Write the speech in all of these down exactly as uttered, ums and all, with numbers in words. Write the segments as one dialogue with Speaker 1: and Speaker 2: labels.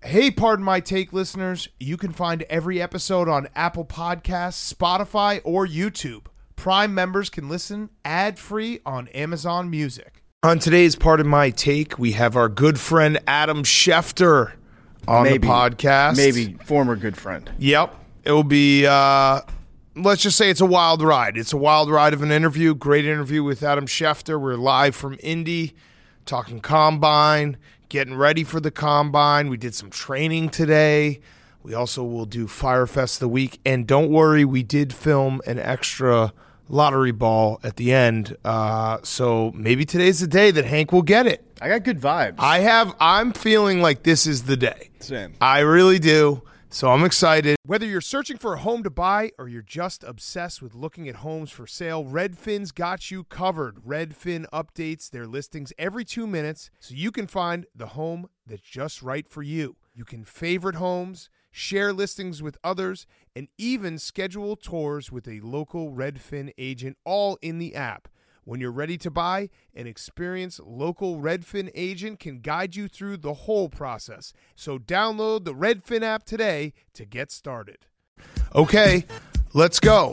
Speaker 1: Hey, Pardon My Take listeners, you can find every episode on Apple Podcasts, Spotify, or YouTube. Prime members can listen ad-free on Amazon Music. On today's Pardon My Take, we have our good friend Adam Schefter on
Speaker 2: maybe,
Speaker 1: the podcast.
Speaker 2: Maybe former good friend.
Speaker 1: Yep. It will be, uh, let's just say it's a wild ride. It's a wild ride of an interview. Great interview with Adam Schefter. We're live from Indy, talking Combine, getting ready for the Combine. We did some training today. We also will do Firefest of the week. And don't worry, we did film an extra lottery ball at the end. Uh, so maybe today's the day that Hank will get it.
Speaker 2: I got good vibes.
Speaker 1: I have, I'm feeling like this is the day.
Speaker 2: Same.
Speaker 1: I really do. So I'm excited. Whether you're searching for a home to buy or you're just obsessed with looking at homes for sale, Redfin's got you covered. Redfin updates their listings every two minutes so you can find the home that's just right for you. You can favorite homes, share listings with others, and even schedule tours with a local Redfin agent, all in the app. When you're ready to buy, an experienced local Redfin agent can guide you through the whole process. So download the Redfin app today to get started. Okay, let's go.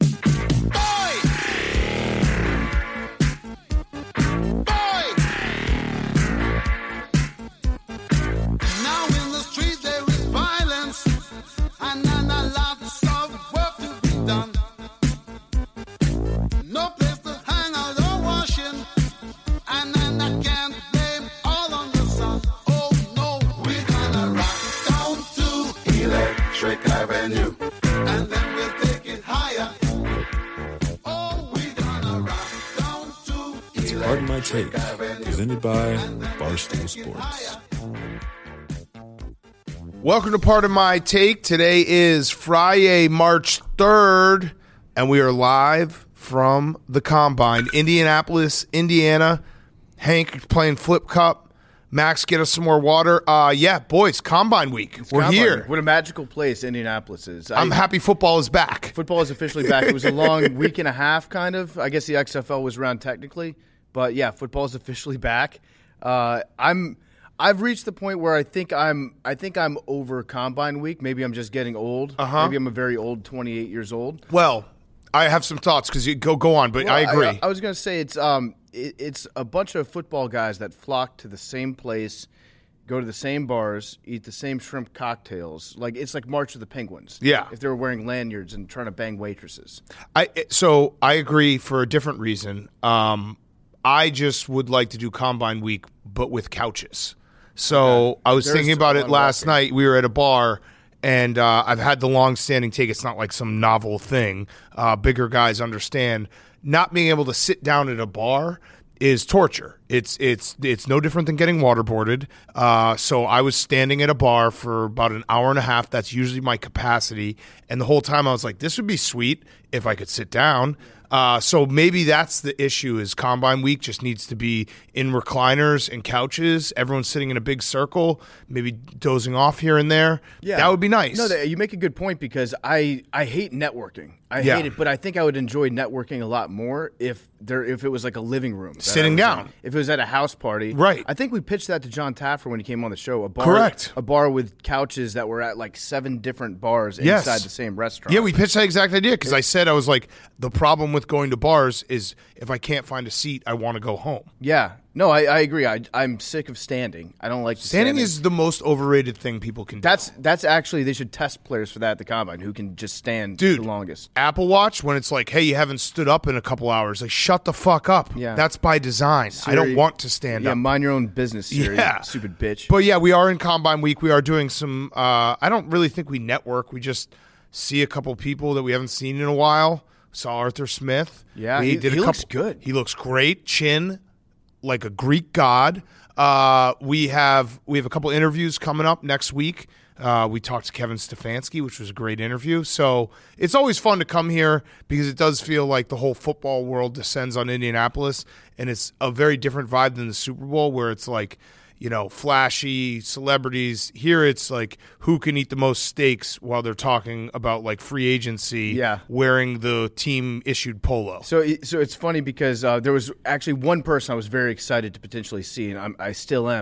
Speaker 3: Avenue, and then we'll take it higher. Oh, we're gonna rock down to
Speaker 4: It's Pardon My Take, presented by Barstool Sports.
Speaker 1: Welcome to Pardon My Take. Today is Friday, March third, and we are live from the Combine, Indianapolis, Indiana. Hank playing Flip Cup. Max, get us some more water. Uh, yeah, boys, Combine Week.
Speaker 2: It's
Speaker 1: We're
Speaker 2: Combine
Speaker 1: here.
Speaker 2: Week. What a magical place Indianapolis is. I,
Speaker 1: I'm happy football is back.
Speaker 2: Football is officially back. It was a long week and a half, kind of. I guess the X F L was around technically. But, yeah, football is officially back. Uh, I'm, I've reached the point where I think I'm I think I'm over Combine Week. Maybe I'm just getting old.
Speaker 1: Uh-huh.
Speaker 2: Maybe I'm a very old twenty-eight years old.
Speaker 1: Well, I have some thoughts because you go go on, but
Speaker 2: Well,
Speaker 1: I agree.
Speaker 2: I, I was going to say it's um it, it's a bunch of football guys that flock to the same place, go to the same bars, eat the same shrimp cocktails. Like it's like March of the Penguins.
Speaker 1: Yeah.
Speaker 2: If they were wearing lanyards and trying to bang waitresses.
Speaker 1: I so I agree for a different reason. Um, I just would like to do Combine Week, but with couches. So
Speaker 2: Okay.
Speaker 1: I was
Speaker 2: There's
Speaker 1: thinking about it
Speaker 2: one
Speaker 1: last
Speaker 2: walking.
Speaker 1: night. We were at a bar, and uh, I've had the long-standing take. It's not like some novel thing. Uh, bigger guys understand. Not being able to sit down at a bar is torture. It's it's it's no different than getting waterboarded. Uh, so I was standing at a bar for about an hour and a half. That's usually my capacity. And the whole time I was like, this would be sweet if I could sit down. Uh, so maybe that's the issue is Combine Week just needs to be in recliners and couches. Everyone's sitting in a big circle, maybe dozing off here and there.
Speaker 2: Yeah.
Speaker 1: That would be nice.
Speaker 2: No, that, you make a good point because I, I hate networking. I
Speaker 1: Yeah.
Speaker 2: hate it, but I think I would enjoy networking a lot more if there if it was like a living room. that
Speaker 1: Sitting
Speaker 2: I was
Speaker 1: down.
Speaker 2: in. If it was at a house party.
Speaker 1: Right.
Speaker 2: I think we pitched that to John Taffer when he came on the show. A bar,
Speaker 1: Correct.
Speaker 2: A bar with couches that were at like seven different bars
Speaker 1: Yes.
Speaker 2: inside the same restaurant.
Speaker 1: Yeah, we pitched that exact idea because I said I was like, the problem with going to bars is if I can't find a seat, I want to go home.
Speaker 2: Yeah. No, I, I agree. I, I'm sick of standing. I don't like the
Speaker 1: Standing
Speaker 2: standing.
Speaker 1: is the most overrated thing people can do.
Speaker 2: That's that's actually they should test players for that at the combine who can just stand
Speaker 1: Dude,
Speaker 2: the longest.
Speaker 1: Apple Watch, when it's like, hey, you haven't stood up in a couple hours, like, shut the fuck up.
Speaker 2: Yeah.
Speaker 1: That's by design. I don't
Speaker 2: Siri-
Speaker 1: want to stand
Speaker 2: Yeah,
Speaker 1: up.
Speaker 2: mind your own business, Siri,
Speaker 1: Yeah.
Speaker 2: you stupid bitch.
Speaker 1: But yeah, we are in Combine Week. We are doing some, uh, I don't really think we network. We just see a couple people that we haven't seen in a while. Saw Arthur Smith.
Speaker 2: Yeah,
Speaker 1: we
Speaker 2: he-
Speaker 1: did
Speaker 2: he
Speaker 1: a
Speaker 2: looks
Speaker 1: couple,
Speaker 2: good.
Speaker 1: He looks great. Chin, like a Greek god. Uh, we have we have a couple interviews coming up next week. Uh, we talked to Kevin Stefanski, which was a great interview. So it's always fun to come here because it does feel like the whole football world descends on Indianapolis, and it's a very different vibe than the Super Bowl where it's like, you know, flashy celebrities. Here it's like who can eat the most steaks while they're talking about like free agency,
Speaker 2: Yeah.
Speaker 1: wearing the team issued polo.
Speaker 2: So, it- so it's funny because uh, there was actually one person I was very excited to potentially see, and I'm, I still am.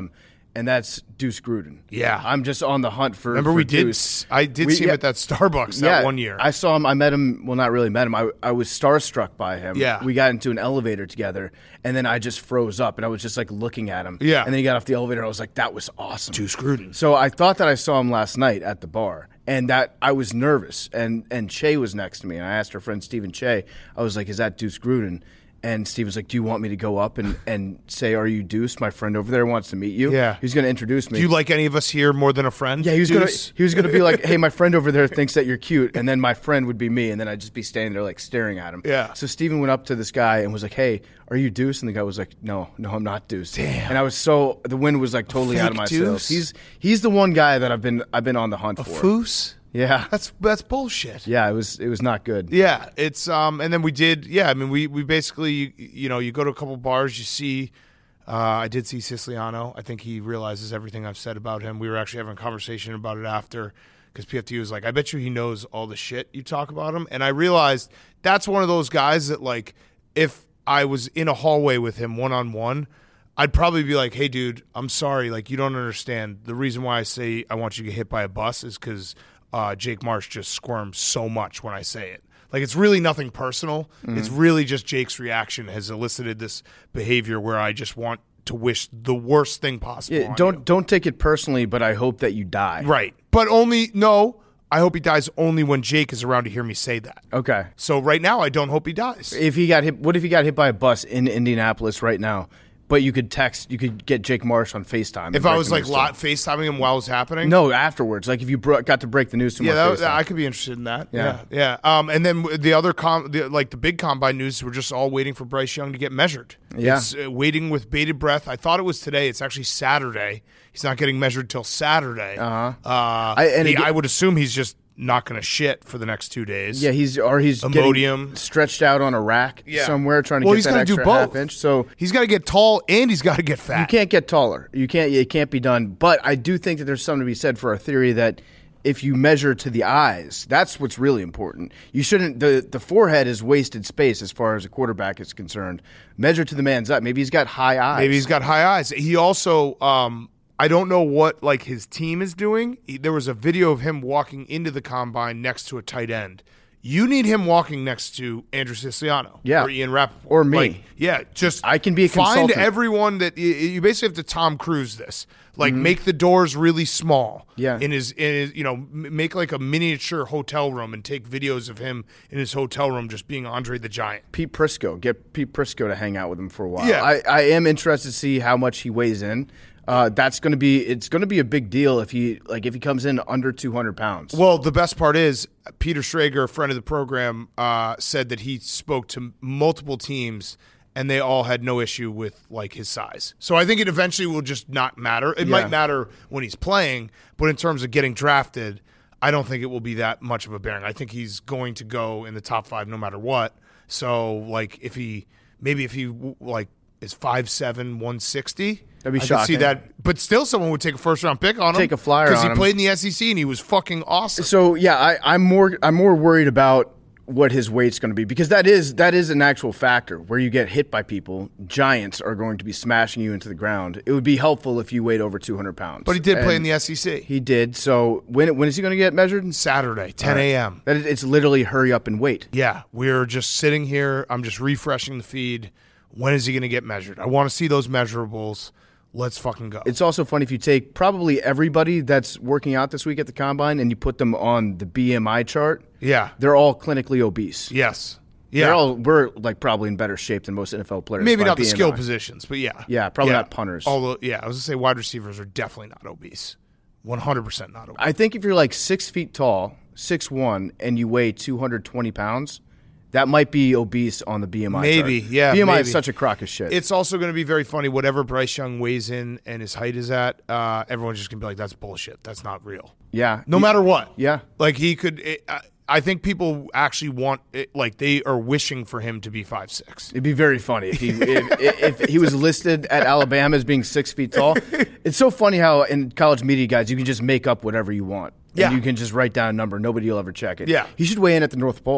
Speaker 2: and that's Deuce Gruden.
Speaker 1: Yeah.
Speaker 2: I'm just on the hunt for.
Speaker 1: Remember
Speaker 2: for
Speaker 1: we did.
Speaker 2: Deuce.
Speaker 1: I did
Speaker 2: We-
Speaker 1: see him
Speaker 2: yeah.
Speaker 1: at that Starbucks that
Speaker 2: Yeah,
Speaker 1: one year.
Speaker 2: I saw him. I met him. Well, not really met him. I, I was starstruck by him.
Speaker 1: Yeah.
Speaker 2: We got into an elevator together, and then I just froze up, and I was just like looking at him.
Speaker 1: Yeah.
Speaker 2: And then he got off the elevator. I was like, that was awesome.
Speaker 1: Deuce Gruden.
Speaker 2: So I thought that I saw him last night at the bar, and that I was nervous. And and Che was next to me, and I asked our friend Stephen Che. I was like, "Is that Deuce Gruden?" And Steve was like, "Do you want me to go up and, and say, 'Are you Deuce? My friend over there wants to meet you.'"
Speaker 1: Yeah.
Speaker 2: He's going to introduce me.
Speaker 1: Do you like any of us here more than a friend?
Speaker 2: Yeah, he was gonna
Speaker 1: Deuce?
Speaker 2: he was gonna be like, "Hey, my friend over there thinks that you're cute," and then my friend would be me, and then I'd just be standing there like staring at him.
Speaker 1: Yeah.
Speaker 2: So Steven went up to this guy and was like, "Hey, are you Deuce?" And the guy was like, "No, no, I'm not Deuce."
Speaker 1: Damn.
Speaker 2: And I was so the wind was like totally out of
Speaker 1: Fake
Speaker 2: my
Speaker 1: Deuce?
Speaker 2: sails. He's he's the one guy that I've been I've been on the hunt
Speaker 1: a
Speaker 2: for.
Speaker 1: foos.
Speaker 2: Yeah.
Speaker 1: That's that's bullshit.
Speaker 2: Yeah, it was it was not good.
Speaker 1: Yeah, it's um, and then we did. Yeah, I mean, we we basically, you, you know, you go to a couple bars, you see. Uh, I did see Siciliano. I think he realizes everything I've said about him. We were actually having a conversation about it after, because P F T was like, "I bet you he knows all the shit you talk about him." And I realized that's one of those guys that, like, if I was in a hallway with him one on one, I'd probably be like, "Hey, dude, I'm sorry. Like, you don't understand. The reason why I say I want you to get hit by a bus is because." Uh, Jake Marsh just squirms so much when I say it. Like, it's really nothing personal.
Speaker 2: Mm-hmm.
Speaker 1: It's really just Jake's reaction has elicited this behavior where I just want to wish the worst thing possible.
Speaker 2: Yeah,
Speaker 1: on
Speaker 2: don't
Speaker 1: you.
Speaker 2: don't take it personally, but I hope that you die.
Speaker 1: Right. But only, no, I hope he dies only when Jake is around to hear me say that.
Speaker 2: Okay.
Speaker 1: So right now, I don't hope he dies.
Speaker 2: If he got hit, what if he got hit by a bus in Indianapolis right now? But you could text, you could get Jake Marsh on FaceTime. and
Speaker 1: If I
Speaker 2: break
Speaker 1: was
Speaker 2: the
Speaker 1: like
Speaker 2: news to
Speaker 1: lot
Speaker 2: him.
Speaker 1: FaceTiming him while it was happening.
Speaker 2: No, afterwards. Like if you bro- got to break the news to him
Speaker 1: Yeah,
Speaker 2: on
Speaker 1: that,
Speaker 2: FaceTime.
Speaker 1: I could be interested in that. Yeah,
Speaker 2: Yeah.
Speaker 1: yeah. Um, and then the other, com- the, like the big combine news, we're just all waiting for Bryce Young to get measured.
Speaker 2: Yeah.
Speaker 1: It's uh, waiting with bated breath. I thought it was today. It's actually Saturday. He's not getting measured till Saturday. Uh-huh. Uh,
Speaker 2: I- and
Speaker 1: he-
Speaker 2: again-
Speaker 1: I would assume he's just not going to shit for the next two days.
Speaker 2: Yeah, he's or he's
Speaker 1: Imodium.
Speaker 2: getting stretched out on a rack
Speaker 1: Yeah.
Speaker 2: somewhere trying to
Speaker 1: Well,
Speaker 2: get
Speaker 1: he's
Speaker 2: that
Speaker 1: gotta do
Speaker 2: extra
Speaker 1: both.
Speaker 2: half inch. So
Speaker 1: He's got to get tall and he's got to get fat.
Speaker 2: you can't get taller. You can't. It can't be done. But I do think that there's something to be said for our theory that if you measure to the eyes, that's what's really important. You shouldn't. the The forehead is wasted space as far as a quarterback is concerned. Measure to the man's eye. Maybe he's got high eyes.
Speaker 1: Maybe he's got high eyes. He also, um, I don't know what like his team is doing. He- there was a video of him walking into the combine next to a tight end. You need him walking next to Andrew Siciliano,
Speaker 2: Yeah.
Speaker 1: or Ian Rappaport,
Speaker 2: Or me.
Speaker 1: Like, yeah, just
Speaker 2: I can be a
Speaker 1: find
Speaker 2: consultant.
Speaker 1: everyone that you, you basically have to Tom Cruise this. Like make the doors really small.
Speaker 2: Mm-hmm. Yeah.
Speaker 1: in his in his you know m- make like a miniature hotel room and take videos of him in his hotel room just being Andre the Giant.
Speaker 2: Pete Prisco. Get Pete Prisco to hang out with him for a while.
Speaker 1: Yeah.
Speaker 2: I, I am interested to see how much he weighs in. Uh, that's going to be it's going to be a big deal if he like if he comes in under two hundred pounds.
Speaker 1: Well, the best part is Peter Schrager, a friend of the program, uh, said that he spoke to multiple teams and they all had no issue with like his size. So I think it eventually will just not matter. It
Speaker 2: Yeah.
Speaker 1: might matter when he's playing, but in terms of getting drafted, I don't think it will be that much of a bearing. I think he's going to go in the top five no matter what. So like if he maybe if he like is five seven, one sixty.
Speaker 2: That'd be
Speaker 1: I could see
Speaker 2: shocking.
Speaker 1: that, but still, someone would take a first round pick on him.
Speaker 2: Take a flyer
Speaker 1: because
Speaker 2: on
Speaker 1: he
Speaker 2: him.
Speaker 1: played in the S E C and he was fucking awesome.
Speaker 2: So yeah, I, I'm more I'm more worried about what his weight's going to be because that is that is an actual factor where you get hit by people. Giants are going to be smashing you into the ground. It would be helpful if you weighed over two hundred pounds.
Speaker 1: But he did play in
Speaker 2: And
Speaker 1: the S E C.
Speaker 2: He did. So when when is he going to get measured?
Speaker 1: Saturday, ten a.m.
Speaker 2: That is, it's literally hurry up and wait.
Speaker 1: Yeah, we're just sitting here. I'm just refreshing the feed. When is he going to get measured? I want to see those measurables. Let's fucking go.
Speaker 2: It's also funny if you take probably everybody that's working out this week at the combine and you put them on the B M I chart.
Speaker 1: yeah.
Speaker 2: They're all clinically obese.
Speaker 1: Yes. Yeah.
Speaker 2: They're all we're like probably in better shape than most N F L players.
Speaker 1: Maybe
Speaker 2: by
Speaker 1: not the
Speaker 2: B M I.
Speaker 1: skill positions, but yeah.
Speaker 2: Yeah, probably not punters.
Speaker 1: Although, yeah, I was going to say wide receivers are definitely not obese. one hundred percent not obese.
Speaker 2: I think if you're like six feet tall, six one, and you weigh two hundred twenty pounds, that might be obese on the B M I.
Speaker 1: Maybe,
Speaker 2: chart.
Speaker 1: yeah,
Speaker 2: B M I
Speaker 1: maybe.
Speaker 2: is such a crock of shit.
Speaker 1: It's also going to be very funny. Whatever Bryce Young weighs in and his height is at, uh, everyone's just going to be like, that's bullshit. That's not real.
Speaker 2: yeah,
Speaker 1: No
Speaker 2: You-
Speaker 1: matter what.
Speaker 2: Yeah.
Speaker 1: Like he could. It, I, I think people actually want it, like they are wishing for him to be five six.
Speaker 2: It'd be very funny if he if, if he was listed at Alabama as being six feet tall. It's so funny how in college media guides you can just make up whatever you want.
Speaker 1: Yeah.
Speaker 2: And you can just write down a number. Nobody will ever check it.
Speaker 1: Yeah.
Speaker 2: He should weigh in at the North Pole.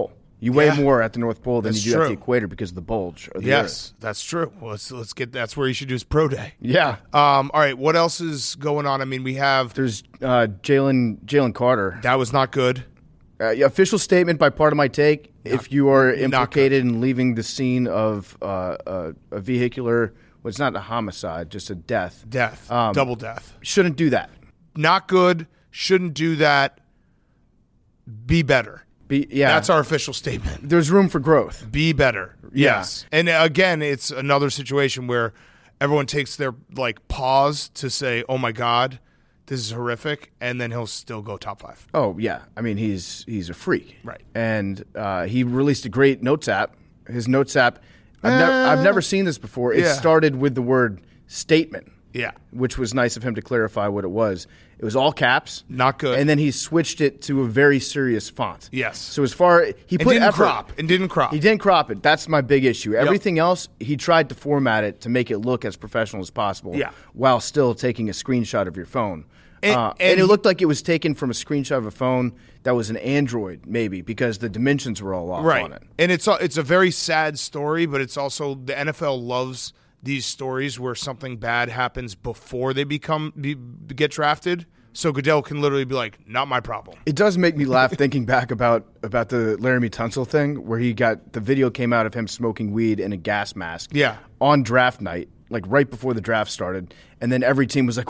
Speaker 2: You weigh
Speaker 1: Yeah.
Speaker 2: more at the North Pole than
Speaker 1: That's
Speaker 2: you do at the
Speaker 1: true.
Speaker 2: equator because of the bulge. Of the
Speaker 1: Yes, that's true. Well, let's let's get that's where you should do his pro day.
Speaker 2: Earth. Yeah.
Speaker 1: Um, all right, what else is going on? I mean, we have
Speaker 2: There's uh, Jalen Jalen Carter.
Speaker 1: that was not good.
Speaker 2: Uh, official statement by Part of My Take. if you are
Speaker 1: not
Speaker 2: implicated in leaving the scene of uh, a, a vehicular, well, it's not a homicide, just a death.
Speaker 1: Death,
Speaker 2: Um,
Speaker 1: double death.
Speaker 2: Shouldn't do that.
Speaker 1: Not good. Shouldn't do that. Be better.
Speaker 2: Be, yeah.
Speaker 1: That's our official statement.
Speaker 2: There's room for growth.
Speaker 1: Be better.
Speaker 2: Yeah.
Speaker 1: Yes. And again, it's another situation where everyone takes their like pause to say, "Oh my God, this is horrific," and then he'll still go top five.
Speaker 2: Oh yeah, I mean he's he's a freak,
Speaker 1: Right.
Speaker 2: And uh, he released a great notes app. His notes app, I've, never I've never seen this before. It
Speaker 1: yeah.
Speaker 2: started with the word statement,
Speaker 1: Yeah.
Speaker 2: which was nice of him to clarify what it was. It was all caps,
Speaker 1: Not good.
Speaker 2: and then he switched it to a very serious font.
Speaker 1: Yes.
Speaker 2: So as far he
Speaker 1: And
Speaker 2: put
Speaker 1: didn't
Speaker 2: effort,
Speaker 1: crop. And didn't crop.
Speaker 2: He didn't crop it. That's my big issue. Everything else, he tried to format it to make it look as professional as possible.
Speaker 1: Yeah.
Speaker 2: While still taking a screenshot of your phone.
Speaker 1: And-
Speaker 2: uh,
Speaker 1: and
Speaker 2: and it
Speaker 1: he-
Speaker 2: looked like it was taken from a screenshot of a phone that was an Android, maybe, because the dimensions were all off
Speaker 1: Right.
Speaker 2: on it.
Speaker 1: And it's a, it's a very sad story, but it's also the N F L loves these stories where something bad happens before they become be, get drafted. So Goodell can literally be like, "Not my problem."
Speaker 2: It does make me laugh thinking back about, about the Laramie Tunsil thing, where he got the video came out of him smoking weed in a gas mask.
Speaker 1: Yeah.
Speaker 2: On draft night, like right before the draft started, and then every team was like,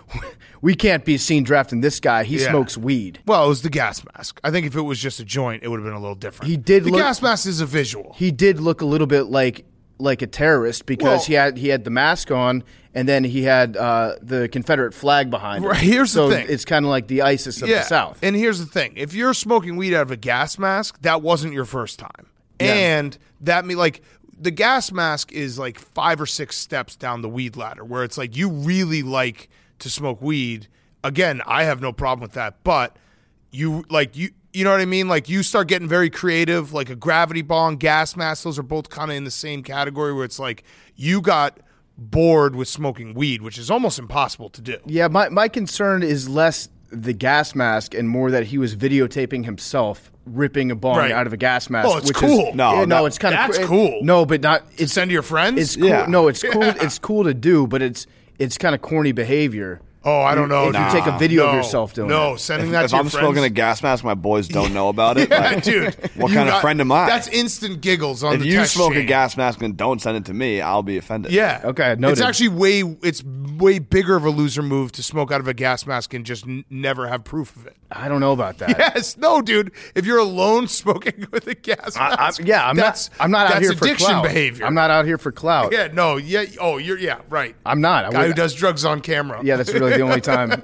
Speaker 2: "We can't be seen drafting this guy. He
Speaker 1: Yeah.
Speaker 2: smokes weed."
Speaker 1: Well, it was the gas mask. I think if it was just a joint, it would have been a little different.
Speaker 2: He did
Speaker 1: The
Speaker 2: look-
Speaker 1: gas mask is a visual.
Speaker 2: He did look a little bit like like a terrorist because
Speaker 1: Well-
Speaker 2: he had he had the mask on, and then he had uh, the Confederate flag behind him.
Speaker 1: Right, here's the
Speaker 2: so
Speaker 1: thing.
Speaker 2: it's kind of like the ISIS of the South.
Speaker 1: And here's the thing: if you're smoking weed out of a gas mask, that wasn't your first time,
Speaker 2: Yeah.
Speaker 1: and that me like the gas mask is like five or six steps down the weed ladder, where it's like you really like to smoke weed. Again, I have no problem with that, but you like you. You know what I mean? Like you start getting very creative, like a gravity bong, gas mask. Those are both kind of in the same category where it's like you got bored with smoking weed, which is almost impossible to do.
Speaker 2: Yeah, my, my concern is less the gas mask and more that he was videotaping himself ripping a bong
Speaker 1: Right.
Speaker 2: out of a gas mask.
Speaker 1: Oh, it's
Speaker 2: which
Speaker 1: cool.
Speaker 2: Is,
Speaker 5: No,
Speaker 2: yeah, no,
Speaker 5: that-
Speaker 2: it's kind of
Speaker 1: that's cool.
Speaker 2: No, but not. It's
Speaker 1: Send to your friends.
Speaker 2: it's cool.
Speaker 5: Yeah.
Speaker 2: No, it's cool. It's cool to do, but it's it's kind of corny behavior.
Speaker 1: Oh, I don't know.
Speaker 2: If you
Speaker 1: dude.
Speaker 2: take a video
Speaker 1: no,
Speaker 2: of yourself doing
Speaker 1: no,
Speaker 2: it.
Speaker 1: sending
Speaker 5: If,
Speaker 1: that
Speaker 5: if
Speaker 1: to your
Speaker 5: I'm
Speaker 1: friends.
Speaker 5: smoking a gas mask, my boys don't know about it.
Speaker 1: yeah,
Speaker 5: like,
Speaker 1: dude.
Speaker 5: what
Speaker 1: You
Speaker 5: kind of
Speaker 1: got-
Speaker 5: friend am I?
Speaker 1: That's instant giggles on
Speaker 5: if
Speaker 1: the
Speaker 5: you
Speaker 1: text
Speaker 5: smoke a
Speaker 1: chain.
Speaker 5: gas mask and don't send it to me, I'll be offended.
Speaker 1: Yeah.
Speaker 2: Okay,
Speaker 1: It's
Speaker 2: noted.
Speaker 1: actually way it's way bigger of a loser move to smoke out of a gas mask and just n- never have proof of it.
Speaker 2: I don't know about that.
Speaker 1: Yes, no, dude. If you're alone smoking with a gas
Speaker 2: I, I,
Speaker 1: mask,
Speaker 2: yeah, I'm
Speaker 1: that's,
Speaker 2: not. I'm not out
Speaker 1: that's
Speaker 2: here for
Speaker 1: addiction
Speaker 2: clout.
Speaker 1: behavior.
Speaker 2: I'm not out here for clout.
Speaker 1: Yeah, no, yeah. Oh, you're yeah, right.
Speaker 2: I'm not. I
Speaker 1: Guy who
Speaker 2: would-
Speaker 1: does drugs on camera.
Speaker 2: Yeah, that's really the only time.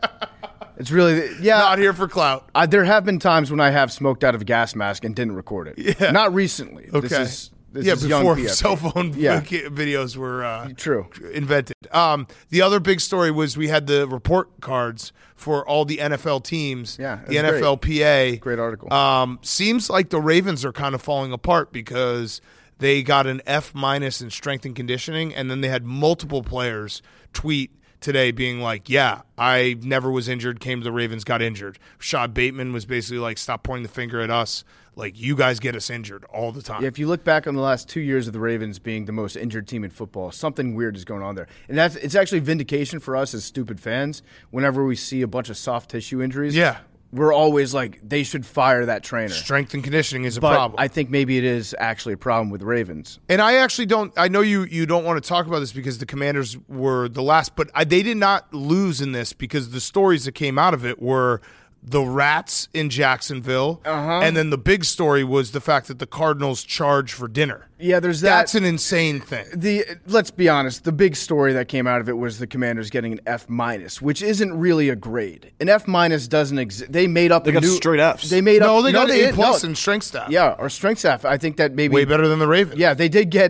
Speaker 2: It's really the- yeah.
Speaker 1: Not here for clout.
Speaker 2: I, there have been times when I have smoked out of a gas mask and didn't record it.
Speaker 1: Yeah.
Speaker 2: Not recently.
Speaker 1: Okay.
Speaker 2: This is, this
Speaker 1: yeah,
Speaker 2: is young
Speaker 1: before
Speaker 2: P F P.
Speaker 1: cell phone
Speaker 2: Yeah.
Speaker 1: vi- videos were uh,
Speaker 2: True.
Speaker 1: invented. Um, the other big story was we had the report cards for all the N F L teams.
Speaker 2: Yeah, it
Speaker 1: the
Speaker 2: was
Speaker 1: N F L P A.
Speaker 2: Great article.
Speaker 1: Um, seems like the Ravens are kind of falling apart because they got an F minus in strength and conditioning, and then they had multiple players tweet today being like, yeah, I never was injured, came to the Ravens, got injured. Rashad Bateman was basically like, stop pointing the finger at us. Like, you guys get us injured all the time.
Speaker 2: Yeah, if you look back on the last two years of the Ravens being the most injured team in football, something weird is going on there. And that's it's actually vindication for us as stupid fans whenever we see a bunch of soft tissue injuries.
Speaker 1: Yeah.
Speaker 2: We're always like, they should fire that trainer.
Speaker 1: Strength and conditioning is a
Speaker 2: But
Speaker 1: problem.
Speaker 2: I think maybe it is actually a problem with the Ravens.
Speaker 1: And I actually don't. I know you. You don't want to talk about this because the Commanders were the last, but I, they did not lose in this because the stories that came out of it were the rats in Jacksonville,
Speaker 2: Uh-huh.
Speaker 1: and then the big story was the fact that the Cardinals charge for dinner.
Speaker 2: Yeah, there's that.
Speaker 1: That's an insane thing.
Speaker 2: The let's be honest, the big story that came out of it was the Commanders getting an F minus, which isn't really a grade. An F minus doesn't exist. They made up.
Speaker 5: They
Speaker 2: a
Speaker 5: got
Speaker 2: new,
Speaker 5: straight Fs.
Speaker 2: They made
Speaker 1: No,
Speaker 2: up.
Speaker 1: they got
Speaker 2: they
Speaker 1: an A plus
Speaker 2: no.
Speaker 1: in strength staff.
Speaker 2: Yeah, or strength staff. I think that maybe
Speaker 1: way better than the Ravens.
Speaker 2: Yeah, they did get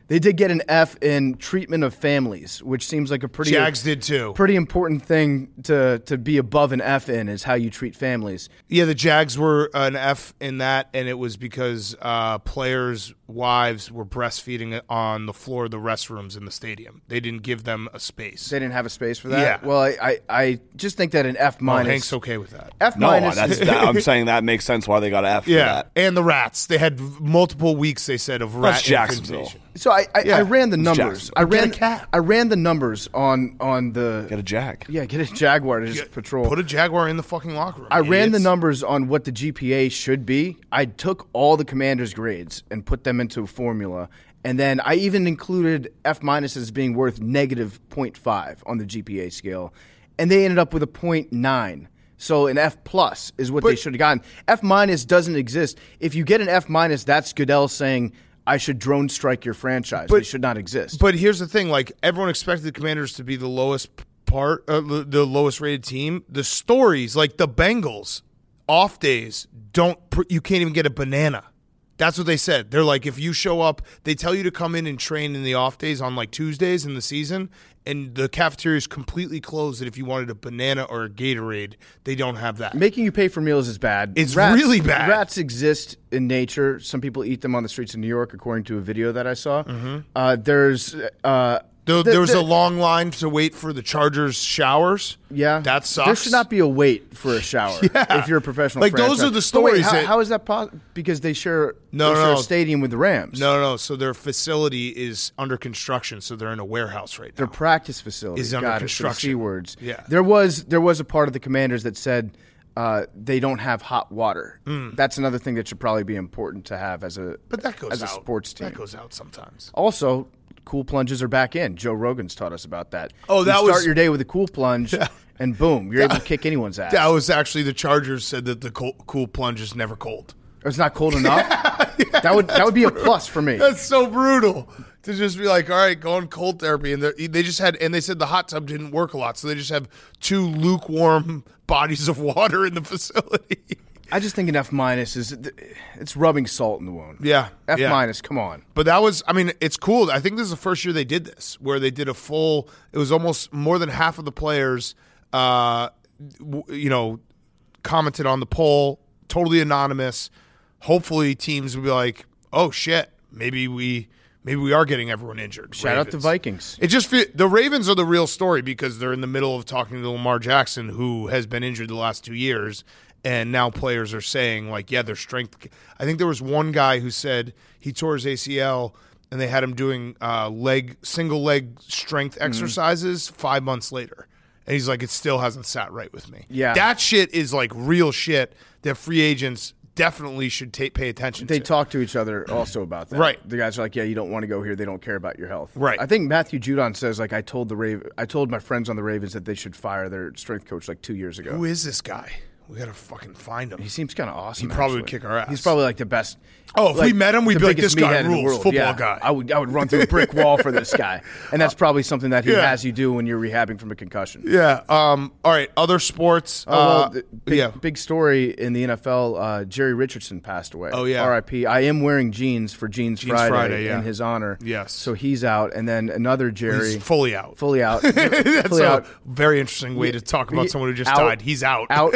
Speaker 2: They did get an F in treatment of families, which seems like a pretty
Speaker 1: Jags did too.
Speaker 2: pretty important thing to to be above an F in is how you treat families.
Speaker 1: Yeah, the Jags were an F in that, and it was because uh, players' wives were breastfeeding on the floor of the restrooms in the stadium. They didn't give them a space.
Speaker 2: They didn't have a space for that.
Speaker 1: Yeah.
Speaker 2: Well, I I, I just think that an F
Speaker 1: Oh,
Speaker 2: minus.
Speaker 1: Hank's okay with that.
Speaker 2: F
Speaker 5: No,
Speaker 2: minus.
Speaker 5: that's that, I'm saying that makes sense why they got an F for
Speaker 1: Yeah,
Speaker 5: that.
Speaker 1: and the rats. They had multiple weeks, they said, of rat
Speaker 5: That's Jacksonville.
Speaker 1: infestation.
Speaker 2: So I I,
Speaker 1: Yeah.
Speaker 2: I ran the
Speaker 5: It's
Speaker 2: numbers.
Speaker 5: Jackson.
Speaker 2: I
Speaker 1: Get a
Speaker 2: ran
Speaker 1: cat.
Speaker 2: I ran the numbers on on the
Speaker 5: Get a Jag.
Speaker 2: yeah get a Jaguar to just
Speaker 1: Get-
Speaker 2: patrol.
Speaker 1: Put a Jaguar in the fucking locker room.
Speaker 2: I ran the
Speaker 1: idiots.
Speaker 2: numbers on what the G P A should be. I took all the Commanders' grades and put them into a formula, and then I even included F minuses being worth negative zero point five on the G P A scale, and they ended up with a zero point nine. So an F plus is what they
Speaker 1: But-
Speaker 2: should have gotten. F minus doesn't exist. If you get an F minus, that's Goodell saying I should drone strike your franchise. They should not exist.
Speaker 1: But here's the thing: like everyone expected the Commanders to be the lowest p- part, uh, the the lowest rated team. The stories, like the Bengals, off days don't. Pr- you can't even get a banana. That's what they said. They're like, if you show up, they tell you to come in and train in the off days on like Tuesdays in the season, and the cafeteria is completely closed. That if you wanted a banana or a Gatorade, they don't have that.
Speaker 2: Making you pay for meals is bad.
Speaker 1: It's really bad.
Speaker 2: Rats exist in nature. Some people eat them on the streets of New York, according to a video that I saw.
Speaker 1: Mm-hmm.
Speaker 2: Uh, there's uh,
Speaker 1: There,
Speaker 2: the-
Speaker 1: there was
Speaker 2: the-
Speaker 1: a long line to wait for the Chargers showers.
Speaker 2: Yeah,
Speaker 1: that sucks.
Speaker 2: There should not be a wait for a shower
Speaker 1: Yeah.
Speaker 2: if you're a professional.
Speaker 1: Like, those
Speaker 2: franchise.
Speaker 1: are the
Speaker 2: But wait,
Speaker 1: stories
Speaker 2: how,
Speaker 1: that-
Speaker 2: how is that possible? Because they share,
Speaker 1: No,
Speaker 2: they
Speaker 1: no,
Speaker 2: share
Speaker 1: no.
Speaker 2: a stadium with the Rams.
Speaker 1: No, no, no. So their facility is under construction, so they're in a warehouse right now.
Speaker 2: Their practice facility
Speaker 1: Is under
Speaker 2: Got it,
Speaker 1: construction.
Speaker 2: the C words.
Speaker 1: Yeah.
Speaker 2: there was there was a part of the Commanders that said uh, they don't have hot water. That's another thing that should probably be important to have as a
Speaker 1: Mm. But that goes
Speaker 2: as a
Speaker 1: out.
Speaker 2: sports team.
Speaker 1: That goes out sometimes.
Speaker 2: Also, cool plunges are back in. Joe Rogan's taught us about that.
Speaker 1: Oh, that
Speaker 2: you start
Speaker 1: was-
Speaker 2: your day with a cool plunge, and boom, you're able to kick anyone's ass.
Speaker 1: That was actually the Chargers said that the cool, cool plunge is never cold.
Speaker 2: It's not cold enough. That would that would be a plus for me.
Speaker 1: That's so brutal to just be like, all right, go on cold therapy, and they're- they just had, and they said the hot tub didn't work a lot, so they just have two lukewarm bodies of water in the facility.
Speaker 2: I just think an F minus is it's rubbing salt in the wound.
Speaker 1: Yeah,
Speaker 2: F
Speaker 1: yeah.
Speaker 2: minus, come on.
Speaker 1: But that was, I mean, it's cool. I think this is the first year they did this, where they did a full, it was almost more than half of the players, uh, w- you know, commented on the poll, totally anonymous. Hopefully teams will be like, oh, shit, maybe we maybe we are getting everyone injured.
Speaker 2: Shout out to
Speaker 1: Ravens.
Speaker 2: Vikings.
Speaker 1: It just fe- the Ravens are the real story because they're in the middle of talking to Lamar Jackson, who has been injured the last two years, and now players are saying like, yeah, their strength. I think there was one guy who said he tore his A C L, and they had him doing uh, leg single leg strength
Speaker 2: Mm-hmm.
Speaker 1: exercises five months later, and he's like, it still hasn't sat right with me.
Speaker 2: Yeah.
Speaker 1: that shit is like real shit that free agents definitely should ta- pay attention
Speaker 2: They
Speaker 1: to.
Speaker 2: talk to each other also about that.
Speaker 1: Right.
Speaker 2: The guys are like, yeah, you don't want to go here. They don't care about your health.
Speaker 1: Right.
Speaker 2: I think Matthew Judon says, like, I told the Raven, I told my friends on the Ravens that they should fire their strength coach like two years ago.
Speaker 1: Who is this guy? We gotta fucking find him.
Speaker 2: He seems kind of awesome.
Speaker 1: He probably would
Speaker 2: actually.
Speaker 1: kick our ass.
Speaker 2: He's probably like the best.
Speaker 1: Oh, if we
Speaker 2: like,
Speaker 1: met him, we'd
Speaker 2: the
Speaker 1: be like,
Speaker 2: biggest
Speaker 1: this guy
Speaker 2: meathead in the
Speaker 1: rules,
Speaker 2: world.
Speaker 1: football
Speaker 2: Yeah.
Speaker 1: guy.
Speaker 2: I would, I would run through a brick wall for this guy, and that's probably something that he
Speaker 1: Yeah.
Speaker 2: has you do when you're rehabbing from a concussion.
Speaker 1: Yeah. Um. All right. Other sports.
Speaker 2: Oh, well,
Speaker 1: uh,
Speaker 2: the big,
Speaker 1: yeah.
Speaker 2: big story in the N F L. Uh, Jerry Richardson passed away.
Speaker 1: Oh, yeah.
Speaker 2: R I P. I am wearing jeans for Jeans,
Speaker 1: Jeans
Speaker 2: Friday,
Speaker 1: Friday, yeah.
Speaker 2: in his honor.
Speaker 1: Yes.
Speaker 2: So he's out, and then another Jerry
Speaker 1: He's fully out.
Speaker 2: fully out.
Speaker 1: That's
Speaker 2: fully
Speaker 1: a
Speaker 2: out.
Speaker 1: very interesting way to talk about
Speaker 2: He-
Speaker 1: someone who just
Speaker 2: out-
Speaker 1: died. He's out.
Speaker 2: out,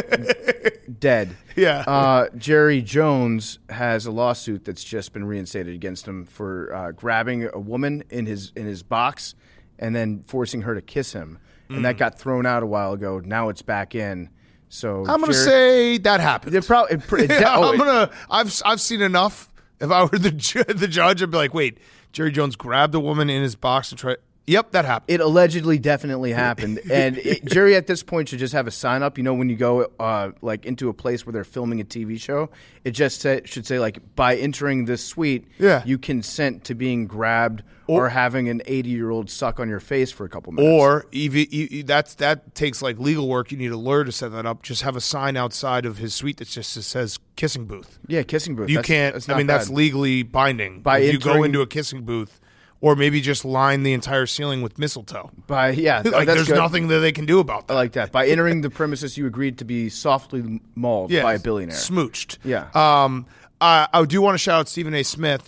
Speaker 2: dead.
Speaker 1: Yeah.
Speaker 2: Uh, Jerry Jones has a lawsuit that's just been reinstated against him for uh, grabbing a woman in his in his box and then forcing her to kiss him, and
Speaker 1: Mm.
Speaker 2: that got thrown out a while ago. Now it's back in. So
Speaker 1: I'm gonna
Speaker 2: Jerry-
Speaker 1: say that happened.
Speaker 2: It prob- it, it,
Speaker 1: Yeah,
Speaker 2: oh,
Speaker 1: I'm
Speaker 2: it-
Speaker 1: gonna. I've I've seen enough. If I were the ju- the judge, I'd be like, wait, Jerry Jones grabbed a woman in his box and tried. Yep, that happened.
Speaker 2: It allegedly definitely happened, and it, Jerry at this point should just have a sign up. You know, when you go uh, like into a place where they're filming a T V show, it just say, should say like, by entering this suite,
Speaker 1: Yeah.
Speaker 2: you consent to being grabbed or,
Speaker 1: Or-
Speaker 2: having an eighty year old suck on your face for a couple minutes.
Speaker 1: Or even you, that's that takes like legal work. You need a lawyer to set that up. Just have a sign outside of his suite that just says kissing booth.
Speaker 2: yeah, kissing booth.
Speaker 1: You
Speaker 2: That's-
Speaker 1: can't.
Speaker 2: that's
Speaker 1: I
Speaker 2: not
Speaker 1: mean, that's
Speaker 2: bad.
Speaker 1: legally binding.
Speaker 2: By
Speaker 1: if you go
Speaker 2: entering-
Speaker 1: into a kissing booth, or maybe just line the entire ceiling with mistletoe.
Speaker 2: By yeah, oh,
Speaker 1: Like,
Speaker 2: that's
Speaker 1: there's
Speaker 2: good.
Speaker 1: nothing that they can do about that.
Speaker 2: I like that. By entering the premises, you agreed to be softly mauled
Speaker 1: Yeah,
Speaker 2: by a billionaire.
Speaker 1: smooched.
Speaker 2: Yeah.
Speaker 1: Um, I, I do want to shout out Stephen A. Smith.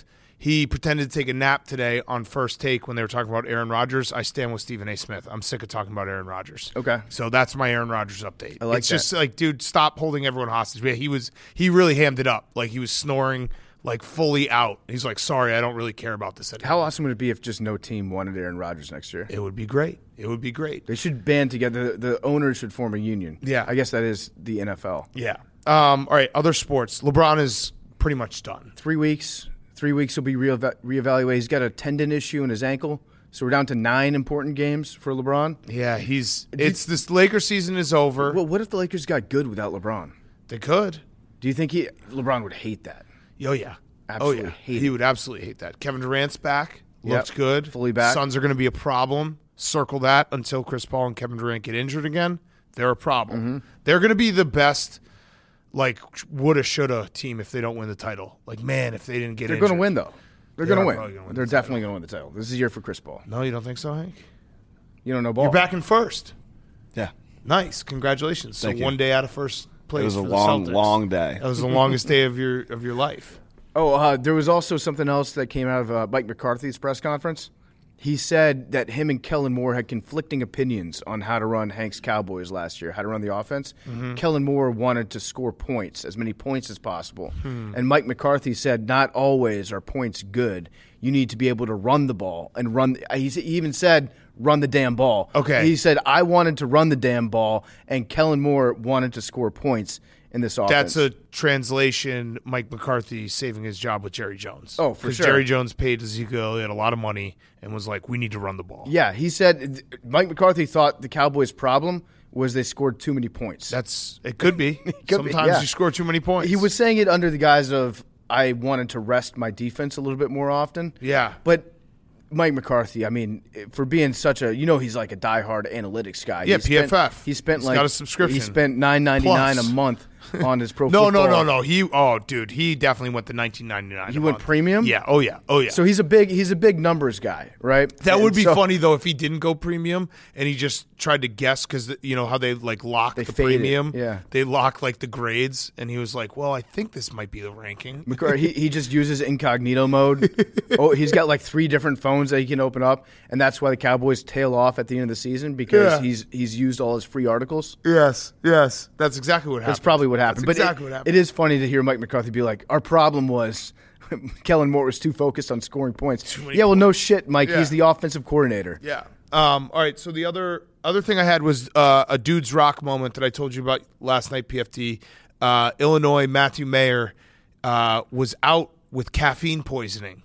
Speaker 1: He pretended to take a nap today on First Take when they were talking about Aaron Rodgers. I stand with Stephen A. Smith. I'm sick of talking about Aaron Rodgers.
Speaker 2: Okay.
Speaker 1: So that's my Aaron Rodgers update.
Speaker 2: I like
Speaker 1: it's
Speaker 2: that.
Speaker 1: just like, dude, stop holding everyone hostage. Yeah, he was he really hammed it up. Like he was snoring like fully out. He's like, sorry, I don't really care about this anymore.
Speaker 2: How awesome would it be if just no team wanted Aaron Rodgers next year?
Speaker 1: It would be great. It would be great.
Speaker 2: They should band together. The, the owners should form a union.
Speaker 1: Yeah.
Speaker 2: I guess that is the N F L.
Speaker 1: Yeah. Um, all right, other sports. LeBron is pretty much done.
Speaker 2: Three weeks. Three weeks he'll be re- reevaluated. He's got a tendon issue in his ankle, so we're down to nine important games for LeBron.
Speaker 1: Yeah, he's it's this Lakers season is over.
Speaker 2: Well, what if the Lakers got good without LeBron?
Speaker 1: They could.
Speaker 2: Do you think he LeBron would hate that?
Speaker 1: Oh yeah.
Speaker 2: Absolutely
Speaker 1: oh, yeah.
Speaker 2: hate
Speaker 1: He
Speaker 2: it.
Speaker 1: would absolutely hate that. Kevin Durant's back.
Speaker 2: Yep.
Speaker 1: Looks good.
Speaker 2: Fully back.
Speaker 1: Suns are going to be a problem. Circle that until Chris Paul and Kevin Durant get injured again. They're a problem.
Speaker 2: Mm-hmm.
Speaker 1: They're going to be the best, like, woulda, shoulda team if they don't win the title. Like, man, if they didn't get
Speaker 2: They're
Speaker 1: injured.
Speaker 2: going to win, though. They're
Speaker 1: They
Speaker 2: going
Speaker 1: are
Speaker 2: to win.
Speaker 1: probably gonna win
Speaker 2: They're
Speaker 1: the
Speaker 2: definitely going to win the title. This is a year for Chris Paul.
Speaker 1: No, you don't think so, Hank?
Speaker 2: You don't know ball.
Speaker 1: You're back in first.
Speaker 5: Yeah.
Speaker 1: Nice. Congratulations.
Speaker 5: Thank
Speaker 1: so
Speaker 5: you.
Speaker 1: one day out of first place
Speaker 5: It was a
Speaker 1: for the
Speaker 5: long,
Speaker 1: Celtics.
Speaker 5: long day.
Speaker 1: That was the longest day of your of your life.
Speaker 2: Oh, uh, there was also something else that came out of uh, Mike McCarthy's press conference. He said that him and Kellen Moore had conflicting opinions on how to run Hank's Cowboys last year, how to run the offense.
Speaker 1: Mm-hmm.
Speaker 2: Kellen Moore wanted to score points, as many points as possible.
Speaker 1: Hmm.
Speaker 2: And Mike McCarthy said, not always are points good. You need to be able to run the ball and run. He he even said, run the damn ball.
Speaker 1: Okay.
Speaker 2: He said, I wanted to run the damn ball, and Kellen Moore wanted to score points in this offense.
Speaker 1: That's a translation. Mike McCarthy saving his job with Jerry Jones.
Speaker 2: Oh, for
Speaker 1: 'Cause
Speaker 2: sure.
Speaker 1: Jerry Jones paid Ezekiel Elliott a lot of money and was like, "We need to run the ball."
Speaker 2: Yeah, he said Mike McCarthy thought the Cowboys' problem was they scored too many points.
Speaker 1: That's it. Could be.
Speaker 2: Could be,
Speaker 1: Sometimes
Speaker 2: yeah.
Speaker 1: you score too many points.
Speaker 2: He was saying it under the guise of I wanted to rest my defense a little bit more often.
Speaker 1: Yeah.
Speaker 2: But Mike McCarthy, I mean, for being such a, you know, he's like a diehard analytics guy.
Speaker 1: Yeah,
Speaker 2: He spent-
Speaker 1: P F F.
Speaker 2: He spent
Speaker 1: He's
Speaker 2: like
Speaker 1: got a subscription.
Speaker 2: He spent nine ninety nine a
Speaker 1: Plus.
Speaker 2: month on his pro.
Speaker 1: no, no,
Speaker 2: football.
Speaker 1: no, no. He, oh, dude, he definitely went to nineteen ninety nine.
Speaker 2: He went premium?
Speaker 1: Yeah. Oh yeah. Oh yeah.
Speaker 2: So he's a big he's a big numbers guy, right?
Speaker 1: that
Speaker 2: And
Speaker 1: would be
Speaker 2: so-
Speaker 1: funny though if he didn't go premium and he just tried to guess because you know how they like lock
Speaker 2: They
Speaker 1: the
Speaker 2: fade it,
Speaker 1: premium.
Speaker 2: yeah.
Speaker 1: They lock like the grades, and he was like, "Well, I think this might be the ranking."
Speaker 2: McCarthy, he, he just uses incognito mode. Oh, he's got like three different phones that he can open up, and that's why the Cowboys tail off at the end of the season because
Speaker 1: Yeah.
Speaker 2: he's he's used all his free articles.
Speaker 1: Yes. Yes. That's exactly what happened.
Speaker 2: That's probably what happened.
Speaker 1: That's
Speaker 2: but
Speaker 1: exactly
Speaker 2: it,
Speaker 1: what happened.
Speaker 2: it is funny to hear Mike McCarthy be like, "Our problem was Kellen Moore was too focused on scoring points."
Speaker 1: many
Speaker 2: Yeah, well, no shit, Mike.
Speaker 1: Yeah.
Speaker 2: He's the offensive coordinator.
Speaker 1: Yeah. Um, all right. So the other other thing I had was uh, a dude's rock moment that I told you about last night. P F T, uh, Illinois Matthew Mayer uh, was out with caffeine poisoning.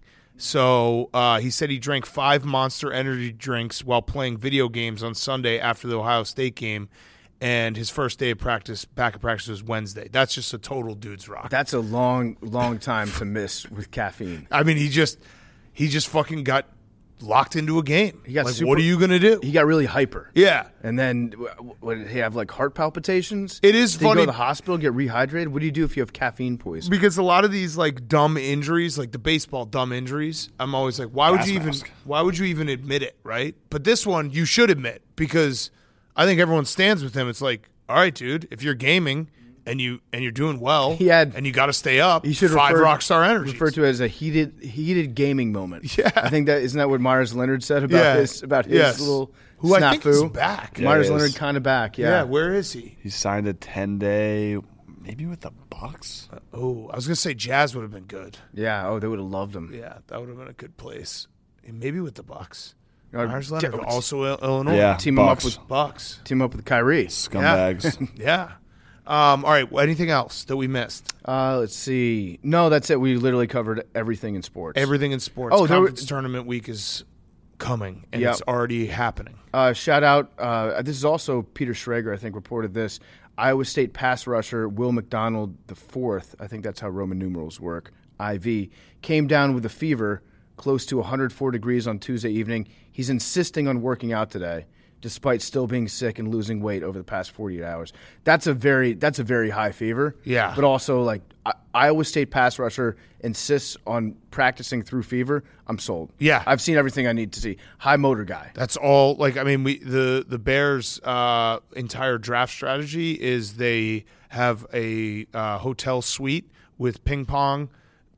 Speaker 1: So uh, he said he drank five Monster Energy drinks while playing video games on Sunday after the Ohio State game, and his first day of practice, back of practice, was Wednesday. That's just a total dude's rock.
Speaker 2: That's a long, long time to miss with caffeine.
Speaker 1: I mean, he just he just fucking got locked into a game.
Speaker 2: He got
Speaker 1: like,
Speaker 2: super-
Speaker 1: what are you gonna do?
Speaker 2: He got really hyper.
Speaker 1: yeah.
Speaker 2: And then, wh- what, did he have like heart palpitations?
Speaker 1: It is
Speaker 2: did He go
Speaker 1: funny-
Speaker 2: to the hospital, get rehydrated. What do you do if you have caffeine poisoning?
Speaker 1: Because a lot of these like dumb injuries, like the baseball dumb injuries, I'm always like, why would
Speaker 5: Gas
Speaker 1: you even
Speaker 5: mask.
Speaker 1: why would you even admit it, right? But this one you should admit because I think everyone stands with him. It's like, all right, dude, if you're gaming and you and you're doing well,
Speaker 2: He had-
Speaker 1: and you got to stay up,
Speaker 2: You should
Speaker 1: five
Speaker 2: refer,
Speaker 1: Rockstar Energy.
Speaker 2: refer to it as a heated heated gaming moment.
Speaker 1: Yeah.
Speaker 2: I think that isn't that what Myers Leonard said about
Speaker 1: Yeah.
Speaker 2: his about his
Speaker 1: Yes.
Speaker 2: little
Speaker 1: Who I think is
Speaker 2: snafu?
Speaker 1: back.
Speaker 5: Yeah,
Speaker 2: Myers
Speaker 5: he is.
Speaker 2: Leonard kind of back.
Speaker 1: yeah.
Speaker 2: Yeah.
Speaker 1: Where is he?
Speaker 5: He signed a ten day, maybe with the Bucks.
Speaker 1: Oh, I was gonna say Jazz would have been good.
Speaker 2: Yeah. Oh, they would have loved him.
Speaker 1: Yeah, that would have been a good place. And maybe with the Bucks.
Speaker 2: Uh,
Speaker 1: Myers Leonard,
Speaker 2: t-
Speaker 1: also Il- Illinois.
Speaker 5: Yeah,
Speaker 2: Team him up
Speaker 5: Bucks.
Speaker 2: with
Speaker 1: Bucks.
Speaker 2: team up with Kyrie.
Speaker 5: Scumbags.
Speaker 1: Yeah. Um, all right. well, Anything else that we missed?
Speaker 2: Uh, let's see. No, that's it. We literally covered everything in sports.
Speaker 1: Everything in sports.
Speaker 2: Oh, there were-
Speaker 1: Conference tournament week is coming, and
Speaker 2: Yep.
Speaker 1: it's already happening.
Speaker 2: Uh, shout out. Uh, this is also Peter Schrager, I think, reported this. Iowa State pass rusher Will McDonald the fourth, I think that's how Roman numerals work, I V, came down with a fever close to one hundred four degrees on Tuesday evening. He's insisting on working out today, despite still being sick and losing weight over the past forty-eight hours. That's a very that's a very high fever.
Speaker 1: Yeah.
Speaker 2: But also, like, I- Iowa State pass rusher insists on practicing through fever. I'm sold.
Speaker 1: Yeah.
Speaker 2: I've seen everything I need to see. High motor guy.
Speaker 1: That's all. Like, I mean, we the the Bears' uh, entire draft strategy is they have a uh, hotel suite with ping pong,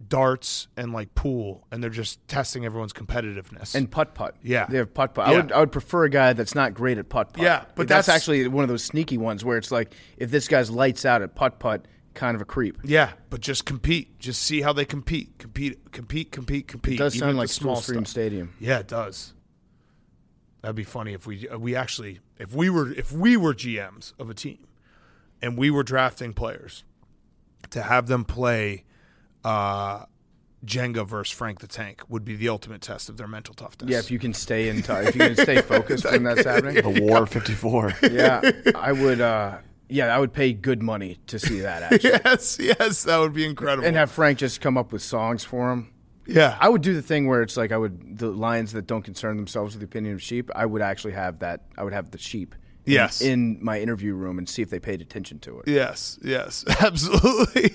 Speaker 1: darts and like pool, and they're just testing everyone's competitiveness.
Speaker 2: And putt-putt.
Speaker 1: Yeah.
Speaker 2: They have putt-putt.
Speaker 1: Yeah.
Speaker 2: I would I would prefer a guy that's not great at putt-putt.
Speaker 1: Yeah, but
Speaker 2: that's,
Speaker 1: that's-
Speaker 2: actually one of those sneaky ones where it's like, if this guy's lights out at putt-putt, kind of a creep.
Speaker 1: yeah, but just compete. Just see how they compete. Compete, compete, compete, compete.
Speaker 2: It does
Speaker 1: even
Speaker 2: sound
Speaker 1: at
Speaker 2: like
Speaker 1: the small
Speaker 2: Small Stream
Speaker 1: stuff.
Speaker 2: Stadium.
Speaker 1: Yeah, it does. That'd be funny if we we actually if we were if we were G Ms of a team and we were drafting players to have them play uh, Jenga versus Frank the Tank would be the ultimate test of their mental toughness.
Speaker 2: Yeah, if you can stay in t- if you can stay focused when that's happening.
Speaker 5: The War fifty-four.
Speaker 2: Yeah, I would. Uh, yeah, I would pay good money to see that actually,
Speaker 1: yes, yes, that would be incredible.
Speaker 2: and have Frank just come up with songs for him.
Speaker 1: yeah,
Speaker 2: I would do the thing where it's like I would the lions that don't concern themselves with the opinion of sheep. I would actually have that. I would have the sheep. In,
Speaker 1: Yes.
Speaker 2: in my interview room and see if they paid attention to it.
Speaker 1: Yes, yes, absolutely.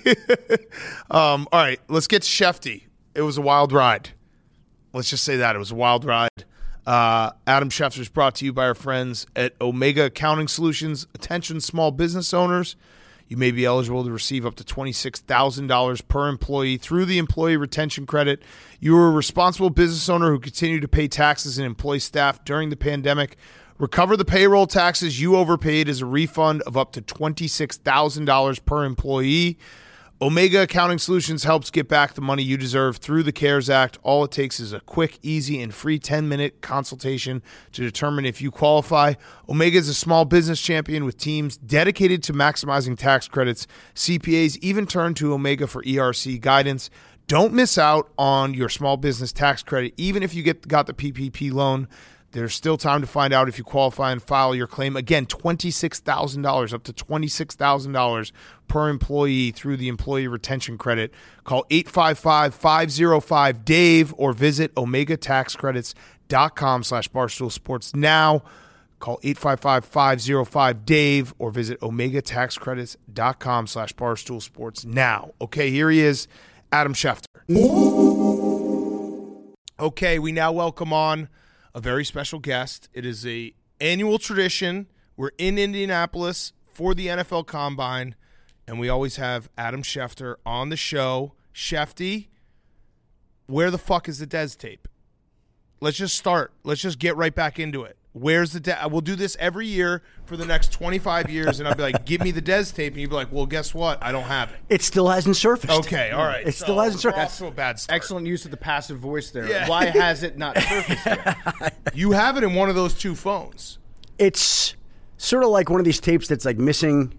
Speaker 1: um, all right, let's get to Shefty. It was a wild ride. Let's just say that. It was a wild ride. Uh, Adam Schefter is brought to you by our friends at Omega Accounting Solutions. Attention small business owners. You may be eligible to receive up to twenty-six thousand dollars per employee through the Employee Retention Credit. You are a responsible business owner who continued to pay taxes and employ staff during the pandemic. Recover the payroll taxes you overpaid as a refund of up to twenty-six thousand dollars per employee. Omega Accounting Solutions helps get back the money you deserve through the CARES Act. All it takes is a quick, easy, and free ten-minute consultation to determine if you qualify. Omega is a small business champion with teams dedicated to maximizing tax credits. C P As even turn to Omega for E R C guidance. Don't miss out on your small business tax credit, even if you get got the P P P loan. There's still time to find out if you qualify and file your claim. Again, twenty-six thousand dollars, up to twenty-six thousand dollars per employee through the Employee Retention Credit. Call eight five five, five oh five, D A V E or visit omega tax credits dot com slash barstool sports now. Call eight five five, five oh five, D A V E or visit omega tax credits dot com slash barstool sports now. Okay, here he is, Adam Schefter. Okay, we now welcome on a very special guest. It is a annual tradition. We're in Indianapolis for the N F L Combine, and we always have Adam Schefter on the show. Shefty, where the fuck is the Dez tape? Let's just start. Let's just get right back into it. Where's the Dez? We'll do this every year for the next twenty-five years, and I'll be like, give me the Dez tape, and you'll be like, well, guess what? I don't have it.
Speaker 6: It still hasn't surfaced.
Speaker 1: Okay, all right.
Speaker 6: It
Speaker 1: So,
Speaker 6: still hasn't surfaced.
Speaker 1: That's a bad start.
Speaker 2: Excellent use of the passive voice there.
Speaker 1: Yeah.
Speaker 2: Why has it not surfaced yet?
Speaker 1: You have it in one of those two phones.
Speaker 6: It's sort of like one of these tapes that's like missing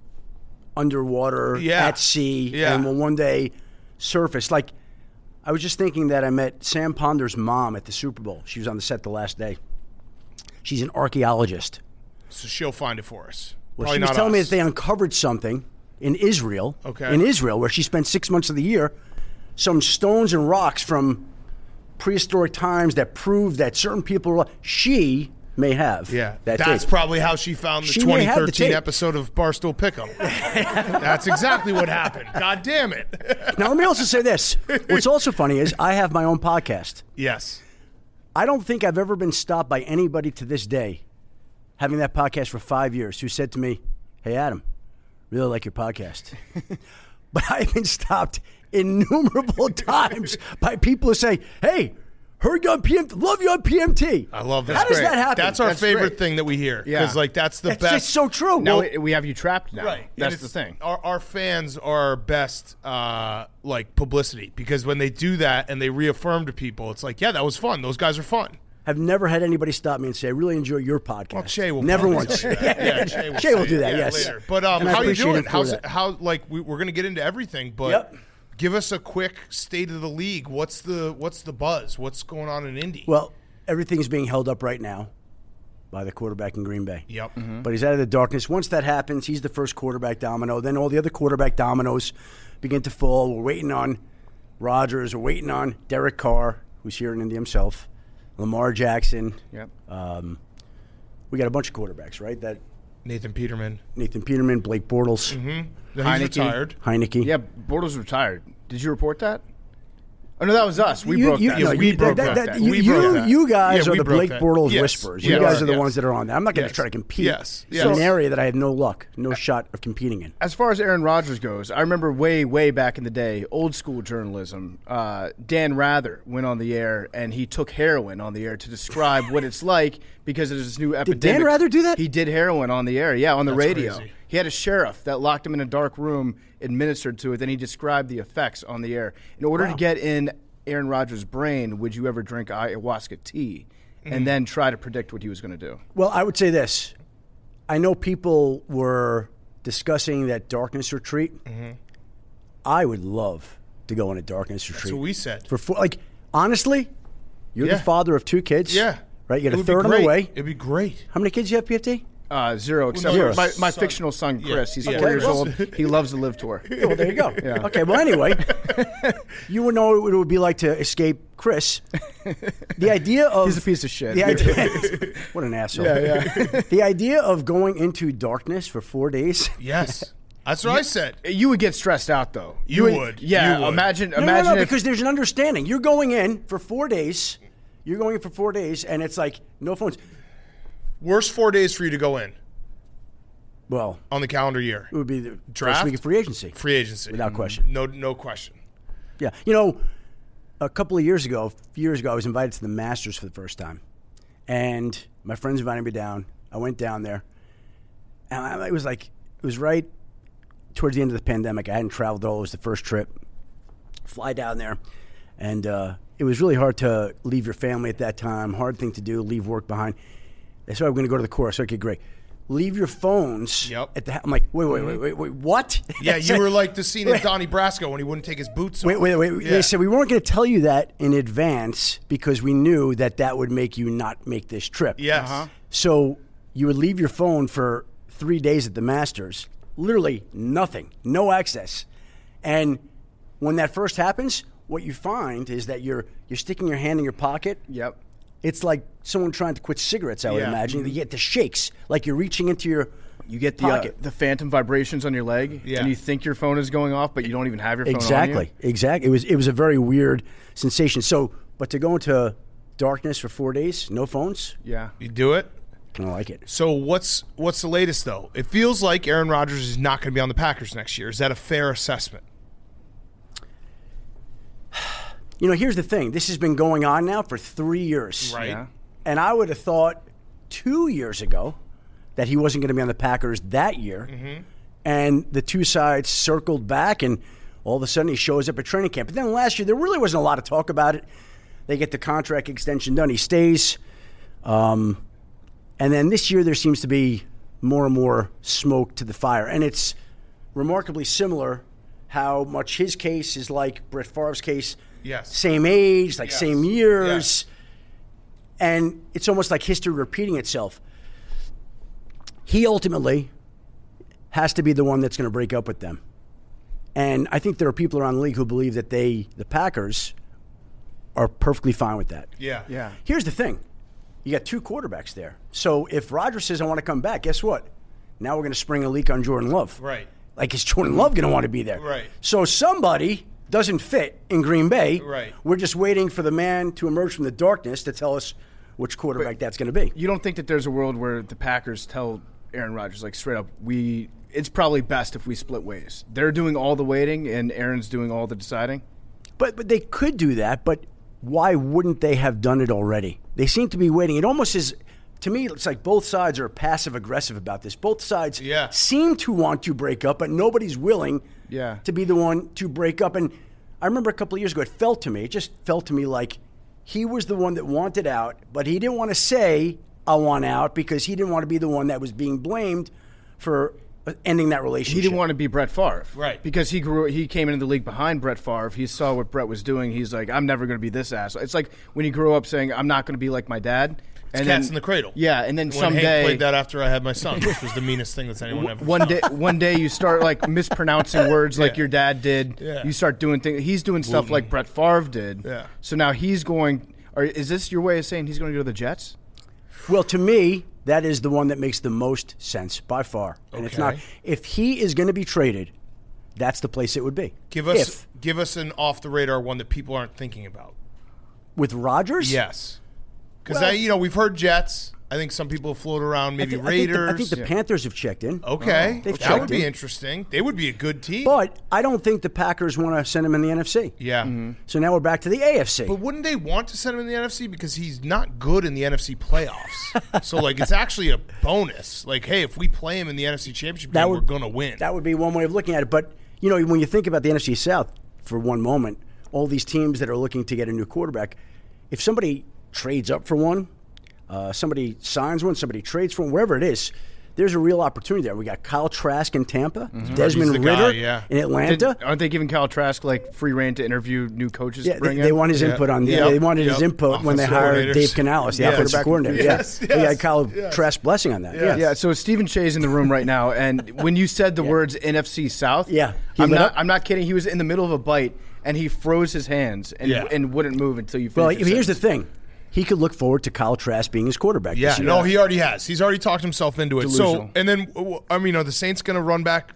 Speaker 6: underwater
Speaker 1: Yeah.
Speaker 6: at sea
Speaker 1: Yeah.
Speaker 6: and will one day surface. Like, I was just thinking that I met Sam Ponder's mom at the Super Bowl. She was on the set the last day. She's an archaeologist.
Speaker 1: So she'll find it for us.
Speaker 6: Well,
Speaker 1: Probably
Speaker 6: she was
Speaker 1: not
Speaker 6: telling me
Speaker 1: us.
Speaker 6: that they uncovered something in Israel.
Speaker 1: Okay.
Speaker 6: In Israel, where she spent six months of the year, some stones and rocks from prehistoric times that prove that certain people were. She may have.
Speaker 1: Yeah,
Speaker 6: that
Speaker 1: that's
Speaker 6: tape.
Speaker 1: probably how she found the
Speaker 6: She may
Speaker 1: twenty
Speaker 6: have the
Speaker 1: thirteen
Speaker 6: tape.
Speaker 1: episode of Barstool Pick'em. That's exactly what happened. God damn it.
Speaker 6: Now, let me also say this. What's also funny is I have my own podcast.
Speaker 1: Yes.
Speaker 6: I don't think I've ever been stopped by anybody to this day, having that podcast for five years, who said to me, "Hey, Adam, really like your podcast." But I've been stopped innumerable times by people who say, "Hey, heard you on P M T, love you on P M T."
Speaker 1: I love that.
Speaker 6: How does
Speaker 2: great.
Speaker 6: that happen?
Speaker 1: That's our
Speaker 2: That's
Speaker 1: favorite
Speaker 2: great.
Speaker 1: thing that we hear.
Speaker 2: Yeah.
Speaker 1: Because, like, that's the
Speaker 6: That's
Speaker 1: best.
Speaker 6: just so true.
Speaker 2: Now
Speaker 6: Well,
Speaker 2: we- we have you trapped now.
Speaker 1: Right.
Speaker 2: That's
Speaker 1: And
Speaker 2: the
Speaker 1: it's-
Speaker 2: thing.
Speaker 1: Our, our fans are our best, uh, like, publicity. Because when they do that and they reaffirm to people, it's like, yeah, that was fun. Those guys are fun.
Speaker 6: I've never had anybody stop me and say, "I really enjoy your podcast."
Speaker 1: Well, Shay will
Speaker 6: never
Speaker 1: probably
Speaker 6: once.
Speaker 1: tell you that. Yeah, Shay will,
Speaker 6: Shay will
Speaker 1: say
Speaker 6: do
Speaker 1: it.
Speaker 6: that,
Speaker 1: Yeah,
Speaker 6: yes.
Speaker 1: later. But um,
Speaker 6: And I
Speaker 1: how you
Speaker 6: appreciate
Speaker 1: doing?
Speaker 6: him for
Speaker 1: How's
Speaker 6: that.
Speaker 1: it, how like we, we're gonna get into everything, but
Speaker 6: Yep.
Speaker 1: give us a quick state of the league. What's the what's the buzz? What's going on in Indy?
Speaker 6: Well, everything's being held up right now by the quarterback in Green Bay.
Speaker 1: Yep.
Speaker 6: But he's out of the darkness. Once that happens, he's the first quarterback domino. Then all the other quarterback dominoes begin to fall. We're waiting on Rodgers. We're waiting on Derek Carr, who's here in Indy himself. Lamar Jackson.
Speaker 2: Yep.
Speaker 6: Um, we got a bunch of quarterbacks, right? That
Speaker 1: Nathan Peterman.
Speaker 6: Nathan Peterman, Blake Bortles,
Speaker 1: He's
Speaker 2: Heineke.
Speaker 1: retired.
Speaker 6: Heineke.
Speaker 2: Yeah, Bortles retired. Did you report that? Oh, no, that was us. We
Speaker 6: you,
Speaker 2: broke
Speaker 6: you,
Speaker 2: that.
Speaker 6: no,
Speaker 1: Yeah, we
Speaker 6: you,
Speaker 1: broke
Speaker 6: that,
Speaker 1: that.
Speaker 6: that, you,
Speaker 1: We
Speaker 6: you,
Speaker 1: broke that.
Speaker 6: you guys
Speaker 1: Yeah,
Speaker 6: are
Speaker 1: we
Speaker 6: the
Speaker 1: broke
Speaker 6: Blake
Speaker 1: that.
Speaker 6: Bortles
Speaker 1: Yes.
Speaker 6: whispers.
Speaker 1: Yes.
Speaker 6: You guys are the
Speaker 1: Yes.
Speaker 6: ones that are on there. I'm not going to
Speaker 1: Yes.
Speaker 6: try to compete.
Speaker 1: Yes.
Speaker 6: It's
Speaker 1: Yes.
Speaker 6: an area that I had no luck, no shot of competing in.
Speaker 2: As far as Aaron Rodgers goes, I remember way, way back in the day, old school journalism. Uh, Dan Rather went on the air and he took heroin on the air to describe what it's like because there's this new epidemic.
Speaker 6: Dan Rather do that?
Speaker 2: He did heroin on the air, yeah, on the
Speaker 1: That's
Speaker 2: radio.
Speaker 1: crazy.
Speaker 2: He had a sheriff that locked him in a dark room, administered to it, then he described the effects on the air. In order
Speaker 6: Wow.
Speaker 2: to get in Aaron Rodgers' brain, would you ever drink ayahuasca tea
Speaker 1: Mm-hmm.
Speaker 2: and then try to predict what he was going to do?
Speaker 6: Well, I would say this. I know people were discussing that darkness retreat. I would love to go on a darkness retreat.
Speaker 1: That's what we said.
Speaker 6: For four, like, honestly, you're
Speaker 1: Yeah.
Speaker 6: the father of two kids.
Speaker 1: Yeah.
Speaker 6: Right? You
Speaker 1: It
Speaker 6: got a
Speaker 1: would be
Speaker 6: third on the
Speaker 1: great.
Speaker 6: way.
Speaker 1: It'd be great.
Speaker 6: How many kids do you have, P F T?
Speaker 2: Uh, zero, except
Speaker 1: Zero.
Speaker 2: for my, my
Speaker 1: Son.
Speaker 2: fictional son, Chris.
Speaker 1: Yeah.
Speaker 2: He's
Speaker 1: Yeah.
Speaker 2: four
Speaker 6: Okay,
Speaker 2: years
Speaker 6: well-
Speaker 2: old. He loves the live tour.
Speaker 6: Yeah, well, there you go. Okay, well, anyway, you would know what it would be like to escape Chris. The idea of
Speaker 2: He's a piece of shit.
Speaker 6: The idea, what an asshole.
Speaker 2: Yeah, yeah.
Speaker 6: The idea of going into darkness for four days.
Speaker 1: Yes. That's what I said.
Speaker 2: You would get stressed out, though.
Speaker 1: You would.
Speaker 2: Yeah,
Speaker 1: You would.
Speaker 2: imagine.
Speaker 6: No, no,
Speaker 2: imagine
Speaker 6: no,
Speaker 2: if,
Speaker 6: because there's an understanding. You're going in for four days. You're going in for four days, and it's like no phones.
Speaker 1: Worst four days for you to go in
Speaker 6: Well,
Speaker 1: on the calendar year.
Speaker 6: it would be the
Speaker 1: Draft?
Speaker 6: first week of free agency.
Speaker 1: Free agency.
Speaker 6: Without question.
Speaker 1: No, no question.
Speaker 6: Yeah. You know, a couple of years ago, a few years ago, I was invited to the Masters for the first time. And my friends invited me down. I went down there. And I, it was like, it was right towards the end of the pandemic. I hadn't traveled at all. It was the first trip. Fly down there. And uh, it was really hard to leave your family at that time. Hard thing to do, leave work behind. They said, I'm going to go to the course. Okay, great. Leave your phones
Speaker 1: Yep.
Speaker 6: at the. I'm like, wait, wait, wait, wait, wait, what?
Speaker 1: Yeah, you were like the scene in Donnie Brasco when he wouldn't take his boots off.
Speaker 6: Wait, wait, wait.
Speaker 1: Yeah.
Speaker 6: They said we weren't going to tell you that in advance because we knew that that would make you not make this trip.
Speaker 1: Yes. Uh-huh.
Speaker 6: So you would leave your phone for three days at the Masters. Literally nothing, no access. And when that first happens, what you find is that you're you're sticking your hand in your pocket.
Speaker 2: Yep.
Speaker 6: It's like someone trying to quit cigarettes, I would
Speaker 1: Yeah.
Speaker 6: imagine. You get the shakes, like you're reaching into your
Speaker 2: You get the uh,
Speaker 6: pocket.
Speaker 2: the phantom vibrations on your leg,
Speaker 1: Yeah.
Speaker 2: and you think your phone is going off, but you don't even have your phone
Speaker 6: Exactly,
Speaker 2: on you.
Speaker 6: exactly. It was it was a very weird sensation. So, but to go into darkness for four days, no phones,
Speaker 2: Yeah.
Speaker 1: You do it.
Speaker 6: kind of like it.
Speaker 1: So what's what's the latest though? It feels like Aaron Rodgers is not going to be on the Packers next year. Is that a fair assessment?
Speaker 6: You know, here's the thing. This has been going on now for three years,
Speaker 1: Right.
Speaker 2: Yeah.
Speaker 6: and I would have thought two years ago that he wasn't going to be on the Packers that year,
Speaker 1: Mm-hmm.
Speaker 6: and the two sides circled back, and all of a sudden he shows up at training camp. But then last year there really wasn't a lot of talk about it. They get the contract extension done. He stays. Um, and then this year there seems to be more and more smoke to the fire. And it's remarkably similar how much his case is like Brett Favre's case.
Speaker 1: Yes.
Speaker 6: Same age, like
Speaker 1: Yes.
Speaker 6: same years.
Speaker 1: Yes.
Speaker 6: And it's almost like history repeating itself. He ultimately has to be the one that's going to break up with them. And I think there are people around the league who believe that they, the Packers, are perfectly fine with that.
Speaker 1: Yeah.
Speaker 2: Yeah.
Speaker 6: Here's the thing. You got two quarterbacks there. So if Rodgers says, I want to come back, guess what? Now we're going to spring a leak on Jordan Love.
Speaker 1: Right.
Speaker 6: Like, is Jordan Love going to want to be there?
Speaker 1: Right.
Speaker 6: So somebody doesn't fit in Green Bay.
Speaker 1: Right.
Speaker 6: We're just waiting for the man to emerge from the darkness to tell us which quarterback that's going to be.
Speaker 2: You don't think that there's a world where the Packers tell Aaron Rodgers, like, straight up, we it's probably best if we split ways. They're doing all the waiting, and Aaron's doing all the deciding?
Speaker 6: But but they could do that, but why wouldn't they have done it already? They seem to be waiting. It almost is, to me, it's like both sides are passive aggressive about this. Both sides
Speaker 1: Yeah.
Speaker 6: seem to want to break up, but nobody's willing
Speaker 2: Yeah.
Speaker 6: to be the one to break up. And I remember a couple of years ago, it felt to me, it just felt to me like he was the one that wanted out, but he didn't want to say, I want out, because he didn't want to be the one that was being blamed for ending that relationship.
Speaker 2: He didn't want to be Brett Favre,
Speaker 1: Right.
Speaker 2: Because he grew, he came into the league behind Brett Favre. He saw what Brett was doing. He's like, I'm never going to be this asshole. It's like when he grew up saying, I'm not going to be like my dad.
Speaker 1: It's cats in the cradle.
Speaker 2: Yeah, and then
Speaker 1: When
Speaker 2: someday
Speaker 1: Hank played that after I had my son, which was the meanest thing that's anyone ever.
Speaker 2: one day, one day you start like mispronouncing words like
Speaker 1: Yeah.
Speaker 2: your dad did.
Speaker 1: Yeah.
Speaker 2: You start doing things. He's doing stuff like Brett Favre did.
Speaker 1: Yeah.
Speaker 2: So now he's going. Or is this your way of saying he's going to go to the Jets?
Speaker 6: Well, to me, that is the one that makes the most sense by far. And it's not.
Speaker 1: Okay.
Speaker 6: If he is going to be traded that's the place it would be.
Speaker 1: Give us
Speaker 6: If,
Speaker 1: give us an off the radar one that people aren't thinking about.
Speaker 6: with Rodgers?
Speaker 1: Yes, because
Speaker 6: Well-
Speaker 1: I you know we've heard Jets. I think some people float around
Speaker 6: I
Speaker 1: maybe
Speaker 6: thi- I think the-
Speaker 1: Raiders.
Speaker 6: I think the, Panthers have checked in.
Speaker 1: okay,
Speaker 6: They've
Speaker 1: that
Speaker 6: checked
Speaker 1: would be
Speaker 6: in.
Speaker 1: interesting. They would be a good team.
Speaker 6: But I don't think the Packers want to send him in the N F C.
Speaker 1: yeah.
Speaker 6: So now we're back to the A F C.
Speaker 1: But wouldn't they want to send him in the N F C because he's not good in the N F C playoffs? So like it's actually a bonus. Like, hey, if we play him in the N F C Championship
Speaker 6: That
Speaker 1: game,
Speaker 6: would-
Speaker 1: we're gonna win.
Speaker 6: That would be one way of looking at it. But, you know, when you think about the N F C South for one moment, all these teams that are looking to get a new quarterback, if somebody trades up for one, uh, somebody signs one, somebody trades for one, wherever it is, there's a real opportunity there. We got Kyle Trask in Tampa, Desmond
Speaker 1: He's the
Speaker 6: Ritter
Speaker 1: guy, yeah.
Speaker 6: in Atlanta.
Speaker 2: Did, aren't they giving Kyle Trask like free reign to interview new coaches?
Speaker 6: Yeah,
Speaker 2: to
Speaker 6: they,
Speaker 2: bring
Speaker 6: they
Speaker 2: in?
Speaker 6: want his
Speaker 1: Yeah.
Speaker 6: input on the.
Speaker 1: Yep.
Speaker 6: They wanted his
Speaker 1: Yep.
Speaker 6: input when they
Speaker 1: Offensive
Speaker 6: hired
Speaker 1: coordinators.
Speaker 6: Dave Canales, the
Speaker 1: Yes.
Speaker 6: offensive coordinator.
Speaker 1: Yes,
Speaker 6: yeah, they
Speaker 1: yes,
Speaker 6: had Kyle
Speaker 1: yes.
Speaker 6: Trask blessing on that.
Speaker 1: Yes.
Speaker 6: Yeah.
Speaker 2: Yeah, so Stephen Shea's in the room right now, and when you said the words N F C South,
Speaker 6: Yeah, he
Speaker 2: I'm
Speaker 6: lit
Speaker 2: not.
Speaker 6: up.
Speaker 2: I'm not kidding. He was in the middle of a bite, and he froze his hands and
Speaker 1: Yeah.
Speaker 2: and wouldn't move until you.
Speaker 6: Well,
Speaker 2: finished your
Speaker 6: here's the
Speaker 2: sentence.
Speaker 6: thing: he could look forward to Kyle Trask being his quarterback.
Speaker 1: Yeah,
Speaker 6: this year.
Speaker 1: no, he already has. He's already talked himself into it.
Speaker 2: Delusional.
Speaker 1: So, and then, w- I mean, are the Saints going to run back?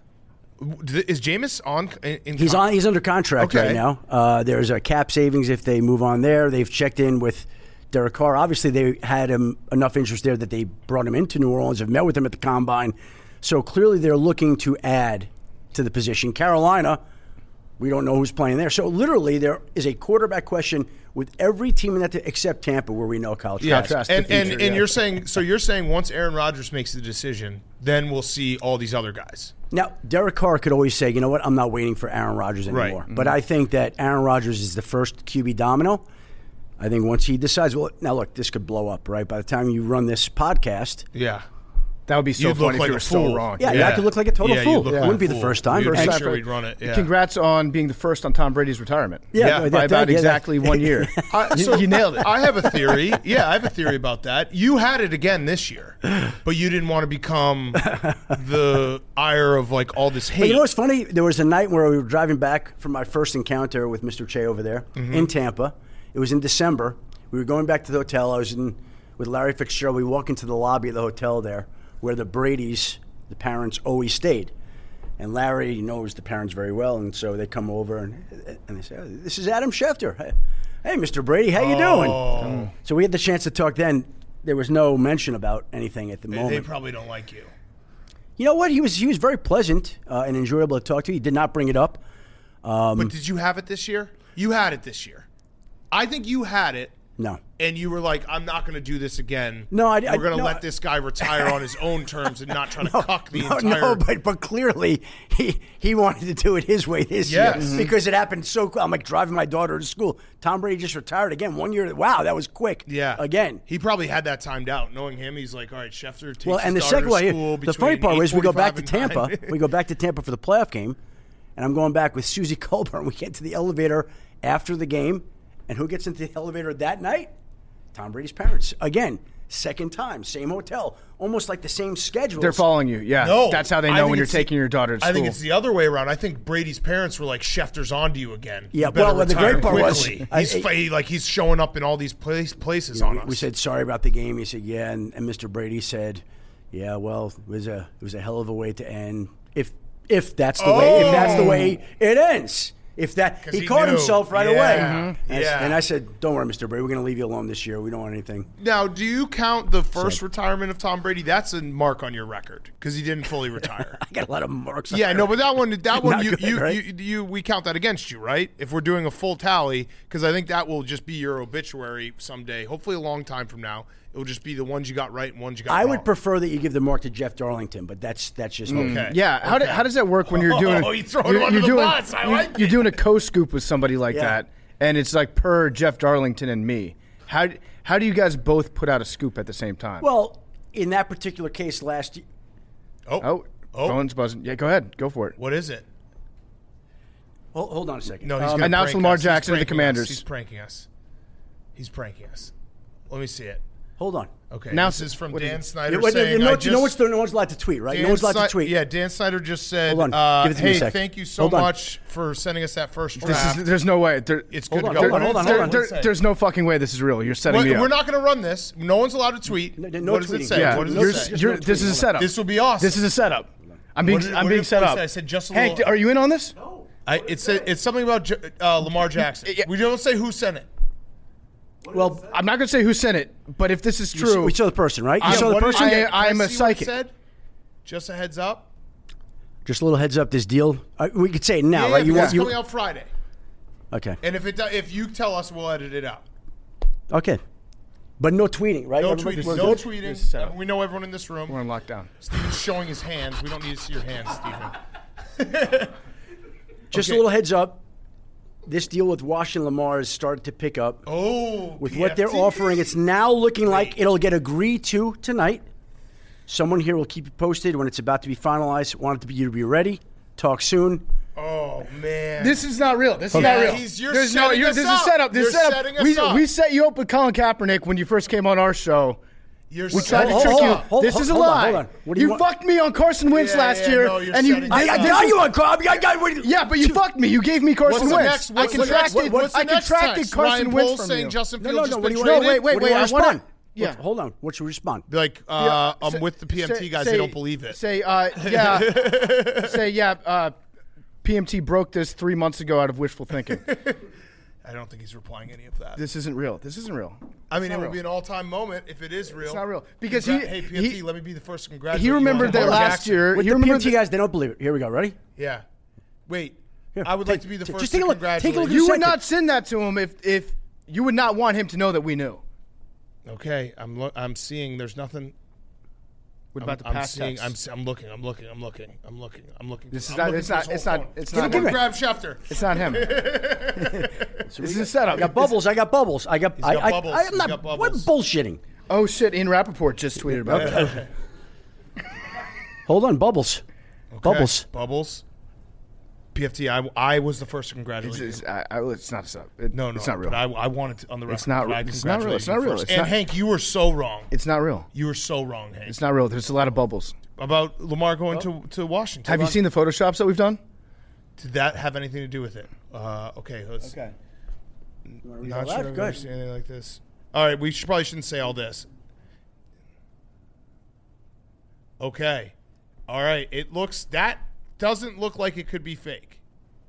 Speaker 1: Is Jameis on? In, in
Speaker 6: He's
Speaker 1: con-
Speaker 6: on. He's under contract
Speaker 1: Okay.
Speaker 6: right now. Uh, there's a cap savings if they move on there. They've checked in with Derek Carr. Obviously, they had him enough interest there that they brought him into New Orleans. Have met with him at the combine. So clearly, they're looking to add to the position. Carolina, we don't know who's playing there. So literally, there is a quarterback question with every team in that t- except Tampa, where we know Kyle
Speaker 1: Yeah,
Speaker 6: Trask.
Speaker 2: Trask, the
Speaker 1: and and,
Speaker 2: future,
Speaker 1: and
Speaker 2: yeah.
Speaker 1: you're saying so you're saying once Aaron Rodgers makes the decision, then we'll see all these other guys.
Speaker 6: Now, Derek Carr could always say, you know what, I'm not waiting for Aaron Rodgers
Speaker 1: Right.
Speaker 6: anymore. But I think that Aaron Rodgers is the first Q B domino. I think once he decides, well, now look, this could blow up, right? By the time you run this podcast,
Speaker 1: Yeah.
Speaker 2: That would be so
Speaker 1: You'd look
Speaker 2: funny
Speaker 1: like
Speaker 2: if you
Speaker 1: a
Speaker 2: were
Speaker 1: fool.
Speaker 2: so wrong.
Speaker 6: yeah, yeah. I could look like a total
Speaker 1: Yeah,
Speaker 6: fool.
Speaker 1: you'd look
Speaker 6: It
Speaker 1: like
Speaker 6: wouldn't
Speaker 1: a
Speaker 6: be the
Speaker 1: fool.
Speaker 6: first time.
Speaker 1: We'd
Speaker 6: but-
Speaker 1: make sure we'd run it. Yeah.
Speaker 2: Congrats on being the first on Tom Brady's retirement.
Speaker 6: Yeah,
Speaker 1: Yeah.
Speaker 6: that-
Speaker 2: by
Speaker 6: that-
Speaker 2: about
Speaker 6: yeah, that-
Speaker 2: exactly one year.
Speaker 1: I,
Speaker 2: You-
Speaker 1: so
Speaker 2: you nailed it.
Speaker 1: I have a theory. Yeah, I have a theory about that. You had it again this year, but you didn't want to become the ire of like all this hate.
Speaker 6: But you know what's funny? There was a night where we were driving back from my first encounter with Mister Che over there
Speaker 1: Mm-hmm.
Speaker 6: in Tampa. It was in December. We were going back to the hotel. I was in with Larry Fitzgerald. We walk into the lobby of the hotel there where the Bradys, the parents, always stayed. And Larry knows the parents very well, and so they come over and and they say, oh, "This is Adam Schefter. Hey, hey, Mister Brady, how you
Speaker 1: Oh.
Speaker 6: doing?" So we had the chance to talk then. There was no mention about anything at the
Speaker 1: They,
Speaker 6: moment.
Speaker 1: they probably don't like you.
Speaker 6: You know what? He was he was very pleasant uh, and enjoyable to talk to. He did not bring it up. Um,
Speaker 1: But did you have it this year? You had it this year. I think you had it,
Speaker 6: No.
Speaker 1: and you were like, "I'm not going to do this again.
Speaker 6: No, I-
Speaker 1: We're
Speaker 6: I-
Speaker 1: going to
Speaker 6: no,
Speaker 1: let
Speaker 6: I-
Speaker 1: this guy retire on his own terms and not try to cuck the
Speaker 6: no,
Speaker 1: entire."
Speaker 6: no, but but clearly he he wanted to do it his way this
Speaker 1: Yes.
Speaker 6: year because it happened so quick. I'm like driving my daughter to school. Tom Brady just retired again. One year. Wow, that was quick.
Speaker 1: Yeah.
Speaker 6: Again.
Speaker 1: He probably had that timed out. Knowing him, he's like, all right, Schefter takes
Speaker 6: Well,
Speaker 1: his
Speaker 6: and the
Speaker 1: daughter
Speaker 6: second
Speaker 1: to
Speaker 6: one,
Speaker 1: school
Speaker 6: the funny
Speaker 1: between
Speaker 6: part was we go back to
Speaker 1: eight forty-five
Speaker 6: Tampa.
Speaker 1: and nine.
Speaker 6: we go back to Tampa for the playoff game, and I'm going back with Susie Colburn. We get to the elevator after the game, and who gets into the elevator that night? Tom Brady's parents. Again, second time, same hotel, almost like the same schedule.
Speaker 2: They're following you. Yeah,
Speaker 1: No,
Speaker 2: that's how they
Speaker 1: I
Speaker 2: know
Speaker 1: think
Speaker 2: when you're
Speaker 1: it's the-
Speaker 2: taking your daughter to
Speaker 1: I
Speaker 2: school.
Speaker 1: think it's the other way around. I think Brady's parents were like, "Schefter's on to you again.
Speaker 6: Yeah,
Speaker 1: You better
Speaker 6: well, the
Speaker 1: retire
Speaker 6: great part was-
Speaker 1: quickly."
Speaker 6: I-
Speaker 1: he's
Speaker 6: I-
Speaker 1: fa- he- like he's showing up in all these place, places
Speaker 6: You know,
Speaker 1: on
Speaker 6: we,
Speaker 1: us.
Speaker 6: we said sorry about the game. He said, "Yeah," and, and Mister Brady said, "Yeah, well, it was a it was a hell of a way to end. If if that's the way if that's the way it ends." If that
Speaker 1: 'Cause
Speaker 6: he,
Speaker 1: he
Speaker 6: caught
Speaker 1: knew.
Speaker 6: himself right
Speaker 1: Yeah.
Speaker 6: away,
Speaker 1: Mhm.
Speaker 6: and, I,
Speaker 1: Yeah.
Speaker 6: and I said, "Don't worry, Mister Brady. We're going to leave you alone this year. We don't want anything."
Speaker 1: Now, do you count the first retirement of Tom Brady? That's a mark on your record because he didn't fully retire.
Speaker 6: I got a lot of marks. on
Speaker 1: Yeah,
Speaker 6: there.
Speaker 1: no, but that one, that one,
Speaker 6: Not
Speaker 1: you,
Speaker 6: good,
Speaker 1: you,
Speaker 6: right?
Speaker 1: you, you, we count that against you, right? If we're doing a full tally, because I think that will just be your obituary someday. Hopefully, a long time from now, it will just be the ones you got right and ones you got
Speaker 6: I
Speaker 1: wrong.
Speaker 6: would prefer that you give the mark to Jeff Darlington, but that's that's just me.
Speaker 1: Okay.
Speaker 2: Yeah, how, do,
Speaker 1: Okay.
Speaker 2: how does that work when you're doing?
Speaker 1: Oh, you throwing him under
Speaker 2: you're
Speaker 1: the
Speaker 2: doing,
Speaker 1: bus. I
Speaker 2: you're,
Speaker 1: like
Speaker 2: you're
Speaker 1: it.
Speaker 2: doing a co-scoop with somebody like
Speaker 6: Yeah.
Speaker 2: that, and it's like per Jeff Darlington and me. How how do you guys both put out a scoop at the same time?
Speaker 6: Well, in that particular case, last year,
Speaker 1: Oh,
Speaker 2: oh,
Speaker 1: oh.
Speaker 2: phone's buzzing. Yeah, go ahead, go for it.
Speaker 1: What is it?
Speaker 6: hold, hold on a second.
Speaker 1: No, he's
Speaker 2: Um,
Speaker 1: gonna
Speaker 2: announce
Speaker 1: prank
Speaker 2: Lamar
Speaker 1: us. He's
Speaker 2: Jackson to the
Speaker 1: pranking us.
Speaker 2: Commanders.
Speaker 1: He's pranking us. He's pranking us. Let me see it.
Speaker 6: hold on.
Speaker 1: Okay,
Speaker 2: Announce
Speaker 1: this is
Speaker 2: it.
Speaker 1: from
Speaker 2: What is
Speaker 1: Dan
Speaker 2: it?
Speaker 1: Snyder
Speaker 6: You, wait,
Speaker 1: saying,
Speaker 6: you know,
Speaker 1: I
Speaker 6: what- you know
Speaker 1: just-
Speaker 6: what's no one's allowed to tweet, right?
Speaker 1: Dan
Speaker 6: no one's allowed
Speaker 1: Sny-
Speaker 6: to tweet.
Speaker 1: Yeah, Dan Snyder just said,
Speaker 6: Hold on.
Speaker 1: uh,
Speaker 6: Give it to me a
Speaker 1: hey,
Speaker 6: sec.
Speaker 1: thank you so
Speaker 6: Hold on.
Speaker 1: much for sending us that first
Speaker 2: This
Speaker 1: draft.
Speaker 2: is, there's no way. There,
Speaker 1: It's
Speaker 6: Hold
Speaker 1: good
Speaker 6: on,
Speaker 1: to go.
Speaker 6: hold on,
Speaker 1: What
Speaker 6: hold
Speaker 1: did
Speaker 6: on,
Speaker 1: it
Speaker 6: hold
Speaker 1: say?
Speaker 6: on.
Speaker 1: What
Speaker 2: there-
Speaker 1: did it say?
Speaker 2: there's no fucking way this is real. You're setting
Speaker 1: What-
Speaker 2: me up.
Speaker 1: we're not going to run this. No one's allowed to tweet.
Speaker 6: No, no
Speaker 1: what does
Speaker 6: tweeting.
Speaker 1: it say?
Speaker 2: Yeah,
Speaker 1: What does
Speaker 2: you're-
Speaker 1: it say?
Speaker 6: Just
Speaker 2: you're-
Speaker 6: no
Speaker 2: this is a
Speaker 6: tweeting.
Speaker 2: setup.
Speaker 1: This will be awesome.
Speaker 2: This is a setup. I'm being
Speaker 1: What did-
Speaker 2: I'm
Speaker 1: what
Speaker 2: being
Speaker 1: did-
Speaker 2: set
Speaker 1: what
Speaker 2: up.
Speaker 1: did I say? Just a
Speaker 2: Hank,
Speaker 1: little-
Speaker 2: are you in on this?
Speaker 1: I, it's a, it's something about J- uh, Lamar Jackson.
Speaker 2: Yeah.
Speaker 1: We don't say who sent it.
Speaker 6: Well,
Speaker 2: I'm not going to say who sent it, but if this is
Speaker 6: you
Speaker 2: true,
Speaker 6: saw- we saw the person, right? You
Speaker 2: I-
Speaker 6: saw the
Speaker 1: What did
Speaker 6: person.
Speaker 1: you get?
Speaker 2: I-
Speaker 1: Can
Speaker 2: I'm a
Speaker 1: see what it
Speaker 2: psychic.
Speaker 1: said? Just a heads up.
Speaker 6: Just a little heads up. This deal. Uh, we could say it now,
Speaker 1: Yeah,
Speaker 6: right?
Speaker 1: yeah, because
Speaker 6: want
Speaker 1: it's coming out Friday.
Speaker 6: Okay.
Speaker 1: And if it do, if you tell us, we'll edit it out.
Speaker 6: Okay. But no tweeting, right?
Speaker 1: No
Speaker 6: Everybody-
Speaker 1: tweeting.
Speaker 6: we're
Speaker 1: No
Speaker 6: good?
Speaker 1: tweeting.
Speaker 2: This is set up.
Speaker 1: We know everyone in this room.
Speaker 2: we're on lockdown.
Speaker 1: Steven's showing his hands. We don't need to see your hands, Steven.
Speaker 6: Just
Speaker 1: Okay.
Speaker 6: a little heads up. This deal with Washington Lamar has started to pick up.
Speaker 1: Oh,
Speaker 6: With
Speaker 1: P
Speaker 6: what
Speaker 1: F
Speaker 6: they're
Speaker 1: T.
Speaker 6: offering, it's now looking like it'll get agreed to tonight. Someone here will keep you posted when it's about to be finalized. Want it to be you to be ready. Talk soon.
Speaker 1: Oh man,
Speaker 2: This is not real. This is
Speaker 1: Yeah,
Speaker 2: not real.
Speaker 1: he's- you're
Speaker 2: There's no.
Speaker 1: setting
Speaker 2: You're,
Speaker 1: us
Speaker 2: this
Speaker 1: up.
Speaker 2: is set up. This
Speaker 1: You're
Speaker 2: is set
Speaker 1: setting
Speaker 2: up.
Speaker 1: us
Speaker 2: We,
Speaker 1: up.
Speaker 2: we set you up with Colin Kaepernick when you first came on our show.
Speaker 1: you're
Speaker 2: We tried to
Speaker 1: setting
Speaker 2: trick
Speaker 1: us
Speaker 2: you.
Speaker 1: up.
Speaker 6: Hold-
Speaker 2: this
Speaker 6: hold-
Speaker 2: is a
Speaker 6: hold on,
Speaker 2: lie.
Speaker 6: hold on. What do you
Speaker 2: you
Speaker 6: want-
Speaker 2: fucked me on Carson Wentz
Speaker 1: Yeah,
Speaker 2: last
Speaker 1: yeah,
Speaker 2: year,
Speaker 1: no, you're
Speaker 2: and you.
Speaker 1: setting
Speaker 6: I,
Speaker 1: us
Speaker 6: I
Speaker 1: up.
Speaker 2: this
Speaker 6: got
Speaker 2: is-
Speaker 6: you on Cobb. I got what do you-
Speaker 2: Yeah, but you fucked me. You gave me Carson
Speaker 1: What's the
Speaker 2: Wentz.
Speaker 1: next?
Speaker 2: I
Speaker 1: What's the next?
Speaker 2: contracted.
Speaker 1: What's the
Speaker 2: I
Speaker 1: next
Speaker 2: contracted
Speaker 1: text?
Speaker 2: Carson
Speaker 1: Ryan
Speaker 2: Wentz
Speaker 1: Poles
Speaker 2: from
Speaker 1: saying
Speaker 2: you.
Speaker 1: Justin
Speaker 6: No,
Speaker 1: Fields
Speaker 6: no,
Speaker 1: has
Speaker 6: no.
Speaker 1: been
Speaker 6: What do you
Speaker 1: traded.
Speaker 2: No, wait, wait,
Speaker 6: what do you
Speaker 2: wait,
Speaker 6: want to
Speaker 2: I wanna-
Speaker 6: respond?
Speaker 2: Yeah.
Speaker 6: What- hold on. What should we respond?
Speaker 1: Be like, uh, I'm with the P M T
Speaker 2: Say-
Speaker 1: guys.
Speaker 2: say-
Speaker 1: they don't believe it.
Speaker 2: Say, uh, yeah. say, yeah. Uh, P M T broke this three months ago out of wishful thinking.
Speaker 1: I don't think he's replying any of that.
Speaker 2: This isn't real. This isn't real.
Speaker 1: I mean,
Speaker 2: not
Speaker 1: it would
Speaker 2: real.
Speaker 1: be an all-time moment if it is real.
Speaker 2: It's not real. Because
Speaker 1: Congra-
Speaker 2: he-
Speaker 1: hey P M T,
Speaker 2: he-
Speaker 1: let me be the first to congratulate
Speaker 2: He
Speaker 1: you on
Speaker 2: remembered that
Speaker 1: Lamar
Speaker 2: last
Speaker 1: Jackson.
Speaker 2: year.
Speaker 6: With
Speaker 2: he
Speaker 6: the P
Speaker 2: remembered
Speaker 6: M T
Speaker 2: that-
Speaker 6: guys, they don't believe it. Here we go. Ready?
Speaker 1: Yeah. Wait.
Speaker 6: Here,
Speaker 1: I would
Speaker 6: take-
Speaker 1: like to be the
Speaker 6: t-
Speaker 1: first
Speaker 6: just
Speaker 1: to
Speaker 6: take a look- take a
Speaker 1: congratulate
Speaker 6: look at
Speaker 1: you.
Speaker 2: You would
Speaker 6: Second.
Speaker 2: not send that to him if if you would not want him to know that we knew.
Speaker 1: Okay, I'm lo- I'm seeing. There's nothing.
Speaker 2: What
Speaker 1: I'm,
Speaker 2: about the
Speaker 1: I'm
Speaker 2: past
Speaker 1: seeing.
Speaker 2: text?
Speaker 1: I'm, s- I'm looking. I'm looking. I'm looking. I'm looking. I'm looking.
Speaker 2: This is
Speaker 1: I'm
Speaker 2: not-
Speaker 1: looking
Speaker 2: it's
Speaker 1: for
Speaker 2: not-
Speaker 1: his whole
Speaker 2: it's not-
Speaker 1: phone.
Speaker 2: it's
Speaker 1: I'm
Speaker 2: not
Speaker 1: gonna
Speaker 2: him.
Speaker 1: grab Schefter.
Speaker 2: It's not him. This is a setup.
Speaker 6: I got bubbles. I got bubbles. I got.
Speaker 1: got
Speaker 6: I, I,
Speaker 1: bubbles.
Speaker 6: I am
Speaker 1: He's
Speaker 6: not.
Speaker 1: got
Speaker 6: What
Speaker 1: bubbles.
Speaker 6: bullshitting?
Speaker 2: Oh shit! Ian Rappaport just tweeted about that.
Speaker 6: Hold on, bubbles. Bubbles.
Speaker 1: Bubbles. P F T. I, I was the first to congratulate
Speaker 2: It's,
Speaker 1: you.
Speaker 2: it's, I, I, it's not a setup. It,
Speaker 1: No, no,
Speaker 2: it's not real.
Speaker 1: But I, I wanted to, on the record.
Speaker 2: It's not
Speaker 1: but I
Speaker 2: real. It's not real.
Speaker 1: congratulated
Speaker 2: It's
Speaker 1: you
Speaker 2: not real.
Speaker 1: first.
Speaker 2: It's
Speaker 1: and
Speaker 2: not-
Speaker 1: Hank, you were so wrong.
Speaker 2: it's not real.
Speaker 1: You were so wrong, Hank.
Speaker 2: It's not real. There's a lot of bubbles.
Speaker 1: About Lamar going to, to Washington.
Speaker 2: Have you seen the photoshops that we've done?
Speaker 1: Did that have anything to do with it? Uh, okay, let's.
Speaker 6: Okay.
Speaker 1: Not
Speaker 6: Go
Speaker 1: sure
Speaker 6: ahead,
Speaker 1: I've
Speaker 6: go
Speaker 1: ever
Speaker 6: ahead.
Speaker 1: seen anything like this. All right, we should, probably shouldn't say all this. Okay. All right, it looks that doesn't look like it could be fake.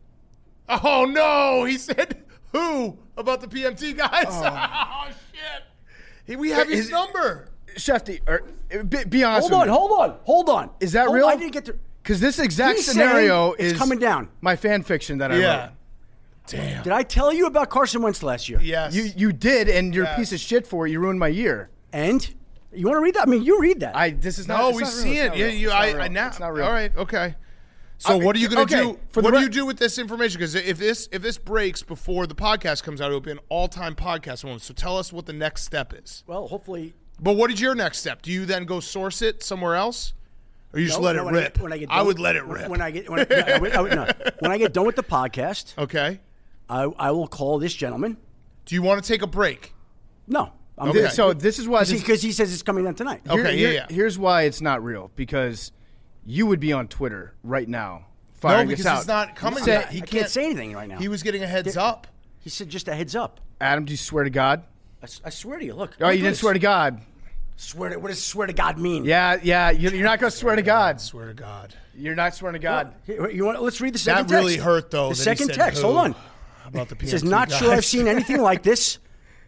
Speaker 1: Oh no, he said who about the P M T guys? Oh, shit. Hey, we have his
Speaker 2: Is-
Speaker 1: number.
Speaker 2: Shefty, or, be, be honest
Speaker 6: Hold
Speaker 2: with
Speaker 6: on.
Speaker 2: me.
Speaker 6: Hold on. Hold on.
Speaker 2: Is that
Speaker 6: Hold
Speaker 2: real?
Speaker 6: on, I didn't get to.
Speaker 2: Because this exact
Speaker 6: He's
Speaker 2: scenario
Speaker 6: saying it's
Speaker 2: is
Speaker 6: coming down.
Speaker 2: my fan fiction that I
Speaker 1: Yeah.
Speaker 2: wrote.
Speaker 1: Damn.
Speaker 6: Did I tell you about Carson Wentz last year?
Speaker 1: Yes.
Speaker 2: You you did, and you're
Speaker 1: Yes.
Speaker 2: a piece of shit for it. You ruined my year.
Speaker 6: And you want to read that? I mean, you read that.
Speaker 2: I this is not.
Speaker 1: no,
Speaker 2: it's
Speaker 1: we
Speaker 2: not real.
Speaker 1: see
Speaker 2: It's
Speaker 1: it.
Speaker 2: not
Speaker 1: Yeah,
Speaker 2: real.
Speaker 1: you.
Speaker 2: It's not
Speaker 1: I,
Speaker 2: real.
Speaker 1: I now.
Speaker 2: It's not real.
Speaker 1: All right. Okay. So
Speaker 2: I-
Speaker 1: what are you going to
Speaker 2: okay,
Speaker 1: do?
Speaker 2: for the
Speaker 1: What do
Speaker 2: re-
Speaker 1: you do with this information? Because if this if this breaks before the podcast comes out, it will be an all time podcast moment. So tell us what the next step is.
Speaker 6: well, hopefully.
Speaker 1: But what is your next step? Do you then go source it somewhere else, or you just
Speaker 6: No,
Speaker 1: let
Speaker 6: no,
Speaker 1: it
Speaker 6: when I
Speaker 1: rip?
Speaker 6: get- when I get
Speaker 1: I
Speaker 6: done-
Speaker 1: would let it
Speaker 6: when-
Speaker 1: rip.
Speaker 6: When I get when I, no, I would- I would- no. When I get done with the podcast,
Speaker 1: okay.
Speaker 6: I, I will call this gentleman.
Speaker 1: Do you want to take a break?
Speaker 6: No, I'm
Speaker 1: Okay.
Speaker 6: good.
Speaker 2: So this is why this,
Speaker 6: because he says it's coming down tonight.
Speaker 1: Okay,
Speaker 2: here-
Speaker 1: yeah,
Speaker 2: here-
Speaker 1: yeah.
Speaker 2: Here's why it's not real because you would be on Twitter right now
Speaker 1: No,
Speaker 2: firing
Speaker 1: because
Speaker 2: this out.
Speaker 1: it's not coming.
Speaker 2: Say-
Speaker 1: yet. He
Speaker 6: I can't say anything right now.
Speaker 1: He was getting a heads up.
Speaker 6: He said just a heads up.
Speaker 2: Adam, do you swear to God?
Speaker 6: I, s- I swear to you. Look.
Speaker 2: Oh,
Speaker 6: look
Speaker 2: you
Speaker 6: at
Speaker 2: didn't
Speaker 6: this.
Speaker 2: swear to God.
Speaker 6: Swear to, what does swear to God mean?
Speaker 2: Yeah, yeah. you- You're not going to swear to God.
Speaker 1: Swear to God.
Speaker 2: You're not swearing to God.
Speaker 6: Here, you want? Let's read the second
Speaker 1: That
Speaker 6: text.
Speaker 1: really hurt though.
Speaker 6: The
Speaker 1: that he
Speaker 6: second
Speaker 1: said
Speaker 6: text.
Speaker 1: who
Speaker 6: Hold on.
Speaker 1: About the P M T
Speaker 6: It says, not sure
Speaker 1: guys."
Speaker 6: I've seen anything like this.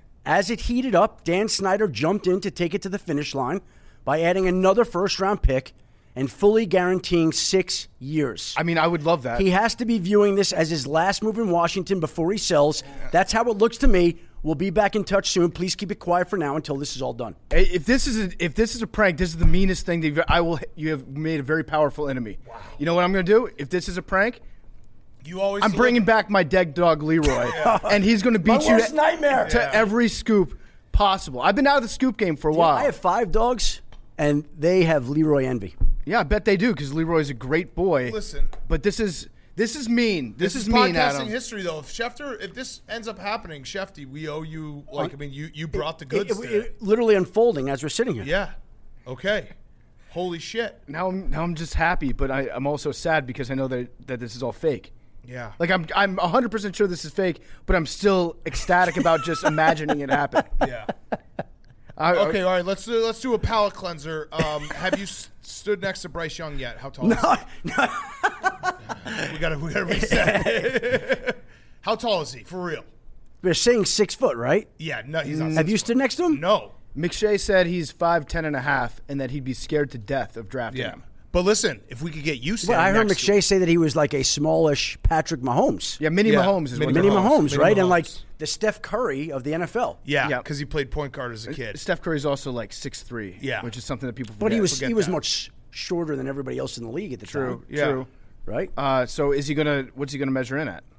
Speaker 6: As it heated up, Dan Snyder jumped in to take it to the finish line by adding another first-round pick and fully guaranteeing six years.
Speaker 2: I mean, I would love that.
Speaker 6: He has to be viewing this as his last move in Washington before he sells. That's how it looks to me. We'll be back in touch soon. Please keep it quiet for now until this is all done.
Speaker 2: Hey, If this is a, if this is a prank, this is the meanest thing that you've, I will. You have made a very powerful enemy. Wow. You know what I'm going to do? If this is a prank,
Speaker 1: You always.
Speaker 2: I'm bringing back my dead dog Leroy, and he's going to beat
Speaker 6: My
Speaker 2: you
Speaker 6: worst
Speaker 2: to,
Speaker 6: nightmare.
Speaker 2: to
Speaker 1: Yeah.
Speaker 2: every scoop possible. I've been out of the scoop game for a while.
Speaker 6: I have five dogs, and they have Leroy envy.
Speaker 2: Yeah, I bet they do because Leroy's a great boy.
Speaker 1: Listen.
Speaker 2: but this is this is mean. This,
Speaker 1: This,
Speaker 2: is
Speaker 1: is
Speaker 2: mean,
Speaker 1: podcasting
Speaker 2: Adam.
Speaker 1: history, though. If Schefter, if this ends up happening, Shefty, we owe you. Like, I mean, you you brought the goods.
Speaker 6: It- it-
Speaker 1: today.
Speaker 6: it- literally unfolding as we're sitting here.
Speaker 1: Yeah. Okay. Holy shit.
Speaker 2: Now I'm now I'm just happy, but I, I'm also sad because I know that that this is all fake.
Speaker 1: Yeah.
Speaker 2: Like I'm I'm one hundred percent sure this is fake, but I'm still ecstatic about just imagining it happen.
Speaker 1: Yeah.
Speaker 2: I,
Speaker 1: Okay, all right. Let's do let's do a palate cleanser. Um, have you s- stood next to Bryce Young yet? How tall?
Speaker 6: No,
Speaker 1: is
Speaker 6: no.
Speaker 1: he? We gotta we gotta reset. How tall is he for real?
Speaker 6: They're saying six foot, right?
Speaker 1: Yeah, no, he's not.
Speaker 6: Have
Speaker 1: six
Speaker 6: you
Speaker 1: foot.
Speaker 6: stood next to him?
Speaker 1: No.
Speaker 2: McShay said he's five ten and a half, and that he'd be scared to death of drafting
Speaker 1: Yeah.
Speaker 2: him.
Speaker 1: But listen, if we could get you
Speaker 6: Well,
Speaker 1: standing
Speaker 6: I heard
Speaker 1: next to
Speaker 6: McShay
Speaker 1: him-
Speaker 6: say that he was like a smallish Patrick Mahomes.
Speaker 2: Yeah, Mini
Speaker 1: Yeah,
Speaker 2: Mahomes is
Speaker 1: Mini
Speaker 2: what
Speaker 6: Mini
Speaker 2: they're
Speaker 1: Mahomes.
Speaker 6: Mahomes,
Speaker 1: Mini
Speaker 6: right? And like
Speaker 1: Mahomes.
Speaker 6: the Steph Curry of the N F L.
Speaker 1: Yeah,
Speaker 2: Yeah.
Speaker 1: because he played point guard as a kid.
Speaker 2: Steph Curry's also like six three.
Speaker 1: Yeah.
Speaker 2: which is something that people forget.
Speaker 6: But he was
Speaker 1: forget
Speaker 6: he was
Speaker 1: that.
Speaker 6: much shorter than everybody else in the league at the
Speaker 2: true.
Speaker 6: time.
Speaker 1: Yeah.
Speaker 2: True.
Speaker 6: Right?
Speaker 2: Uh, so is he gonna? What's he gonna measure in at?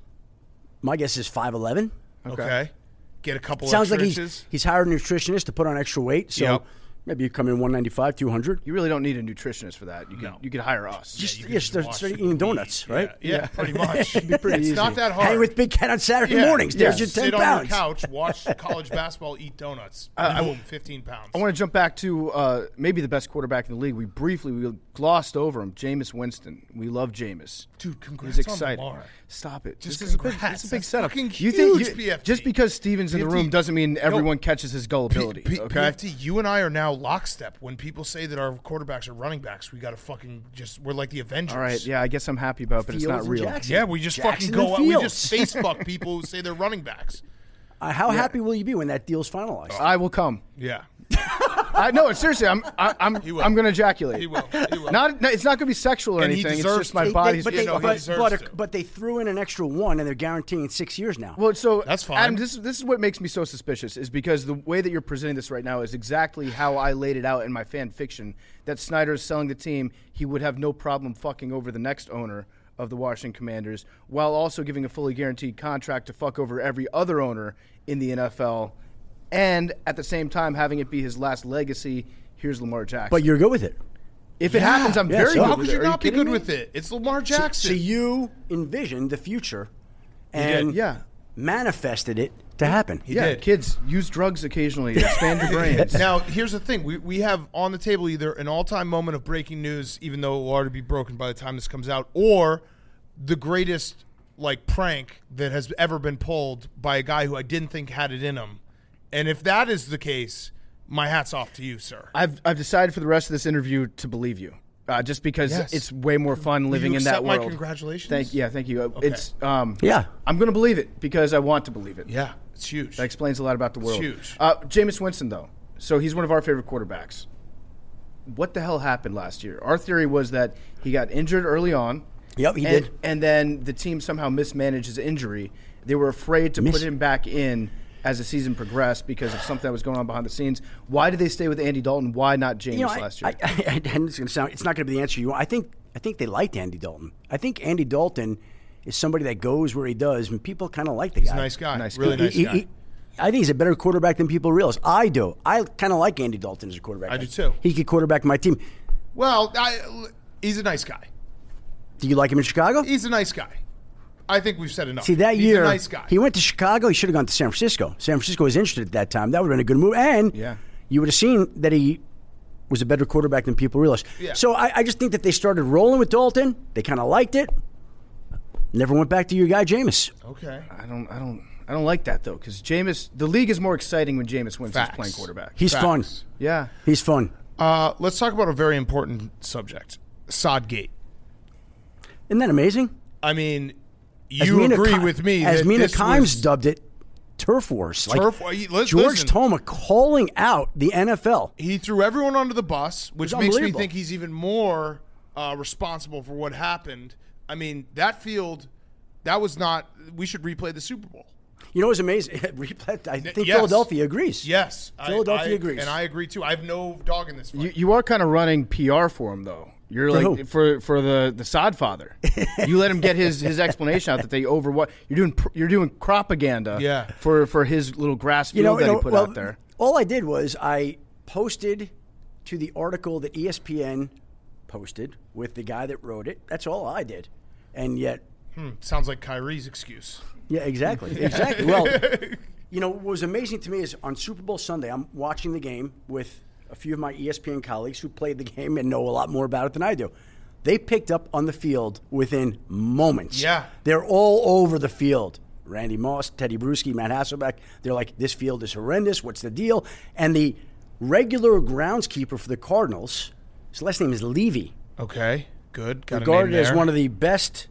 Speaker 6: My guess is five eleven.
Speaker 1: Okay. Get a couple
Speaker 6: Sounds
Speaker 1: extra
Speaker 6: like he's
Speaker 1: inches.
Speaker 6: he's hired a nutritionist to put on extra weight. So
Speaker 1: Yep.
Speaker 6: maybe you come in one ninety-five, two hundred.
Speaker 2: You really don't need a nutritionist for that. You could
Speaker 1: No.
Speaker 2: you could hire us.
Speaker 6: Just,
Speaker 1: you
Speaker 6: yeah,
Speaker 1: could just
Speaker 6: start,
Speaker 1: watch
Speaker 6: start
Speaker 1: the
Speaker 6: eating
Speaker 1: movie.
Speaker 6: donuts, right?
Speaker 1: Yeah, yeah, pretty much.
Speaker 6: pretty
Speaker 1: it's
Speaker 6: easy.
Speaker 1: not that hard.
Speaker 6: Hang with Big Ken on Saturday
Speaker 1: Yeah.
Speaker 6: mornings. There's
Speaker 1: Yeah.
Speaker 6: your ten
Speaker 1: Sit
Speaker 6: pounds.
Speaker 1: on your couch, watch college basketball, eat donuts. Boom, fifteen pounds.
Speaker 2: I want to jump back to uh, maybe the best quarterback in the league. We briefly we glossed over him, Jameis Winston. We love Jameis.
Speaker 1: Dude, congrats
Speaker 2: He's
Speaker 1: on
Speaker 2: excited.
Speaker 1: Lamar.
Speaker 2: Stop it.
Speaker 1: Just
Speaker 2: this is a big,
Speaker 1: congrats.
Speaker 2: this is a big
Speaker 1: That's
Speaker 2: setup.
Speaker 1: fucking
Speaker 2: you think
Speaker 1: huge,
Speaker 2: you-
Speaker 1: B F T.
Speaker 2: just because Steven's in the
Speaker 1: B F T.
Speaker 2: room doesn't mean everyone
Speaker 1: No.
Speaker 2: catches his gullibility.
Speaker 1: P- P-
Speaker 2: okay.
Speaker 1: P F T, you and I are now lockstep. When people say that our quarterbacks are running backs, we got to fucking just, we're like the Avengers.
Speaker 2: All right. Yeah, I guess I'm happy about, it, but it's
Speaker 6: Fields
Speaker 2: not
Speaker 6: and
Speaker 2: real.
Speaker 6: Jackson.
Speaker 1: Yeah, we just
Speaker 6: Jackson
Speaker 1: fucking go
Speaker 6: and
Speaker 1: out. We
Speaker 6: Fields.
Speaker 1: just face fuck people who say they're running backs.
Speaker 6: Uh, how happy will you be when that deal's finalized?
Speaker 2: I will come.
Speaker 1: Yeah.
Speaker 2: I no, seriously. I'm I, I'm
Speaker 1: He will.
Speaker 2: I'm going to ejaculate.
Speaker 1: He will. He will.
Speaker 2: Not no, it's not going to be sexual or
Speaker 1: And he
Speaker 2: anything. It's
Speaker 1: deserves
Speaker 2: just my
Speaker 1: to.
Speaker 6: They-
Speaker 2: body's.
Speaker 6: but
Speaker 1: Yeah,
Speaker 6: they,
Speaker 1: no, he
Speaker 6: but,
Speaker 1: deserves
Speaker 6: but,
Speaker 1: to.
Speaker 6: but they threw in an extra one, and they're guaranteeing six years now.
Speaker 2: Well, so
Speaker 1: That's fine.
Speaker 2: Adam, this this is what makes me so suspicious is because the way that you're presenting this right now is exactly how I laid it out in my fan fiction. That Snyder is selling the team, he would have no problem fucking over the next owner of the Washington Commanders, while also giving a fully guaranteed contract to fuck over every other owner in the N F L, and at the same time having it be his last legacy. Here's Lamar Jackson.
Speaker 6: But you're good with it.
Speaker 2: if it happens, I'm
Speaker 6: Yeah,
Speaker 2: very
Speaker 6: so-
Speaker 2: good
Speaker 1: How
Speaker 2: with
Speaker 1: could
Speaker 2: it.
Speaker 1: you
Speaker 2: Are
Speaker 1: not be
Speaker 2: kidding
Speaker 1: good
Speaker 2: me?
Speaker 1: with it? It's Lamar
Speaker 6: So,
Speaker 1: Jackson.
Speaker 6: so you envisioned the future and
Speaker 2: Yeah.
Speaker 6: manifested it to happen.
Speaker 2: Yeah,
Speaker 1: did.
Speaker 2: kids use drugs occasionally. Expand your brains.
Speaker 1: Now, here's the thing. We, we have on the table either an all-time moment of breaking news, even though it will already be broken by the time this comes out, or the greatest like prank that has ever been pulled by a guy who I didn't think had it in him. And if that is the case, my hat's off to you, sir.
Speaker 2: I've I've decided for the rest of this interview to believe you, uh, just because
Speaker 1: Yes.
Speaker 2: it's way more fun living
Speaker 1: you
Speaker 2: in that
Speaker 1: accept my
Speaker 2: world.
Speaker 1: congratulations?
Speaker 2: Thank yeah, thank you. Uh,
Speaker 1: Okay.
Speaker 2: It's um
Speaker 6: Yeah.
Speaker 2: I'm going to believe it because I want to believe it.
Speaker 1: Yeah, it's huge.
Speaker 2: That explains a lot about the world.
Speaker 1: huge.
Speaker 2: Uh, Jameis Winston though, so he's one of our favorite quarterbacks. What the hell happened last year? Our theory was that he got injured early on.
Speaker 6: Yep, he
Speaker 2: and,
Speaker 6: did.
Speaker 2: And then the team somehow mismanaged his injury. They were afraid to
Speaker 6: Mis-
Speaker 2: put him back in as the season progressed because of something that was going on behind the scenes. Why did they stay with Andy Dalton? Why not Jameis
Speaker 6: You know, I,
Speaker 2: last year?
Speaker 6: I, I, and it's going to sound. It's not going to be the answer you want. I think. I think they liked Andy Dalton. I think Andy Dalton is somebody that goes where he does, and people kind of like the
Speaker 1: He's
Speaker 6: guy.
Speaker 1: a nice guy.
Speaker 2: Nice
Speaker 1: really
Speaker 2: guy.
Speaker 1: nice
Speaker 6: He-
Speaker 1: guy.
Speaker 6: he- I think he's a better quarterback than people realize. I do. I kind of like Andy Dalton as a quarterback.
Speaker 1: I do too.
Speaker 6: He could quarterback my team.
Speaker 1: well, I, he's a nice guy.
Speaker 6: Do you like him in Chicago?
Speaker 1: He's a nice guy. I think we've said enough.
Speaker 6: See, that
Speaker 1: he's
Speaker 6: year,
Speaker 1: a nice guy.
Speaker 6: he went to Chicago. He should have gone to San Francisco. San Francisco was interested at that time. That would have been a good move. And
Speaker 2: Yeah.
Speaker 6: you would have seen that he was a better quarterback than people realized.
Speaker 1: Yeah.
Speaker 6: So I, I just think that they started rolling with Dalton. They kind of liked it. Never went back to your guy, Jameis.
Speaker 1: okay.
Speaker 2: I don't, I don't, I don't like that though because Jameis, the league is more exciting when Jameis Winston's
Speaker 1: Facts.
Speaker 2: playing quarterback.
Speaker 6: He's
Speaker 1: Facts.
Speaker 6: fun.
Speaker 2: yeah,
Speaker 6: He's fun.
Speaker 1: Uh, let's talk about a very important subject, Sodgate.
Speaker 6: Isn't that amazing?
Speaker 1: I mean,
Speaker 6: As
Speaker 1: you
Speaker 6: Mina
Speaker 1: agree
Speaker 6: Ki-
Speaker 1: with me
Speaker 6: As
Speaker 1: that
Speaker 6: Mina
Speaker 1: this
Speaker 6: Kimes
Speaker 1: was
Speaker 6: dubbed it, turf wars. Like,
Speaker 1: turf. George
Speaker 6: George
Speaker 1: listen,
Speaker 6: Toma calling out the N F L.
Speaker 1: he threw everyone under the bus, which
Speaker 6: It's
Speaker 1: makes me
Speaker 6: unbelievable.
Speaker 1: think he's even more uh, responsible for what happened. I mean, that field, that was not. We should replay the Super Bowl.
Speaker 6: You know what's amazing? Replay- I think
Speaker 1: Yes.
Speaker 6: Philadelphia agrees.
Speaker 1: Yes, I-
Speaker 6: Philadelphia
Speaker 1: I-
Speaker 6: agrees.
Speaker 1: and I agree too. I have no dog in this fight.
Speaker 2: you, you are kind of running P R for him though. You're
Speaker 6: For
Speaker 2: like
Speaker 6: who?
Speaker 2: for for the the sod father. You let him get his, his explanation out that they over what you're doing. pr- You're doing propaganda.
Speaker 1: Yeah.
Speaker 2: For for his little grass field
Speaker 6: You know,
Speaker 2: that
Speaker 6: you know,
Speaker 2: he put
Speaker 6: well,
Speaker 2: out there.
Speaker 6: all I did was I posted to the article that E S P N posted with the guy that wrote it. That's all I did. And yet,
Speaker 1: Hmm, sounds like Kyrie's excuse.
Speaker 6: yeah, exactly. Exactly. Well, you know, what was amazing to me is on Super Bowl Sunday, I'm watching the game with a few of my E S P N colleagues who played the game and know a lot more about it than I do. They picked up on the field within moments.
Speaker 1: Yeah.
Speaker 6: They're all over the field, Randy Moss, Teddy Bruschi, Matt Hasselbeck. They're like, this field is horrendous. What's the deal? And the regular groundskeeper for the Cardinals, his last name is Levy.
Speaker 1: Okay, good. Got
Speaker 6: Regarded
Speaker 1: a name
Speaker 6: as
Speaker 1: there.
Speaker 6: one of the best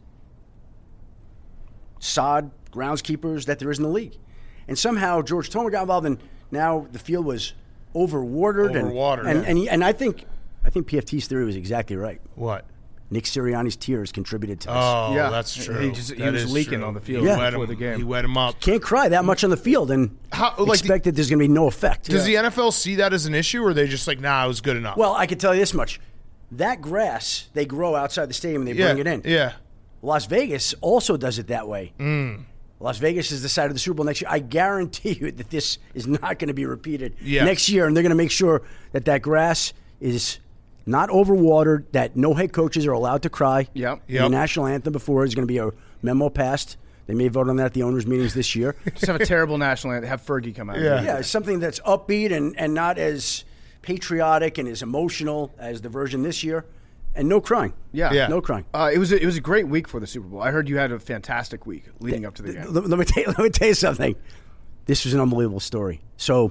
Speaker 6: sod groundskeepers that there is in the league. And somehow George Tomer got involved, and now the field was overwatered.
Speaker 1: Overwatered,
Speaker 6: And, and,
Speaker 1: yeah.
Speaker 6: and, he, and I think I think P F T's theory was exactly right.
Speaker 1: What?
Speaker 6: Nick Sirianni's tears contributed to this.
Speaker 1: Oh,
Speaker 2: Yeah.
Speaker 1: that's true.
Speaker 2: He just- he
Speaker 1: That
Speaker 2: was
Speaker 1: is
Speaker 2: leaking
Speaker 1: true.
Speaker 2: on the field
Speaker 1: He
Speaker 6: Yeah.
Speaker 1: wet
Speaker 2: before
Speaker 1: him-
Speaker 2: the game.
Speaker 1: He wet him up.
Speaker 6: Can't cry that much on the field and
Speaker 1: How- like
Speaker 6: expect that there's going to be no effect.
Speaker 1: Does the N F L see that as an issue, or are they just like, nah, it was good enough?
Speaker 6: Well, I can tell you this much. That grass, they grow outside the stadium and they
Speaker 1: yeah,
Speaker 6: bring it in.
Speaker 1: Yeah.
Speaker 6: Las Vegas also does it that way.
Speaker 1: Mm.
Speaker 6: Las Vegas is the site of the Super Bowl next year. I guarantee you that this is not going to be repeated
Speaker 1: Yeah.
Speaker 6: next year, and they're going to make sure that that grass is not overwatered, that no head coaches are allowed to cry.
Speaker 2: Yep.
Speaker 6: The
Speaker 1: Yep.
Speaker 6: national anthem before is going to be a memo passed. They may vote on that at the owners' meetings this year.
Speaker 2: Just have a terrible national anthem. Have Fergie come out.
Speaker 1: Yeah.
Speaker 6: Yeah, something that's upbeat and, and not as patriotic and as emotional as the version this year. And no crying.
Speaker 2: Yeah.
Speaker 1: Yeah.
Speaker 6: No crying.
Speaker 2: Uh, it was a, it was a great week for the Super Bowl. I heard you had a fantastic week leading up to the game.
Speaker 6: Let, let me tell you, let me tell you something. This was an unbelievable story. So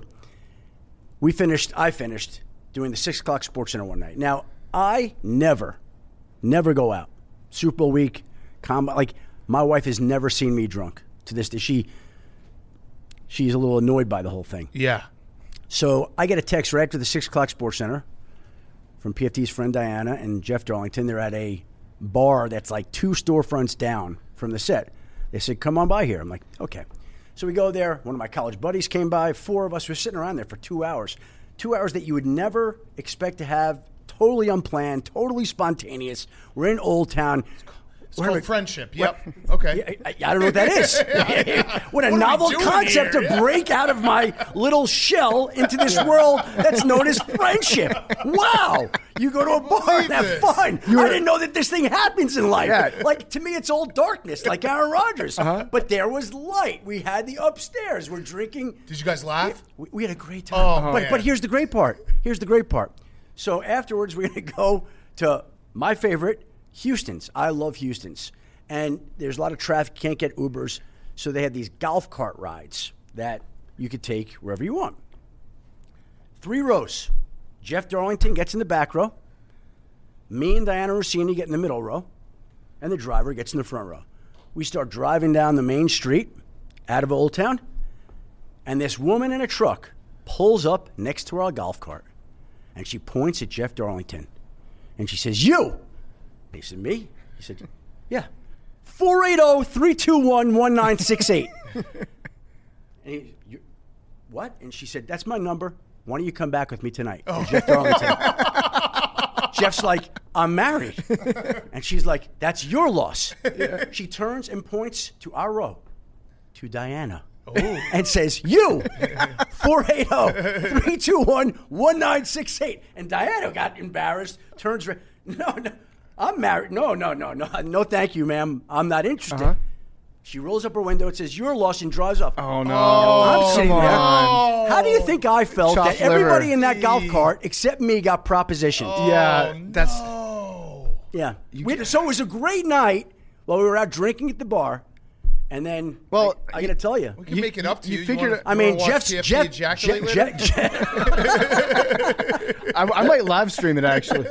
Speaker 6: we finished, I finished doing the six o'clock Sports Center one night. Now, I never, never go out. Super Bowl week, com- like my wife has never seen me drunk to this day. She, she's a little annoyed by the whole thing.
Speaker 1: Yeah.
Speaker 6: So I get a text right after the six o'clock Sports Center from P F T's friend Diana and Jeff Darlington. They're at a bar that's like two storefronts down from the set. They said, come on by here. I'm like, okay. So we go there. One of my college buddies came by. Four of us were sitting around there for two hours. Two hours that you would never expect to have, totally unplanned, totally spontaneous. We're in Old Town.
Speaker 1: It's called friendship. Yep. Okay.
Speaker 6: I, I don't know what that is. What a
Speaker 1: What are we
Speaker 6: novel
Speaker 1: doing
Speaker 6: concept
Speaker 1: here?
Speaker 6: to break out of my little shell into this world that's known as friendship. Wow. You go to a bar and have
Speaker 1: this.
Speaker 6: fun. I didn't know that this thing happens in life.
Speaker 2: Yeah.
Speaker 6: Like, to me, it's all darkness, like Aaron Rodgers. But there was light. We had the upstairs. We're drinking.
Speaker 1: Did you guys laugh?
Speaker 6: We, we had a great time.
Speaker 1: Oh,
Speaker 6: but,
Speaker 1: man.
Speaker 6: but here's the great part. Here's the great part. So afterwards, we're going to go to my favorite, Houston's. I love Houston's. And there's a lot of traffic, can't get Ubers. So they had these golf cart rides that you could take wherever you want. Three rows. Jeff Darlington gets in the back row. Me and Diana Rossini get in the middle row. And the driver gets in the front row. We start driving down the main street out of Old Town. And this woman in a truck pulls up next to our golf cart. And she points at Jeff Darlington. And she says, you! He said, me? He said, yeah. four eight zero, three two one, one nine six eight. And he, you, what? And she said, that's my number. Why don't you come back with me tonight? Oh. Jeff Darlington. Jeff's like, I'm married. And she's like, that's your loss. She turns and points to our row, to Diana. And says, you, four eight zero, three two one, one nine six eight. And Diana got embarrassed, turns around. No, no, I'm married. No, no, no, no. No, thank you, ma'am. I'm not interested.
Speaker 2: Uh-huh.
Speaker 6: She rolls up her window and says, you're lost, and drives off.
Speaker 2: Oh, no.
Speaker 6: I'm sitting
Speaker 2: come
Speaker 6: there.
Speaker 2: on.
Speaker 6: How do you think I felt
Speaker 2: Chopped
Speaker 6: that everybody
Speaker 2: liver.
Speaker 6: in that golf cart except me got propositioned?
Speaker 2: Yeah, that's
Speaker 1: Oh.
Speaker 6: Yeah. We, so it was a great night while we were out drinking at the bar. And then,
Speaker 2: Well,
Speaker 6: I, I got to tell you.
Speaker 1: We can make it up to
Speaker 2: you
Speaker 1: you.
Speaker 2: figured
Speaker 1: wanna,
Speaker 2: it-
Speaker 6: I
Speaker 1: you
Speaker 6: mean,
Speaker 1: wanna watch
Speaker 6: Jeff's,
Speaker 1: P F T
Speaker 6: Jeff,
Speaker 1: ejaculate
Speaker 6: Jeff,
Speaker 1: later?
Speaker 6: Jeff,
Speaker 2: I, I might live stream it actually.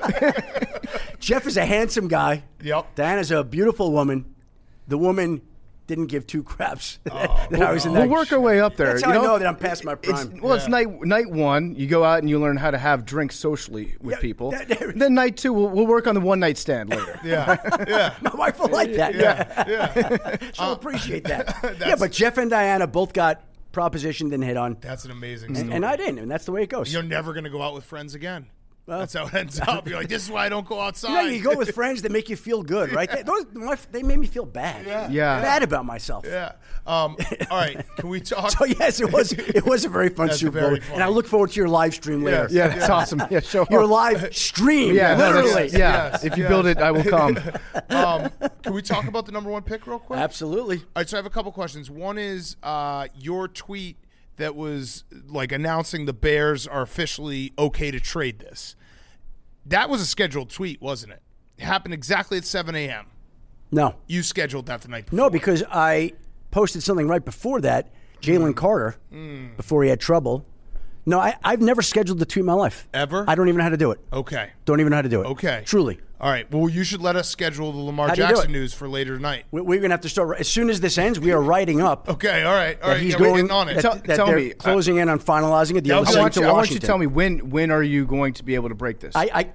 Speaker 6: Jeff is a handsome guy.
Speaker 1: Yep.
Speaker 6: Diana's a beautiful woman. The woman didn't give two craps that I was in that.
Speaker 2: We'll work our way up there.
Speaker 6: That's
Speaker 2: you
Speaker 6: how
Speaker 2: know?
Speaker 6: I know that I'm past my
Speaker 2: It's,
Speaker 6: prime.
Speaker 2: well, it's night night one. You go out and you learn how to have drinks socially with
Speaker 6: Yeah,
Speaker 2: people.
Speaker 6: that-
Speaker 2: then night two, we'll, we'll work on the one night stand later.
Speaker 1: Yeah. Yeah.
Speaker 6: My wife will like that.
Speaker 1: Yeah. Yeah.
Speaker 6: She'll appreciate that. Yeah, but Jeff and Diana both got propositioned and hit on,
Speaker 1: That's an amazing
Speaker 6: and,
Speaker 1: story.
Speaker 6: and I didn't, and that's the way it goes.
Speaker 1: You're never going to go out with friends again. That's how it ends up. You're like, this is why I don't go outside.
Speaker 6: You know, you go with friends that make you feel good, right? They, those, my, they made me feel bad.
Speaker 1: Yeah.
Speaker 2: Yeah.
Speaker 6: Bad about myself.
Speaker 1: Yeah. Um, all right. Can we talk?
Speaker 6: So yes, it was it was a very fun
Speaker 1: That's
Speaker 6: Super
Speaker 1: very
Speaker 6: Bowl,
Speaker 1: funny.
Speaker 6: and I look forward to your live stream later.
Speaker 1: Yes.
Speaker 2: Yeah, that's awesome. Yeah, show
Speaker 6: Your
Speaker 2: up.
Speaker 6: live stream,
Speaker 2: Yeah, no, that's-
Speaker 6: literally.
Speaker 2: yeah.
Speaker 1: Yes,
Speaker 2: if you
Speaker 1: yes.
Speaker 2: build it, I will come.
Speaker 1: um, can we talk about the number one pick real quick?
Speaker 6: Absolutely.
Speaker 1: All right, so I have a couple questions. One is uh, your tweet that was like announcing the Bears are officially okay to trade this. That was a scheduled tweet, wasn't it? It happened exactly at seven a.m.
Speaker 6: No,
Speaker 1: You scheduled that the night before.
Speaker 6: no, because I posted something right before that, Jalen
Speaker 1: Mm.
Speaker 6: Carter,
Speaker 1: Mm.
Speaker 6: before he had trouble. No, I, I've never scheduled a tweet in my life.
Speaker 1: Ever?
Speaker 6: I don't even know how to do it.
Speaker 1: Okay.
Speaker 6: Don't even know how to do it.
Speaker 1: Okay.
Speaker 6: Truly.
Speaker 1: All right. Well, you should let us schedule the Lamar
Speaker 6: How do you do
Speaker 1: Jackson
Speaker 6: it?
Speaker 1: news for later tonight.
Speaker 6: We- We're going to have to start. As soon as this ends, we are writing up.
Speaker 1: Okay. All right. All
Speaker 6: that
Speaker 1: right.
Speaker 6: he's
Speaker 1: yeah, we're
Speaker 6: going
Speaker 1: getting on it.
Speaker 6: That,
Speaker 2: Tell-
Speaker 6: that
Speaker 2: tell
Speaker 6: they're
Speaker 2: me, uh,
Speaker 6: closing in on finalizing it. The
Speaker 1: Yeah, I
Speaker 6: other
Speaker 1: was
Speaker 2: I
Speaker 6: side
Speaker 2: want,
Speaker 6: to
Speaker 2: you, I want
Speaker 6: Washington.
Speaker 2: you to tell me when when are you going to be able to break this?
Speaker 6: I, I,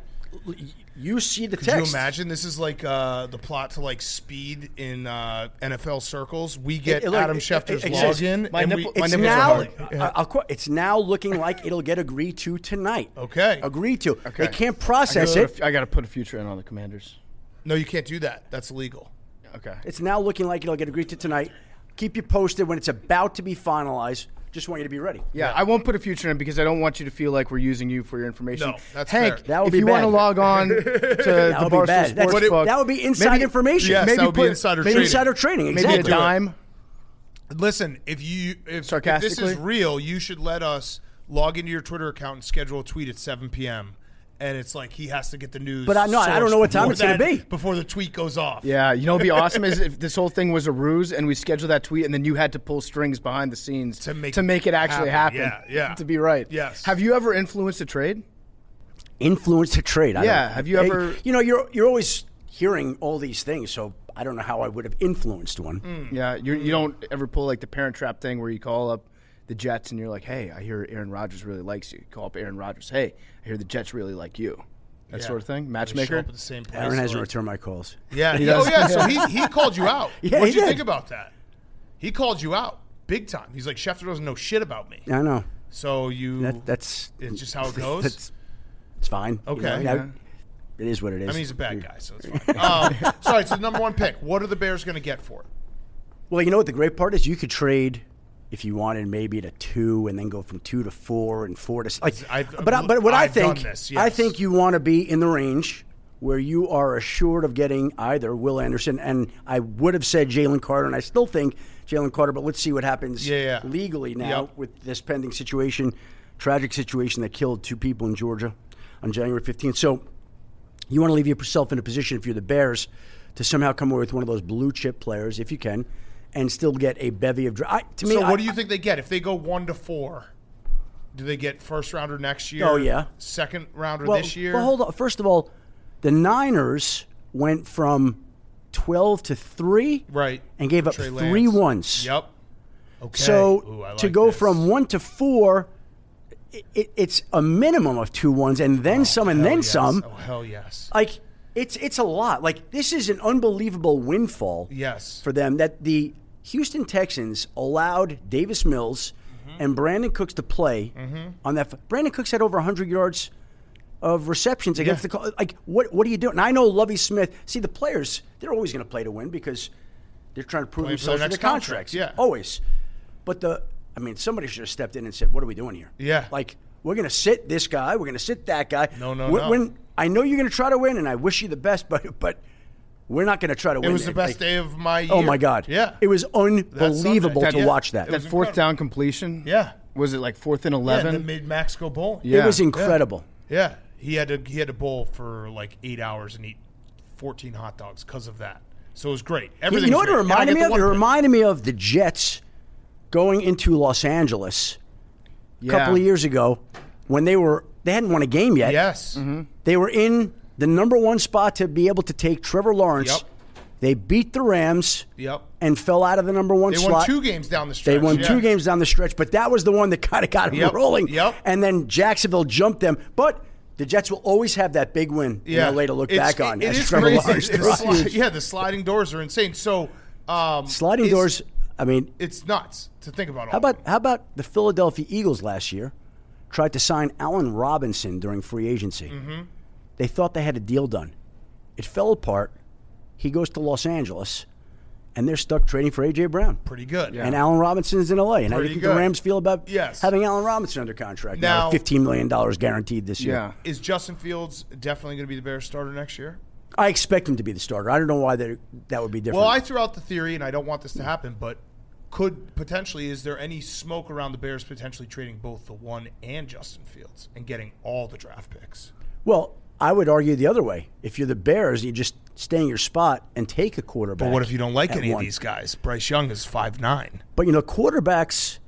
Speaker 6: you see the
Speaker 1: Could
Speaker 6: text.
Speaker 1: you imagine? This is like uh, the plot to like Speed in uh, N F L circles. We get
Speaker 6: It- it- look,
Speaker 1: Adam
Speaker 6: it-
Speaker 1: Schefter's
Speaker 6: it- it says-
Speaker 1: login.
Speaker 2: My
Speaker 1: and
Speaker 2: nipple-
Speaker 1: we,
Speaker 2: my
Speaker 6: It's
Speaker 2: nipples are
Speaker 6: now,
Speaker 2: hard.
Speaker 6: I- I'll qu- it's now looking like it'll get agreed to tonight.
Speaker 1: Okay.
Speaker 6: Agreed to.
Speaker 2: Okay.
Speaker 6: They can't
Speaker 2: I
Speaker 6: process
Speaker 2: gotta
Speaker 6: it.
Speaker 2: put a- I got to put a future in on the Commanders.
Speaker 1: No, you can't do that. That's illegal.
Speaker 2: Okay.
Speaker 6: It's now looking like it'll get agreed to tonight. Keep you posted when it's about to be finalized. Just want you to be ready.
Speaker 2: Yeah, I won't put a future in because I don't want you to feel like we're using you for your information.
Speaker 1: No, that's
Speaker 2: Hank,
Speaker 1: fair.
Speaker 6: That would
Speaker 2: if
Speaker 6: be
Speaker 2: you want to
Speaker 6: bad.
Speaker 2: log on to the
Speaker 6: That would be
Speaker 2: Barstool
Speaker 6: bad. That's-
Speaker 2: Sportsbook,
Speaker 6: that would be inside
Speaker 2: maybe-
Speaker 6: information.
Speaker 1: Yes,
Speaker 2: maybe
Speaker 1: that would be
Speaker 2: put-
Speaker 1: insider
Speaker 2: maybe
Speaker 1: trading.
Speaker 6: Insider trading,
Speaker 2: Maybe
Speaker 6: exactly.
Speaker 2: a dime.
Speaker 1: Listen, if you if, if this
Speaker 2: Sarcastically?
Speaker 1: is real, you should let us log into your Twitter account and schedule a tweet at seven p.m. And it's like he has to get the news.
Speaker 6: But I- no, I don't
Speaker 1: sourced
Speaker 6: know what time
Speaker 1: before
Speaker 6: it's gonna
Speaker 1: that-
Speaker 6: be.
Speaker 1: before the tweet goes off.
Speaker 2: Yeah, you know what'd be awesome is if this whole thing was a ruse and we scheduled that tweet and then you had to pull strings behind the scenes
Speaker 1: To make
Speaker 2: to make it actually
Speaker 1: happen.
Speaker 2: happen.
Speaker 1: Yeah, yeah.
Speaker 2: To be right.
Speaker 1: Yes.
Speaker 2: Have you ever influenced a trade?
Speaker 6: Influence to trade. I
Speaker 2: Yeah,
Speaker 6: don't-
Speaker 2: have you
Speaker 6: Hey,
Speaker 2: ever-
Speaker 6: You know, you're you're always hearing all these things, so I don't know how I would have influenced one.
Speaker 1: Mm.
Speaker 2: Yeah, you're, you don't ever pull like the Parent Trap thing where you call up the Jets and you're like, hey, I hear Aaron Rodgers really likes you. Call up Aaron Rodgers. Hey, I hear the Jets really like you. That
Speaker 1: Yeah.
Speaker 2: sort of thing.
Speaker 1: They show
Speaker 2: Matchmaker.
Speaker 1: up at the same place.
Speaker 6: Aaron hasn't
Speaker 1: like-
Speaker 6: returned my calls.
Speaker 1: Yeah.
Speaker 2: He
Speaker 1: he- oh
Speaker 2: does.
Speaker 1: yeah. So he he called you out.
Speaker 6: Yeah,
Speaker 1: What'd
Speaker 6: he
Speaker 1: you
Speaker 6: did.
Speaker 1: think about that? He called you out big time. He's like, Schefter doesn't know shit about me.
Speaker 6: I know.
Speaker 1: So you.
Speaker 6: That, that's
Speaker 1: it's just how it goes.
Speaker 6: That's, it's fine. you
Speaker 1: Okay.
Speaker 6: know,
Speaker 1: Yeah.
Speaker 6: I- it is what it is.
Speaker 1: I mean, he's a bad guy, so it's fine. um, sorry, it's the number one pick. What are the Bears going to get for it?
Speaker 6: Well, you know what the great part is? You could trade if you wanted maybe to two and then go from two to four and four to like.
Speaker 1: I've-
Speaker 6: but I- but what I
Speaker 1: I've done
Speaker 6: think,
Speaker 1: this,
Speaker 6: I
Speaker 1: yes.
Speaker 6: think you want to be in the range where you are assured of getting either Will Anderson and I would have said Jalen Carter, and I still think Jalen Carter. But let's see what happens
Speaker 1: Yeah, yeah.
Speaker 6: legally now
Speaker 1: Yep.
Speaker 6: with this pending situation, tragic situation that killed two people in Georgia on January fifteenth. So you want to leave yourself in a position, if you're the Bears, to somehow come away with one of those blue chip players, if you can, and still get a bevy of dra- I, to me.
Speaker 1: So
Speaker 6: I-
Speaker 1: what do you think they get if they go one to four? Do they get first rounder next year?
Speaker 6: Oh, yeah.
Speaker 1: Second rounder
Speaker 6: well,
Speaker 1: this year.
Speaker 6: Well, hold on. First of all, the Niners went from twelve to three,
Speaker 1: Right.
Speaker 6: and gave up
Speaker 1: Trey
Speaker 6: three
Speaker 1: Lance.
Speaker 6: ones.
Speaker 1: Yep. Okay.
Speaker 6: So
Speaker 1: Ooh, I
Speaker 6: to
Speaker 1: like
Speaker 6: go
Speaker 1: this.
Speaker 6: from one to four, it, it, it's a minimum of two ones, and then some, and
Speaker 1: Hell
Speaker 6: then
Speaker 1: yes.
Speaker 6: some.
Speaker 1: Oh hell yes.
Speaker 6: Like it's it's a lot. Like this is an unbelievable windfall.
Speaker 1: Yes.
Speaker 6: For them that the Houston Texans allowed Davis Mills
Speaker 1: Mm-hmm.
Speaker 6: and Brandon Cooks to play on that. f- Brandon Cooks had over one hundred yards of receptions against
Speaker 1: Yeah.
Speaker 6: the Col- like. What what are you doing? And I know Lovie Smith. See, the players, they're always going to play to win because they're trying to prove
Speaker 1: Playing for
Speaker 6: themselves
Speaker 1: their
Speaker 6: for
Speaker 1: next
Speaker 6: their
Speaker 1: contract,
Speaker 6: contracts.
Speaker 1: yeah.
Speaker 6: Always. But the I mean, somebody should have stepped in and said, "What are we doing here?"
Speaker 1: Yeah.
Speaker 6: Like we're going to sit this guy. We're going to sit that guy.
Speaker 1: No, no,
Speaker 6: when,
Speaker 1: no.
Speaker 6: When I know you're going to try to win, and I wish you the best, but but we're not going to try to win.
Speaker 1: It was the best
Speaker 6: Like,
Speaker 1: day of my year.
Speaker 6: Oh my God!
Speaker 1: Yeah.
Speaker 6: it was unbelievable
Speaker 1: Sunday.
Speaker 6: to
Speaker 1: Yeah.
Speaker 6: watch that.
Speaker 1: It
Speaker 2: That
Speaker 1: was
Speaker 2: fourth
Speaker 1: incredible.
Speaker 2: down completion.
Speaker 1: Yeah.
Speaker 2: Was it like fourth and
Speaker 1: Yeah,
Speaker 2: eleven?
Speaker 1: and then made Max go bowling.
Speaker 2: Yeah.
Speaker 6: It was incredible.
Speaker 1: Yeah. He had to he had to bowl for like eight hours and eat fourteen hot dogs because of that. So it was great.
Speaker 6: You,
Speaker 1: Everything.
Speaker 6: you know what it
Speaker 1: was great. And I
Speaker 6: reminded
Speaker 1: get
Speaker 6: me
Speaker 1: the
Speaker 6: of?
Speaker 1: one
Speaker 6: It
Speaker 1: pick.
Speaker 6: reminded me of the Jets going into Los Angeles a
Speaker 2: Yeah.
Speaker 6: couple of years ago when they were they hadn't won a game yet.
Speaker 1: Yes.
Speaker 6: They were in the number one spot to be able to take Trevor Lawrence.
Speaker 1: Yep.
Speaker 6: They beat the Rams
Speaker 1: Yep.
Speaker 6: and fell out of the number one
Speaker 1: They
Speaker 6: slot.
Speaker 1: won two games down the stretch.
Speaker 6: They won
Speaker 1: yeah.
Speaker 6: two games down the stretch, but that was the one that kind of got them
Speaker 1: Yep,
Speaker 6: rolling.
Speaker 1: yep.
Speaker 6: And then Jacksonville jumped them. But the Jets will always have that big win
Speaker 1: Yeah.
Speaker 6: in L A to look
Speaker 1: It's-
Speaker 6: back on.
Speaker 1: It, it
Speaker 6: as
Speaker 1: is
Speaker 6: Trevor
Speaker 1: crazy.
Speaker 6: Lawrence
Speaker 1: The
Speaker 6: throws.
Speaker 1: sli- yeah, the sliding doors are insane. So um,
Speaker 6: Sliding
Speaker 1: it's-
Speaker 6: doors. I mean,
Speaker 1: It's nuts to think about. All
Speaker 6: how about how about the Philadelphia Eagles last year tried to sign Allen Robinson during free agency?
Speaker 1: Mm-hmm.
Speaker 6: They thought they had a deal done. It fell apart. He goes to Los Angeles, and they're stuck trading for A J. Brown.
Speaker 1: Pretty good.
Speaker 6: And Allen Robinson's in L A. And how do you
Speaker 1: Pretty
Speaker 6: think
Speaker 1: good.
Speaker 6: the Rams feel about
Speaker 1: Yes.
Speaker 6: having Allen Robinson under contract now,
Speaker 1: Now-
Speaker 6: with fifteen million dollars guaranteed this year?
Speaker 2: Yeah.
Speaker 1: Is Justin Fields definitely going to be the Bears starter next year?
Speaker 6: I expect him to be the starter. I don't know why that that would be different.
Speaker 1: Well, I threw out the theory, and I don't want this to happen, but could potentially, is there any smoke around the Bears potentially trading both the one and Justin Fields and getting all the draft picks?
Speaker 6: well, I would argue the other way. If you're the Bears, you just stay in your spot and take a quarterback.
Speaker 1: But what if you don't like
Speaker 6: at
Speaker 1: any
Speaker 6: one.
Speaker 1: of these guys? Bryce Young is five nine.
Speaker 6: But, you know, quarterbacks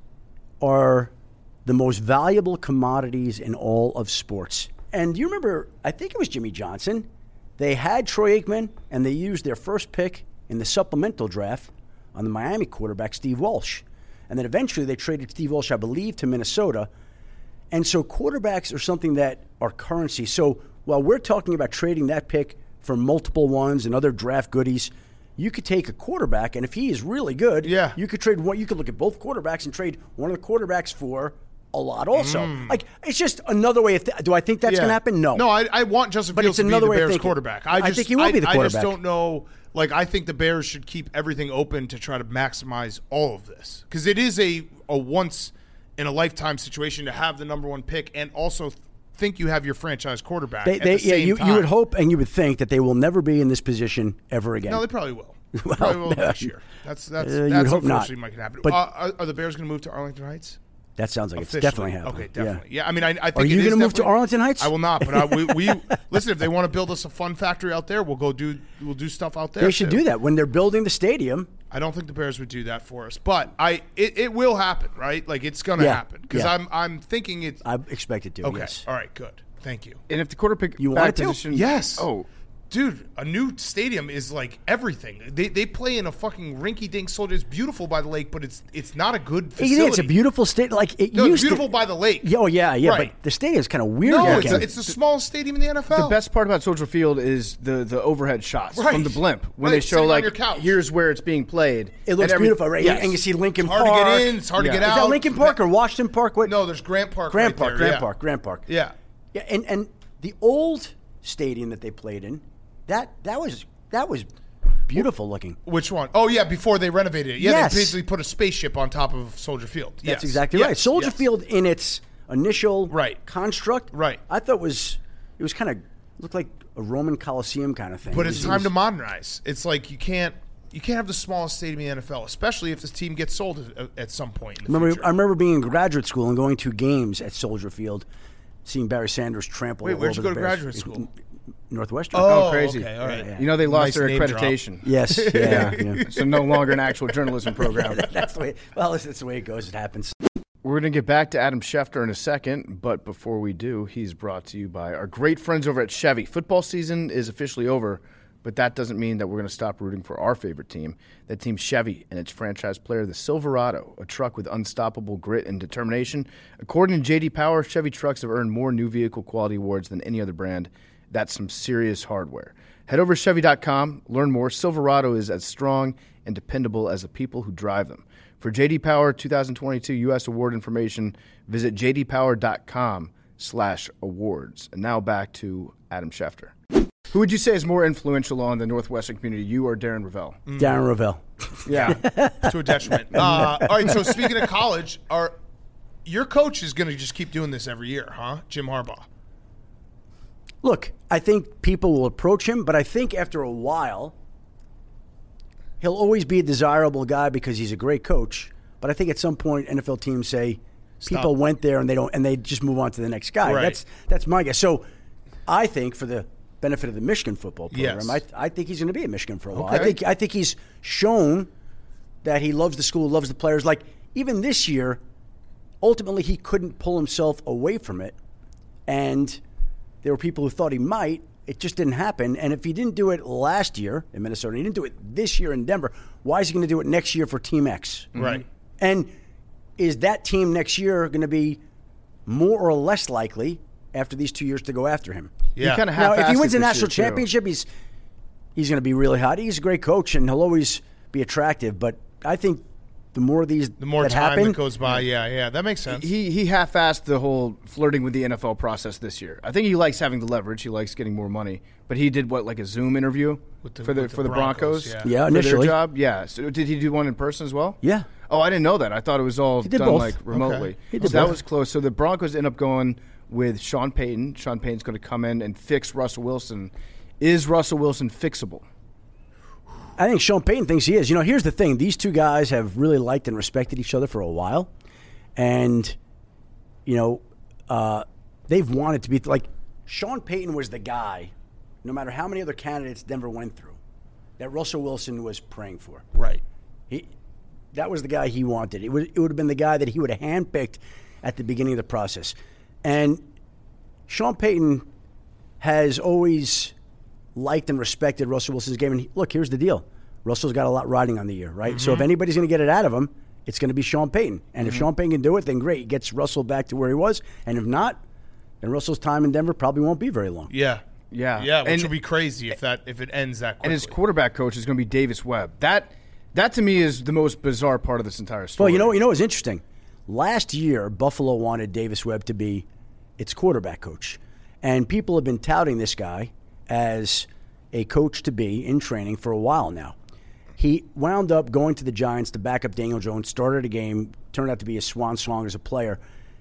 Speaker 6: are the most valuable commodities in all of sports. And you remember, I think it was Jimmy Johnson. They had Troy Aikman, and they used their first pick in the supplemental draft on the Miami quarterback, Steve Walsh. And then eventually they traded Steve Walsh, I believe, to Minnesota. And so quarterbacks are something that are currency. So while we're talking about trading that pick for multiple ones and other draft goodies, you could take a quarterback, and if he is really good,
Speaker 1: yeah.
Speaker 6: you could trade one. You could look at both quarterbacks and trade one of the quarterbacks for a lot also.
Speaker 1: Mm.
Speaker 6: Like, it's just another way of th- do I think that's
Speaker 1: Yeah.
Speaker 6: going to happen? No.
Speaker 1: No, I, I want Justin
Speaker 6: But
Speaker 1: Fields
Speaker 6: it's
Speaker 1: to be
Speaker 6: another
Speaker 1: the
Speaker 6: way of
Speaker 1: Bears
Speaker 6: thinking.
Speaker 1: quarterback. I,
Speaker 6: I
Speaker 1: just,
Speaker 6: think he will
Speaker 1: I,
Speaker 6: be the
Speaker 1: I just
Speaker 6: quarterback.
Speaker 1: don't know. Like, I think the Bears should keep everything open to try to maximize all of this. Because it is a, a once-in-a-lifetime situation to have the number one pick and also think you have your franchise quarterback
Speaker 6: They,
Speaker 1: at
Speaker 6: they,
Speaker 1: the
Speaker 6: yeah,
Speaker 1: same
Speaker 6: you,
Speaker 1: time.
Speaker 6: you would hope and you would think that they will never be in this position ever again.
Speaker 1: No, they probably will. They
Speaker 6: Well,
Speaker 1: probably will
Speaker 6: no.
Speaker 1: next year. That's that's
Speaker 6: Uh, you'd
Speaker 1: that's
Speaker 6: hope not.
Speaker 1: unfortunately might happen.
Speaker 6: But-
Speaker 1: uh, are, are the Bears going to move to Arlington Heights?
Speaker 6: That sounds like it's
Speaker 1: Officially.
Speaker 6: definitely happening.
Speaker 1: Okay, definitely. Yeah, I mean, I, I think
Speaker 6: Are you
Speaker 1: it is
Speaker 6: going to move to
Speaker 1: definitely-
Speaker 6: Arlington Heights?
Speaker 1: I will not. But I, we, we listen. If they want to build us a fun factory out there, we'll go do we'll do stuff out there.
Speaker 6: They should
Speaker 1: too.
Speaker 6: do that when they're building the stadium.
Speaker 1: I don't think the Bears would do that for us, but I it, it will happen, right? Like it's going to
Speaker 6: Yeah,
Speaker 1: happen because
Speaker 6: yeah.
Speaker 1: I'm I'm thinking it's
Speaker 6: I expect it to.
Speaker 1: okay.
Speaker 6: Yes.
Speaker 1: All right, good. Thank you.
Speaker 2: And if the quarterback
Speaker 6: You
Speaker 2: back
Speaker 6: want it to?
Speaker 2: position,
Speaker 1: Yes.
Speaker 2: Oh,
Speaker 1: Dude, a new stadium is like everything. They they play in a fucking rinky-dink soldier. It's beautiful by the lake, but it's it's not a good facility.
Speaker 6: Yeah, it's a beautiful stadium. Like it
Speaker 1: No,
Speaker 6: used
Speaker 1: it's beautiful
Speaker 6: to,
Speaker 1: by the lake.
Speaker 6: Yeah, oh, yeah, yeah.
Speaker 1: Right.
Speaker 6: But the stadium's kind of weird
Speaker 1: No,
Speaker 6: looking.
Speaker 1: it's, a, it's the smallest stadium in the N F L.
Speaker 2: the best part about Soldier Field is the, the overhead shots
Speaker 1: Right.
Speaker 2: from the blimp when
Speaker 1: Right,
Speaker 2: they show
Speaker 1: sitting on
Speaker 2: like
Speaker 1: your couch.
Speaker 2: here's where it's being played.
Speaker 6: It looks
Speaker 2: And every-
Speaker 6: beautiful, right?
Speaker 2: Yes.
Speaker 6: And you see Lincoln
Speaker 1: It's hard
Speaker 6: Park.
Speaker 1: to get in. It's hard
Speaker 2: Yeah.
Speaker 1: to get
Speaker 2: Is
Speaker 1: out.
Speaker 6: Is that Lincoln Park or Washington Park? What?
Speaker 1: No, there's Grant Park.
Speaker 6: Grant
Speaker 1: right
Speaker 6: Park,
Speaker 1: there,
Speaker 6: Grant
Speaker 1: yeah.
Speaker 6: Park, Grant Park.
Speaker 1: Yeah.
Speaker 6: Yeah, and, and the old stadium that they played in, that that was that was beautiful looking.
Speaker 1: Which one? Oh, yeah, before they renovated it. Yeah,
Speaker 6: Yes.
Speaker 1: they basically put a spaceship on top of Soldier Field.
Speaker 6: That's
Speaker 1: Yes.
Speaker 6: exactly
Speaker 1: Yes.
Speaker 6: right. Soldier
Speaker 1: Yes.
Speaker 6: Field in its initial
Speaker 1: Right.
Speaker 6: construct,
Speaker 1: Right.
Speaker 6: I thought was it was kind of looked like a Roman Coliseum kind of thing.
Speaker 1: But
Speaker 6: It
Speaker 1: it's
Speaker 6: was-
Speaker 1: time
Speaker 6: it
Speaker 1: to
Speaker 6: was-
Speaker 1: modernize. It's like you can't you can't have the smallest stadium in the N F L, especially if this team gets sold at, at some point in the
Speaker 6: Remember,
Speaker 1: future.
Speaker 6: I remember being in graduate school and going to games at Soldier Field, seeing Barry Sanders trample.
Speaker 1: Wait,
Speaker 6: all
Speaker 1: where'd you
Speaker 6: over
Speaker 1: go
Speaker 6: the
Speaker 1: to
Speaker 6: Bears.
Speaker 1: graduate school?
Speaker 6: Northwestern.
Speaker 1: Oh,
Speaker 2: Oh, crazy.
Speaker 1: okay, all right.
Speaker 6: Yeah.
Speaker 2: You know they lost
Speaker 1: Nice
Speaker 2: their
Speaker 1: name drop.
Speaker 2: accreditation.
Speaker 6: Yes, yeah, yeah.
Speaker 2: So no longer an actual journalism program.
Speaker 6: That's the way. Well, that's the way it goes. It happens.
Speaker 2: We're going to get back to Adam Schefter in a second, but before we do, he's brought to you by our great friends over at Chevy. Football season is officially over, but that doesn't mean that we're going to stop rooting for our favorite team. That team's Chevy and its franchise player, the Silverado, a truck with unstoppable grit and determination. According to J D Power, Chevy trucks have earned more new vehicle quality awards than any other brand. That's some serious hardware. Head over to Chevy dot com, learn more. Silverado is as strong and dependable as the people who drive them. For J D Power twenty twenty-two U S award information, visit j d power dot com slash awards. And now back to Adam Schefter. Who would you say is more influential on the Northwestern community, you or Darren Ravel?
Speaker 6: Darren Ravel.
Speaker 2: Yeah.
Speaker 1: to a detriment. Uh, all right, so speaking of college, are your coach is going to just keep doing this every year, huh? Jim Harbaugh.
Speaker 6: Look, I think people will approach him, but I think after a while, he'll always be a desirable guy because he's a great coach. But I think at some point, N F L teams say
Speaker 1: Stop.
Speaker 6: people went there and they don't, and they just move on to the next guy.
Speaker 1: Right.
Speaker 6: That's that's my guess. So, I think for the benefit of the Michigan football program,
Speaker 1: Yes.
Speaker 6: I, I think he's going to be at Michigan for a while. I
Speaker 1: Okay.
Speaker 6: think I think he's shown that he loves the school, loves the players. Like even this year, ultimately he couldn't pull himself away from it, and there were people who thought he might. It just didn't happen. And if he didn't do it last year in Minnesota, he didn't do it this year in Denver, why is he going to do it next year for Team X?
Speaker 1: Right.
Speaker 6: And is that team next year going to be more or less likely after these two years to go after him?
Speaker 1: Yeah.
Speaker 2: He kind of
Speaker 6: Now, if he wins a
Speaker 2: a
Speaker 6: national championship, he's he's going to be really hot. He's a great coach, and he'll always be attractive. But I think the more of these
Speaker 1: The more
Speaker 6: that
Speaker 1: time
Speaker 6: happen,
Speaker 1: that goes by, yeah, yeah, that makes sense.
Speaker 2: He he half-assed the whole flirting with the N F L process this year. I think he likes having the leverage. He likes getting more money. But he did what, like a Zoom interview
Speaker 1: With the-
Speaker 2: for the
Speaker 1: with the
Speaker 2: for the Broncos.
Speaker 1: Broncos,
Speaker 6: yeah. Yeah,
Speaker 2: for their
Speaker 6: initially.
Speaker 2: job. Yeah. So did he do one in person as well?
Speaker 6: Yeah.
Speaker 2: Oh, I didn't know that. I thought it was all
Speaker 6: did
Speaker 2: done
Speaker 6: both.
Speaker 2: like remotely.
Speaker 1: Okay.
Speaker 6: He did
Speaker 2: so that
Speaker 6: both.
Speaker 2: was close. So the Broncos end up going with Sean Payton. Sean Payton's going to come in and fix Russell Wilson. Is Russell Wilson fixable?
Speaker 6: I think Sean Payton thinks he is. You know, here's the thing. These two guys have really liked and respected each other for a while. And, you know, uh, they've wanted to be like Sean Payton was the guy, no matter how many other candidates Denver went through, that Russell Wilson was praying for.
Speaker 1: Right.
Speaker 6: He, that was the guy he wanted. It would, it would have been the guy that he would have handpicked at the beginning of the process. And Sean Payton has always liked and respected Russell Wilson's game. And he, look, here's the deal. Russell's got a lot riding on the year, right? Mm-hmm. So if anybody's going to get it out of him, it's going to be Sean Payton. And mm-hmm. if Sean Payton can do it, then great. He gets Russell back to where he was. And if not, then Russell's time in Denver probably won't be very long.
Speaker 1: Yeah.
Speaker 2: Yeah.
Speaker 1: Yeah, which
Speaker 2: and,
Speaker 1: would be crazy if that if it ends that quickly.
Speaker 2: And his quarterback coach is going to be Davis Webb. That that to me is the most bizarre part of this entire story.
Speaker 6: Well, you know, you know what's interesting? Last year, Buffalo wanted Davis Webb to be its quarterback coach. And people have been touting this guy as a coach to be in training for a while now. He wound up going to the Giants to back up Daniel Jones, started a game, turned out to be a swan song as a player.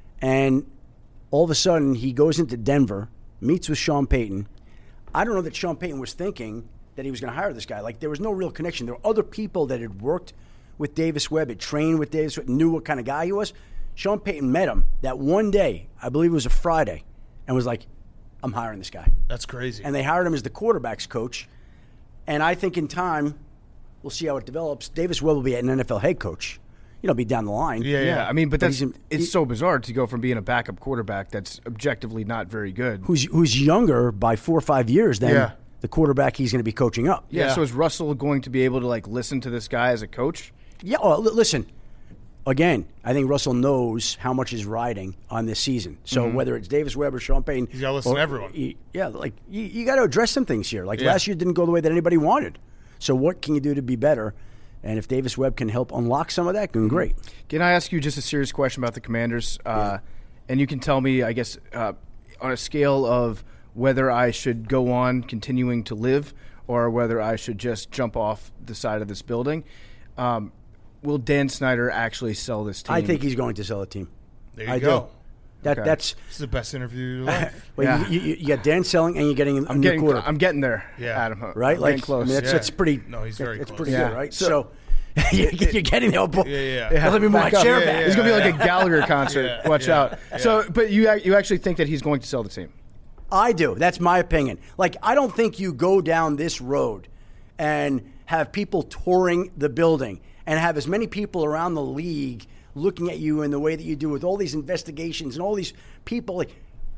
Speaker 6: And all of a sudden, he goes into Denver, meets with Sean Payton. I don't know that Sean Payton was thinking that he was going to hire this guy. Like, there was no real connection. There were other people that had worked with Davis Webb, had trained with Davis Webb, knew what kind of guy he was. Sean Payton met him that one day, I believe it was a Friday, and was like, I'm hiring this guy.
Speaker 1: That's crazy.
Speaker 6: And they hired him as the quarterback's coach. And I think in time, we'll see how it develops. Davis Webb will be an N F L head coach. You know, be down the line.
Speaker 1: Yeah, yeah.
Speaker 2: yeah. I mean, but, but that's
Speaker 6: in,
Speaker 2: it's
Speaker 6: he,
Speaker 2: so bizarre to go from being a backup quarterback that's objectively not very good.
Speaker 6: Who's who's younger by four or five years than
Speaker 1: yeah.
Speaker 6: the quarterback he's going to be coaching up.
Speaker 2: Yeah,
Speaker 1: Yeah.
Speaker 2: So is Russell going to be able to like listen to this guy as a coach?
Speaker 6: Yeah. Well, l- listen. Again, I think Russell knows how much is riding on this season. So
Speaker 1: Mm-hmm.
Speaker 6: whether it's Davis Webb or Sean Payton,
Speaker 1: He's gotta listen
Speaker 6: or-
Speaker 1: to everyone.
Speaker 6: y- yeah, like you, you got to address some things here. Like
Speaker 1: Yeah.
Speaker 6: last year didn't go the way that anybody wanted. So what can you do to be better? And if Davis Webb can help unlock some of that, then great.
Speaker 2: Can I ask you just a serious question about the Commanders? Uh, and you can tell me, I guess, uh, on a scale of whether I should go on continuing to live or whether I should just jump off the side of this building. Um, will Dan Snyder actually sell this team?
Speaker 6: I think he's going to sell a team.
Speaker 1: There you
Speaker 6: I
Speaker 1: go.
Speaker 6: do. That
Speaker 2: Okay.
Speaker 6: that's
Speaker 1: This is the best interview of your life.
Speaker 6: well,
Speaker 2: Yeah.
Speaker 6: you, you, you got Dan selling and you're getting a
Speaker 2: I'm
Speaker 6: new
Speaker 2: getting,
Speaker 6: quarterback.
Speaker 2: I'm getting there,
Speaker 1: Yeah.
Speaker 2: Adam.
Speaker 6: right?
Speaker 2: I'm
Speaker 6: Like
Speaker 2: getting close.
Speaker 6: I mean, that's
Speaker 1: Yeah.
Speaker 6: that's pretty.
Speaker 1: No, he's very
Speaker 6: It's
Speaker 1: close.
Speaker 6: pretty
Speaker 2: Yeah.
Speaker 6: good, right?
Speaker 2: So-
Speaker 6: So, you're getting there.
Speaker 1: Yeah, yeah.
Speaker 2: Yeah,
Speaker 6: Let me move my
Speaker 2: back up.
Speaker 6: chair
Speaker 1: Yeah,
Speaker 6: back.
Speaker 1: yeah,
Speaker 2: It's gonna be
Speaker 1: yeah.
Speaker 2: like a Gallagher concert.
Speaker 1: Yeah,
Speaker 2: Watch
Speaker 1: yeah,
Speaker 2: out.
Speaker 1: yeah.
Speaker 2: So, but you you actually think that he's going to sell the team?
Speaker 6: I do. That's my opinion. Like, I don't think you go down this road and have people touring the building and have as many people around the league looking at you in the way that you do with all these investigations and all these people. Like,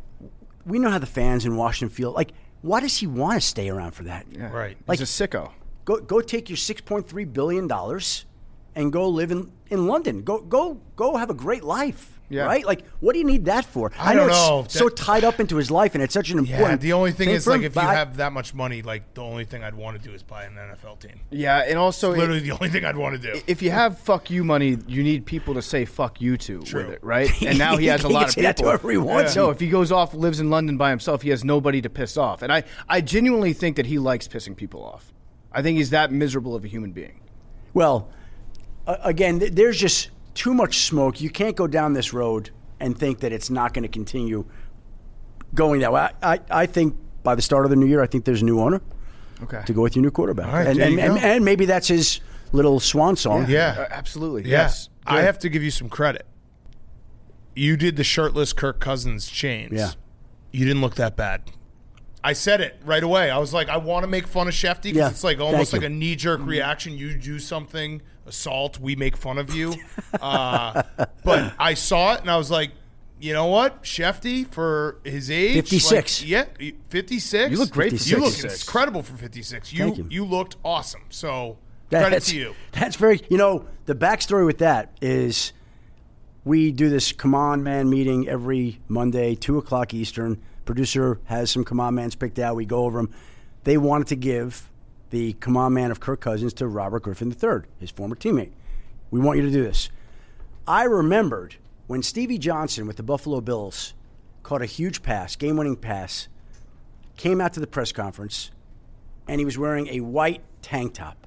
Speaker 6: we know how the fans in Washington feel. Like, why does he want to stay around for that?
Speaker 2: Yeah.
Speaker 1: Right.
Speaker 2: Like he's a sicko.
Speaker 6: Go go take your six point three billion dollars and go live in, in London. Go go go have a great life.
Speaker 2: Yeah.
Speaker 6: Right? Like, what do you need that for?
Speaker 1: I
Speaker 6: know
Speaker 1: don't
Speaker 6: it's
Speaker 1: know.
Speaker 6: so
Speaker 1: That-
Speaker 6: tied up into his life, and it's such an
Speaker 1: Yeah,
Speaker 6: important.
Speaker 1: the only thing is,
Speaker 6: for
Speaker 1: like,
Speaker 6: him,
Speaker 1: if you
Speaker 6: but I-
Speaker 1: have that much money, like, the only thing I'd want to do is buy an N F L team.
Speaker 2: Yeah, and also
Speaker 1: Literally the only thing I'd want to do.
Speaker 2: if you have fuck you money, you need people to say fuck you to
Speaker 1: True.
Speaker 2: with it, right? And now he has a
Speaker 6: He
Speaker 2: lot
Speaker 6: can
Speaker 2: of
Speaker 6: say
Speaker 2: people.
Speaker 6: that to whoever he wants.
Speaker 2: No, if he goes off, lives in London by himself, he has nobody to piss off. And I, I genuinely think that he likes pissing people off. I think he's that miserable of a human being.
Speaker 6: Well, uh, again, th- there's just too much smoke. You can't go down this road and think that it's not going to continue going that way. I, I, I think by the start of the new year, I think there's a new owner
Speaker 2: Okay.
Speaker 6: to go with your new quarterback.
Speaker 1: All right,
Speaker 6: and,
Speaker 1: there
Speaker 6: and,
Speaker 1: you
Speaker 6: and,
Speaker 1: go.
Speaker 6: and maybe that's his little swan song.
Speaker 1: Yeah.
Speaker 2: Uh, absolutely.
Speaker 1: Yeah.
Speaker 2: Yes.
Speaker 1: I
Speaker 2: Good.
Speaker 1: have to give you some credit. You did the shirtless Kirk Cousins chains.
Speaker 6: Yeah.
Speaker 1: You didn't look that bad. I said it right away. I was like, I want to make fun of Shefty because
Speaker 6: Yeah,
Speaker 1: it's like almost
Speaker 6: thank
Speaker 1: like
Speaker 6: you.
Speaker 1: a knee-jerk reaction. You do something, assault, we make fun of you. uh, but I saw it, and I was like, you know what? Shefty, for his age.
Speaker 6: fifty-six.
Speaker 1: Like, yeah, fifty-six.
Speaker 2: You look great for
Speaker 1: You look
Speaker 2: fifty-six.
Speaker 1: incredible for fifty-six. You,
Speaker 6: Thank you.
Speaker 1: you looked awesome. So credit
Speaker 6: That's,
Speaker 1: to you.
Speaker 6: that's very, you know, the backstory with that is we do this Command Man meeting every Monday, two o'clock Eastern. Producer has some Command Mans picked out. We go over them. They wanted to give the Command Man of Kirk Cousins to Robert Griffin the third, his former teammate. We want you to do this. I remembered when Stevie Johnson with the Buffalo Bills caught a huge pass, game-winning pass, came out to the press conference, and he was wearing a white tank top.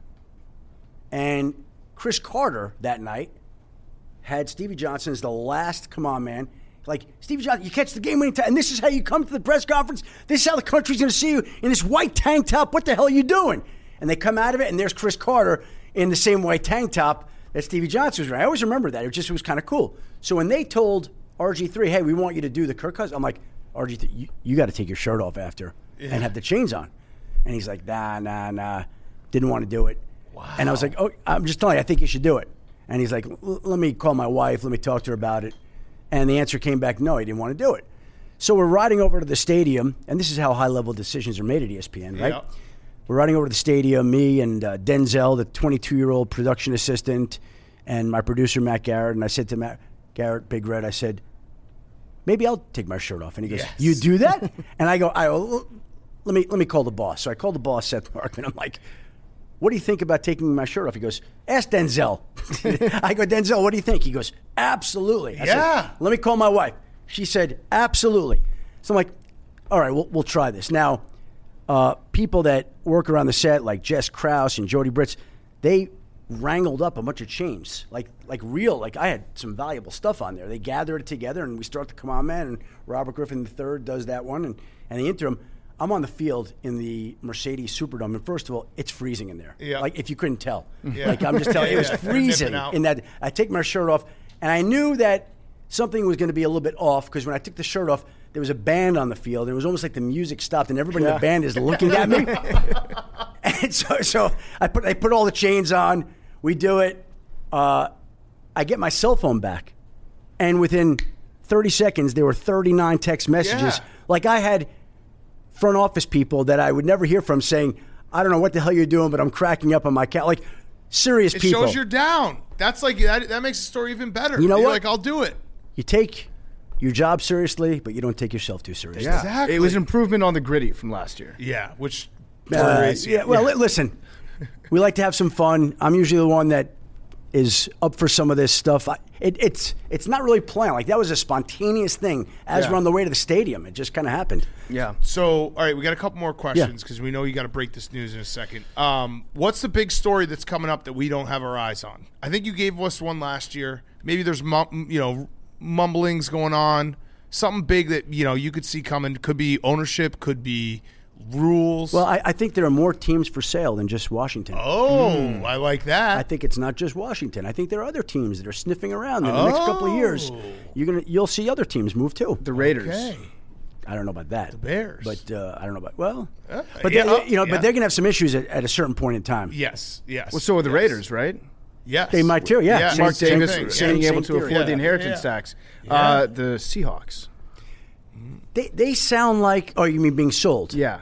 Speaker 6: And Chris Carter that night had Stevie Johnson as the last command man. Like, Stevie Johnson, you catch the game-winning time, and this is how you come to the press conference? This is how the country's going to see you in this white tank top? What the hell are you doing? And they come out of it, and there's Chris Carter in the same white tank top that Stevie Johnson was wearing. I always remember that. It just was kind of cool. So when they told R G three, hey, we want you to do the Kirk Cousins, I'm like, R G, you, you got to take your shirt off after
Speaker 1: Yeah.
Speaker 6: and have the chains on. And he's like, nah, nah, nah. Didn't want to do it. Wow. And I was like, oh, I'm just telling you, I think you should do it. And he's like, let me call my wife. Let me talk to her about it. And the answer came back, no, he didn't want to do it. So we're riding over to the stadium, and this is how high-level decisions are made at E S P N, right?
Speaker 1: Yeah.
Speaker 6: We're riding over to the stadium, me and uh, Denzel, the twenty-two-year-old production assistant, and my producer, Matt Garrett. And I said to Matt Garrett, Big Red, I said, maybe I'll take my shirt off. And he goes,
Speaker 1: Yes.
Speaker 6: you do that? And I go, I go, let me let me call the boss. So I called the boss, Seth Markman. I'm like, what do you think about taking my shirt off? He goes, ask Denzel. I go, Denzel, what do you think? He goes, absolutely. I
Speaker 1: Yeah.
Speaker 6: said, let me call my wife. She said, absolutely. So I'm like, all right, we'll, we'll try this. Now, uh, people that work around the set, like Jess Krause and Jody Britz, they wrangled up a bunch of chains, like like real. Like I had some valuable stuff on there. They gathered it together, and we start the Come On Man, and Robert Griffin the third does that one. And, and the interim, I'm on the field in the Mercedes Superdome, and first of all, it's freezing in there.
Speaker 1: Yeah.
Speaker 6: Like if you couldn't tell.
Speaker 1: Yeah.
Speaker 6: Like I'm just telling you, it was
Speaker 1: Yeah.
Speaker 6: freezing
Speaker 1: Nipping out.
Speaker 6: in that. I take my shirt off, and I knew that something was going to be a little bit off because when I took the shirt off, there was a band on the field. And it was almost like the music stopped, and everybody in the band is looking at me. And so, so I put I put all the chains on. We do it. Uh, I get my cell phone back, and within thirty seconds, there were thirty-nine text messages.
Speaker 1: Yeah.
Speaker 6: Like I had front office people that I would never hear from saying, "I don't know what the hell you're doing, but I'm cracking up on my cat." Like serious
Speaker 1: It
Speaker 6: people.
Speaker 1: shows you're down. That's like that. That makes the story even better.
Speaker 6: You know
Speaker 1: You're
Speaker 6: what?
Speaker 1: Like I'll do it.
Speaker 6: You take your job seriously, but you don't take yourself too seriously.
Speaker 2: Yeah.
Speaker 1: Exactly.
Speaker 2: It was improvement on the gritty from last year.
Speaker 1: Yeah, which
Speaker 6: Uh,
Speaker 1: crazy.
Speaker 6: yeah, well, li- listen, we like to have some fun. I'm usually the one that is up for some of this stuff. I, it, it's it's not really planned. Like that was a spontaneous thing as
Speaker 2: Yeah.
Speaker 6: we're on the way to the stadium. It just kind of happened.
Speaker 2: Yeah.
Speaker 1: So, all right, we got a couple more questions because we know you got to break this news in a second. Um, what's the big story that's coming up that we don't have our eyes on? I think you gave us one last year. Maybe there's mum, you know mumblings going on. Something big that you know you could see coming. Could be ownership. Could be rules.
Speaker 6: Well, I, I think there are more teams for sale than just Washington.
Speaker 1: oh, I like that.
Speaker 6: I think it's not just Washington. I think there are other teams that are sniffing around. In the next couple of years,
Speaker 1: Oh.
Speaker 6: you're gonna you'll see other teams move too.
Speaker 2: The Raiders.
Speaker 1: Okay.
Speaker 6: I don't know about that. The
Speaker 1: Bears.
Speaker 6: but uh, I don't know about well,
Speaker 1: Uh,
Speaker 6: but
Speaker 1: yeah,
Speaker 6: they,
Speaker 1: oh,
Speaker 6: you know,
Speaker 1: yeah.
Speaker 6: but they're gonna have some issues at, at a certain point in time.
Speaker 1: Yes. Yes.
Speaker 2: Well, so are the
Speaker 1: yes.
Speaker 2: Raiders, right?
Speaker 1: Yes.
Speaker 6: They might too. Yeah,
Speaker 1: Yeah.
Speaker 6: Same-
Speaker 2: Mark
Speaker 6: same
Speaker 2: Davis
Speaker 1: thing.
Speaker 2: being
Speaker 6: Same,
Speaker 2: able
Speaker 6: same
Speaker 2: to
Speaker 6: theory.
Speaker 2: afford
Speaker 1: Yeah.
Speaker 2: the inheritance
Speaker 1: Yeah.
Speaker 2: tax. Uh, the Seahawks.
Speaker 6: They they sound like. Oh, you mean being sold?
Speaker 2: Yeah.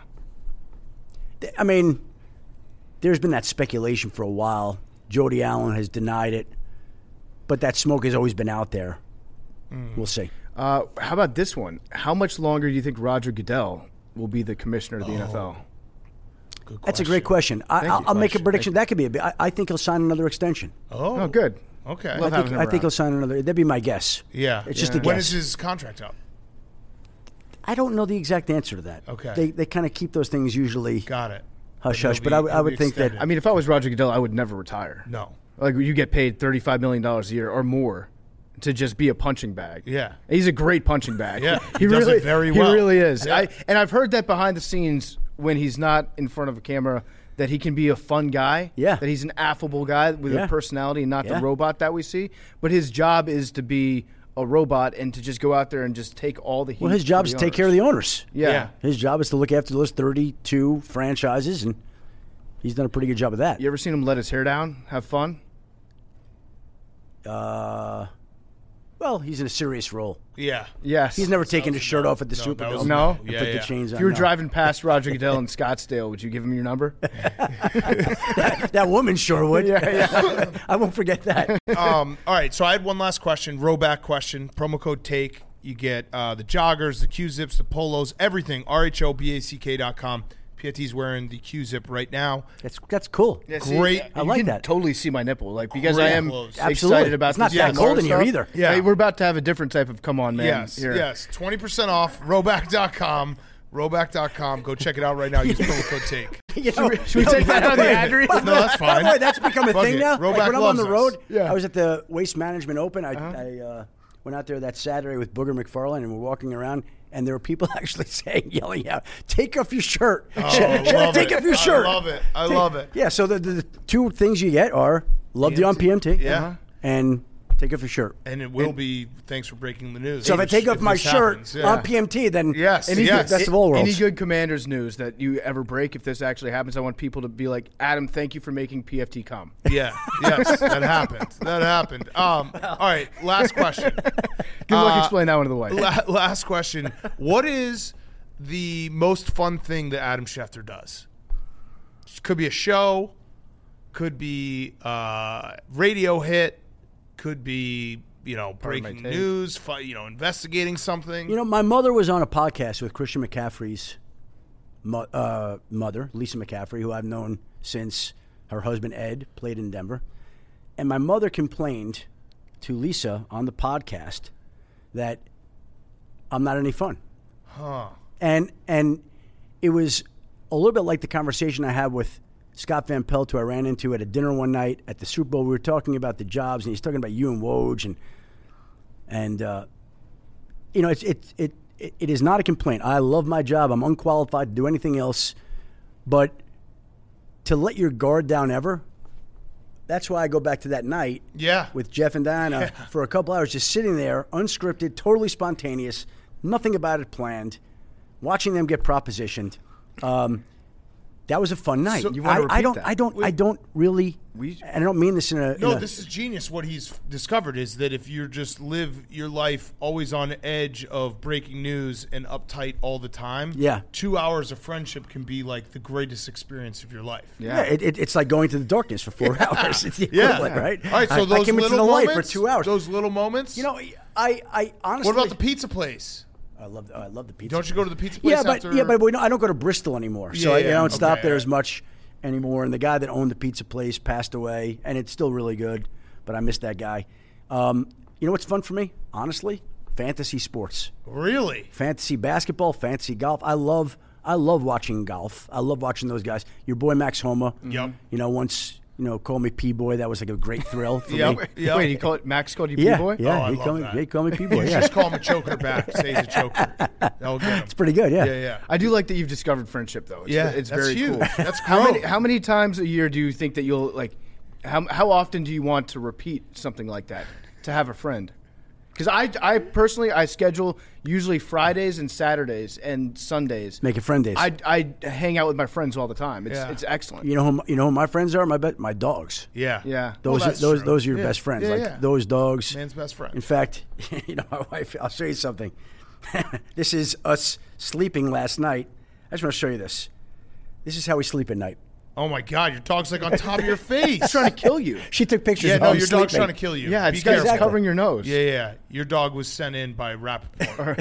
Speaker 6: I mean, there's been that speculation for a while. Jody Allen has denied it, but that smoke has always been out there. We'll see.
Speaker 2: Uh, how about this one? How much longer do you think Roger Goodell will be the commissioner of the N F L?
Speaker 1: Good
Speaker 6: That's a great question. I,
Speaker 2: Thank
Speaker 6: I'll,
Speaker 2: you.
Speaker 6: I'll make a
Speaker 2: Question.
Speaker 6: prediction. That could be a bit. I, I think he'll sign another extension.
Speaker 1: Oh,
Speaker 2: Oh, good.
Speaker 1: Okay.
Speaker 2: Love
Speaker 6: I
Speaker 2: having
Speaker 6: think,
Speaker 2: him
Speaker 6: I think
Speaker 2: around.
Speaker 6: he'll sign another. That'd be my guess.
Speaker 1: Yeah.
Speaker 6: It's just a
Speaker 1: When
Speaker 6: guess.
Speaker 1: is his contract up?
Speaker 6: I don't know the exact answer to that.
Speaker 1: Okay.
Speaker 6: They they kind of keep those things usually
Speaker 1: Got it.
Speaker 6: hush
Speaker 1: But
Speaker 6: hush.
Speaker 1: he'll
Speaker 6: But
Speaker 1: be-
Speaker 6: I, would- I
Speaker 1: he'll
Speaker 6: would
Speaker 1: be
Speaker 6: think that.
Speaker 1: extended.
Speaker 2: I mean, if I was Roger Goodell, I would never retire.
Speaker 1: No.
Speaker 2: Like you get paid thirty-five million dollars a year or more to just be a punching bag.
Speaker 1: Yeah.
Speaker 2: He's a great punching bag.
Speaker 1: Yeah,
Speaker 2: he,
Speaker 1: he does
Speaker 2: really
Speaker 1: it very well.
Speaker 2: He really is.
Speaker 1: Yeah.
Speaker 2: I, and I've heard that behind the scenes when he's not in front of a camera that he can be a fun guy.
Speaker 6: Yeah.
Speaker 2: That he's an affable guy with
Speaker 6: Yeah.
Speaker 2: a personality and not
Speaker 6: Yeah.
Speaker 2: the robot that we see. But his job is to be a robot and to just go out there and just take all the heat.
Speaker 6: Well, his job
Speaker 2: for
Speaker 6: is
Speaker 2: the
Speaker 6: to take
Speaker 2: owners.
Speaker 6: care of the owners.
Speaker 2: Yeah.
Speaker 1: Yeah.
Speaker 6: His job is to look after those thirty-two franchises, and he's done a pretty good job of that.
Speaker 2: You ever seen him let his hair down, have fun?
Speaker 6: Uh, well, he's in a serious role.
Speaker 1: Yeah.
Speaker 2: Yes.
Speaker 6: He's never taken his shirt off at the
Speaker 1: No, that
Speaker 6: Superdome.
Speaker 1: was
Speaker 2: No?
Speaker 6: and
Speaker 1: Yeah,
Speaker 6: put
Speaker 1: yeah.
Speaker 6: the chains on.
Speaker 2: If you were
Speaker 6: No.
Speaker 2: driving past Roger Goodell in Scottsdale, would you give him your number?
Speaker 6: that woman sure would.
Speaker 2: Yeah, yeah.
Speaker 6: I won't forget that.
Speaker 1: um, all right, so I had one last question, rowback question. Promo code TAKE. You get uh, the joggers, the Q-zips, the polos, everything. R H O B A C K dot com. P F T's wearing the Q-zip right now.
Speaker 6: That's that's cool.
Speaker 2: Yeah, see,
Speaker 1: Great.
Speaker 6: I
Speaker 2: you
Speaker 6: like
Speaker 2: can
Speaker 6: that.
Speaker 2: Totally see my nipple, like because I
Speaker 1: Great
Speaker 2: am
Speaker 1: clothes.
Speaker 2: excited
Speaker 6: Absolutely.
Speaker 2: about
Speaker 6: It's not
Speaker 2: this
Speaker 6: that
Speaker 2: tomorrow
Speaker 6: cold in here
Speaker 2: stuff.
Speaker 6: either.
Speaker 1: Yeah.
Speaker 2: Hey, we're about to have a different type of come on man.
Speaker 1: Yes,
Speaker 2: here.
Speaker 1: yes. twenty percent off, rowback dot com. rowback dot com. Go check it out right now. Use promo code TAKE.
Speaker 6: You know,
Speaker 2: Should we take that out of the ad read?
Speaker 1: No, that's
Speaker 6: By
Speaker 1: fine.
Speaker 6: the way, that's become a
Speaker 1: Fuck
Speaker 6: thing
Speaker 1: it.
Speaker 6: now. Like
Speaker 1: Rowback
Speaker 6: when I'm on
Speaker 1: loves
Speaker 6: the
Speaker 1: us.
Speaker 6: road,
Speaker 2: Yeah.
Speaker 6: I was at the Waste Management Open. I, I uh, went out there that Saturday with Booger McFarlane, and we're walking around, and there were people actually saying, yelling out, "Take off your shirt!
Speaker 1: Oh, I love
Speaker 6: Take
Speaker 1: it.
Speaker 6: off your shirt!"
Speaker 1: I love it. I love it.
Speaker 6: Yeah. So the, the, the two things you get are love you on P M T,
Speaker 1: Yeah.
Speaker 6: and Take off your shirt.
Speaker 1: And it will be thanks for breaking the news.
Speaker 6: So if I take off my
Speaker 1: this
Speaker 6: shirt
Speaker 1: happens, yeah.
Speaker 6: on P M T, then
Speaker 1: Yes,
Speaker 6: any
Speaker 1: yes.
Speaker 6: best of all worlds.
Speaker 2: Any good Commanders news that you ever break, if this actually happens, I want people to be like, Adam, thank you for making P F T come.
Speaker 1: Yeah, yes, that happened. That happened. Um, all right, last question.
Speaker 2: Good luck
Speaker 1: Uh,
Speaker 2: explaining that one to the wife.
Speaker 1: La- last question. What is the most fun thing that Adam Schefter does? Could be a show, could be a radio hit, could be, you know,
Speaker 2: Part of my
Speaker 1: breaking
Speaker 2: take.
Speaker 1: news, fi- you know, investigating something.
Speaker 6: You know, my mother was on a podcast with Christian McCaffrey's mo- uh, mother, Lisa McCaffrey, who I've known since her husband Ed played in Denver. And my mother complained to Lisa on the podcast that I'm not any fun.
Speaker 1: Huh.
Speaker 6: And and it was a little bit like the conversation I had with Scott Van Pelt, who I ran into at a dinner one night at the Super Bowl. We were talking about the jobs, and he's talking about you and Woj, and and uh, you know, it's it, it it it is not a complaint. I love my job. I'm unqualified to do anything else, but to let your guard down ever. That's why I go back to that night
Speaker 1: Yeah.
Speaker 6: with Jeff and Diana
Speaker 1: Yeah.
Speaker 6: for a couple hours, just sitting there, unscripted, totally spontaneous, nothing about it planned, watching them get propositioned. Um, that was a fun night.
Speaker 1: So-
Speaker 2: You wanna
Speaker 6: I, I
Speaker 2: repeat
Speaker 6: don't,
Speaker 2: that?
Speaker 6: I don't, I don't really.
Speaker 2: We-
Speaker 6: and I don't mean this in a.
Speaker 1: No,
Speaker 6: in a-
Speaker 1: this is genius. What he's discovered is that if you just live your life always on edge of breaking news and uptight all the time,
Speaker 6: Yeah.
Speaker 1: two hours of friendship can be like the greatest experience of your life.
Speaker 6: Yeah, it, it, it's like going to the darkness for four hours. It's the
Speaker 1: Yeah.
Speaker 6: equivalent, right?
Speaker 1: All right, so
Speaker 6: I,
Speaker 1: those
Speaker 6: I came into
Speaker 1: little
Speaker 6: the light
Speaker 1: moments,
Speaker 6: for two hours.
Speaker 1: Those little moments.
Speaker 6: you know, I, I honestly.
Speaker 1: what about the pizza place?
Speaker 6: I love, oh, I love the pizza.
Speaker 1: Don't you go to the pizza place
Speaker 6: Yeah, but
Speaker 1: after?
Speaker 6: yeah, but we don't, I don't go to Bristol anymore, so
Speaker 1: Yeah,
Speaker 6: I,
Speaker 1: yeah,
Speaker 6: I don't stop
Speaker 1: okay,
Speaker 6: there
Speaker 1: yeah.
Speaker 6: as much anymore. And the guy that owned the pizza place passed away, and it's still really good, but I miss that guy. Um, you know what's fun for me, honestly? Fantasy sports,
Speaker 1: Really?
Speaker 6: fantasy basketball, fantasy golf. I love, I love watching golf. I love watching those guys. Your boy Max Homa.
Speaker 1: Yep.
Speaker 6: You know, once you know, called me P boy. That was like a great thrill for
Speaker 1: Yep.
Speaker 6: me.
Speaker 1: Yep.
Speaker 2: Wait, he called it, Max called you
Speaker 6: Yeah,
Speaker 2: P-boy?
Speaker 6: yeah.
Speaker 1: Oh, I
Speaker 6: he
Speaker 1: love
Speaker 6: called me,
Speaker 1: that.
Speaker 6: he called me P boy. Yeah,
Speaker 1: Just call him a choker back. Say he's a choker. That'll get him.
Speaker 6: it's pretty good. Yeah.
Speaker 1: Yeah, yeah.
Speaker 2: I do like that you've discovered friendship, though. It's,
Speaker 1: Yeah,
Speaker 2: it's
Speaker 1: that's
Speaker 2: very
Speaker 1: huge.
Speaker 2: cool.
Speaker 1: That's
Speaker 2: how many
Speaker 1: growth.
Speaker 2: how many times a year do you think that you'll like? How how often do you want to repeat something like that to have a friend? Because I I personally I schedule usually Fridays and Saturdays and Sundays.
Speaker 6: Make it friend days.
Speaker 2: I I hang out with my friends all the time. It's
Speaker 1: Yeah.
Speaker 2: it's excellent.
Speaker 6: you know who you know who my friends are? My bet my dogs.
Speaker 1: Yeah.
Speaker 2: Yeah.
Speaker 6: Those
Speaker 1: Well,
Speaker 6: are,
Speaker 1: that's
Speaker 6: those
Speaker 1: true.
Speaker 6: those are your
Speaker 1: Yeah.
Speaker 6: best friends.
Speaker 1: Yeah,
Speaker 6: like
Speaker 1: yeah.
Speaker 6: those dogs.
Speaker 1: Man's best friend.
Speaker 6: In fact, you know, my wife. I'll show you something. This is us sleeping last night. I just want to show you this. This is how we sleep at night.
Speaker 1: Oh my God, your dog's like on top of your face.
Speaker 2: It's trying to kill you.
Speaker 6: She took pictures
Speaker 1: Yeah,
Speaker 6: of
Speaker 1: no,
Speaker 6: him
Speaker 1: your dog's
Speaker 6: sleeping.
Speaker 1: trying to kill you.
Speaker 2: Yeah,
Speaker 1: Be
Speaker 2: it's, got- it's
Speaker 1: careful.
Speaker 2: covering your nose.
Speaker 1: Yeah, yeah. Your dog was sent in by Rappaport.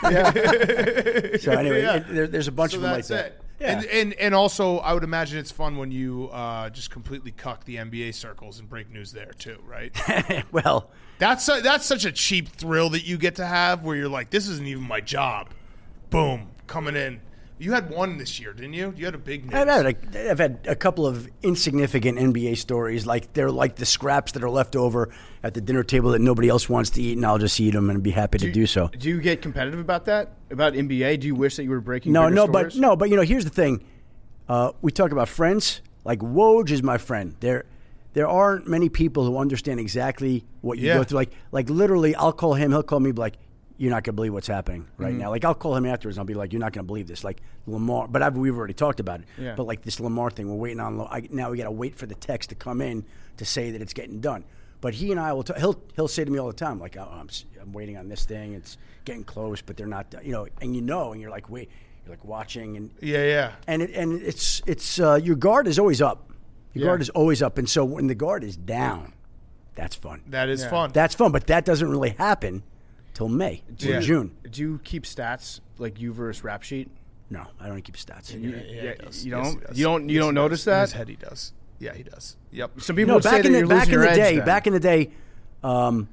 Speaker 6: So anyway,
Speaker 1: Yeah.
Speaker 6: it- there, there's a bunch
Speaker 1: So
Speaker 6: of them like
Speaker 1: that's
Speaker 6: that.
Speaker 1: it.
Speaker 6: Yeah.
Speaker 1: And, and and also, I would imagine it's fun when you uh, just completely cuck the N B A circles and break news there too, right?
Speaker 6: Well,
Speaker 1: That's a, that's such a cheap thrill that you get to have, where you're like, this isn't even my job. Boom, coming in. You had one this year, didn't you? You had a big news.
Speaker 6: I've had, a, I've had a couple of insignificant N B A stories. Like they're like the scraps that are left over at the dinner table that nobody else wants to eat, and I'll just eat them and be happy to do so.
Speaker 2: Do you get competitive about that? About N B A? Do you wish that you were breaking?
Speaker 6: No,
Speaker 2: bigger
Speaker 6: no,
Speaker 2: stories?
Speaker 6: but no, but you know, here's the thing. Uh, we talk about friends. Like Woj is my friend. There, there aren't many people who understand exactly what you
Speaker 1: Yeah.
Speaker 6: go through. Like, like literally, I'll call him. He'll call me. Be like, you're not gonna believe what's happening right
Speaker 2: Mm-hmm.
Speaker 6: now. Like, I'll call him afterwards. And I'll be like, you're not gonna believe this. Like Lamar, but I've, we've already talked about it.
Speaker 2: Yeah.
Speaker 6: But like this Lamar thing, we're waiting on. I, now we got to wait for the text to come in to say that it's getting done. But he and I will. T- he'll he'll say to me all the time, like, oh, I'm s- I'm waiting on this thing. It's getting close, but they're not. done. You know, and you know, and you're like, wait, you're like watching, and
Speaker 1: Yeah, yeah.
Speaker 6: and it, and it's it's uh, your guard is always up. Your
Speaker 2: Yeah.
Speaker 6: guard is always up, and so when the guard is down, that's fun.
Speaker 1: That is
Speaker 2: Yeah.
Speaker 1: fun.
Speaker 6: That's fun, but that doesn't really happen till May, till
Speaker 1: Yeah.
Speaker 6: June.
Speaker 2: Do you keep stats like you versus Rap Sheet?
Speaker 6: No, I don't keep stats.
Speaker 2: You,
Speaker 1: yeah,
Speaker 2: yeah,
Speaker 1: he does.
Speaker 2: you
Speaker 1: Yes,
Speaker 2: don't.
Speaker 1: he does.
Speaker 2: you don't. You
Speaker 1: Yes,
Speaker 2: don't
Speaker 1: he
Speaker 2: notice
Speaker 1: does. In his
Speaker 2: that.
Speaker 1: head, he does. Yeah, he does. Yep.
Speaker 2: Some people
Speaker 6: No,
Speaker 2: would say
Speaker 6: back
Speaker 2: that
Speaker 6: in the
Speaker 2: you're
Speaker 6: back
Speaker 2: losing
Speaker 6: in
Speaker 2: your
Speaker 6: the
Speaker 2: edge
Speaker 6: day,
Speaker 2: then.
Speaker 6: back in the day, um,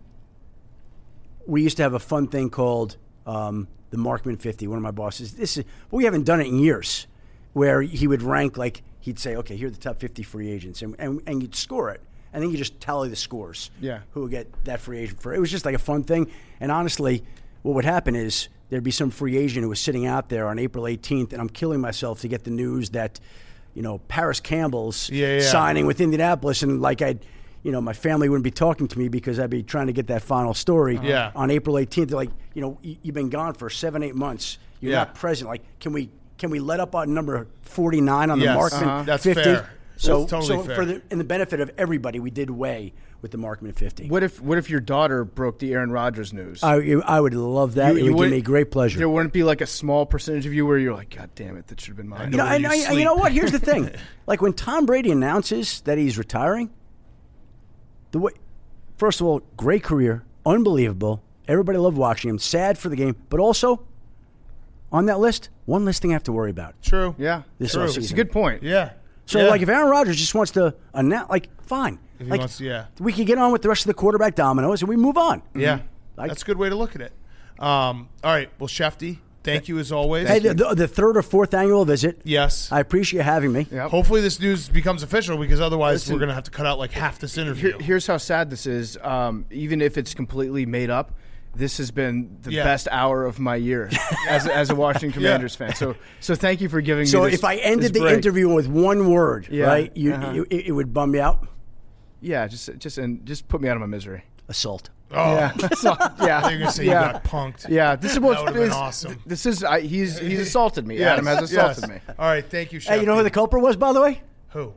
Speaker 6: we used to have a fun thing called um, the Markman fifty. One of my bosses. This is well, we haven't done it in years, where he would rank like he'd say, okay, here are the top fifty free agents, and and, and you'd score it, and then you just tally the scores.
Speaker 2: Yeah.
Speaker 6: Who would get that free agent for? It was just like a fun thing, and honestly, what would happen is there'd be some free agent who was sitting out there on April eighteenth, and I'm killing myself to get the news that, you know, Paris Campbell's
Speaker 1: Yeah, yeah.
Speaker 6: signing with Indianapolis, and like I'd, you know, my family wouldn't be talking to me because I'd be trying to get that final story
Speaker 1: Yeah.
Speaker 6: on April eighteenth. They're like, you know, y- you've been gone for seven, eight months. You're
Speaker 1: Yeah.
Speaker 6: not present. Like, can we can we let up on number forty-nine on
Speaker 1: Yes.
Speaker 6: the Markman
Speaker 1: Uh-huh. That's
Speaker 6: fifty?
Speaker 1: fair.
Speaker 6: So,
Speaker 1: That's totally
Speaker 6: so
Speaker 1: fair.
Speaker 6: for the in the benefit of everybody, we did weigh with the Markman fifty.
Speaker 2: What if what if your daughter broke the Aaron Rodgers news?
Speaker 6: I, I would love that.
Speaker 2: You-
Speaker 6: it
Speaker 2: you
Speaker 6: would give
Speaker 2: wouldn't-
Speaker 6: me great pleasure.
Speaker 2: There wouldn't be like a small percentage of you where you're like, God damn it, that should have been mine.
Speaker 6: You know,
Speaker 1: where
Speaker 6: and
Speaker 1: you
Speaker 6: I, and
Speaker 1: sleep.
Speaker 6: you know what? Here's the thing: like when Tom Brady announces that he's retiring, the way, first of all, great career, unbelievable. Everybody loved watching him. Sad for the game, but also on that list, one less thing I have to worry about.
Speaker 1: True.
Speaker 2: Yeah,
Speaker 6: This
Speaker 2: true.
Speaker 6: offseason.
Speaker 2: It's a good point.
Speaker 1: Yeah.
Speaker 6: So,
Speaker 1: Yeah.
Speaker 6: like, if Aaron Rodgers just wants to announce, like, fine,
Speaker 1: If he
Speaker 6: like,
Speaker 1: wants to, yeah.
Speaker 6: we could get on with the rest of the quarterback dominoes and we move on.
Speaker 1: Yeah.
Speaker 6: Like-
Speaker 1: That's a good way to look at it. Um, all right. Well, Shefty, thank you as always.
Speaker 6: Hey, the, the, the third or fourth annual visit.
Speaker 1: Yes.
Speaker 6: I appreciate you having me.
Speaker 2: Yep.
Speaker 1: Hopefully this news becomes official because otherwise
Speaker 2: Listen,
Speaker 1: we're going to have to cut out like half this interview.
Speaker 2: Here, here's how sad this is. Um, even if it's completely made up, this has been the
Speaker 1: Yeah.
Speaker 2: best hour of my year as, a- as a Washington Commanders fan. So, so thank you for giving
Speaker 6: So
Speaker 2: me this.
Speaker 6: if I
Speaker 2: this
Speaker 6: ended the
Speaker 2: break.
Speaker 6: interview with one word,
Speaker 2: Yeah,
Speaker 6: right, you,
Speaker 2: uh-huh.
Speaker 6: you, it, it would bum me out.
Speaker 2: yeah, just just and just put me out of my misery.
Speaker 6: Assault.
Speaker 1: oh,
Speaker 2: Yeah, so, yeah.
Speaker 1: I think you're going to say
Speaker 2: yeah.
Speaker 1: you got punked.
Speaker 2: Yeah, this is what
Speaker 1: That would've been
Speaker 2: this-
Speaker 1: awesome.
Speaker 2: This is I, he's he's assaulted me.
Speaker 1: Yes,
Speaker 2: Adam has assaulted
Speaker 1: yes.
Speaker 2: me.
Speaker 1: All right. Thank you, Shefty.
Speaker 6: Hey, you know who the culprit was, by the way?
Speaker 1: Who?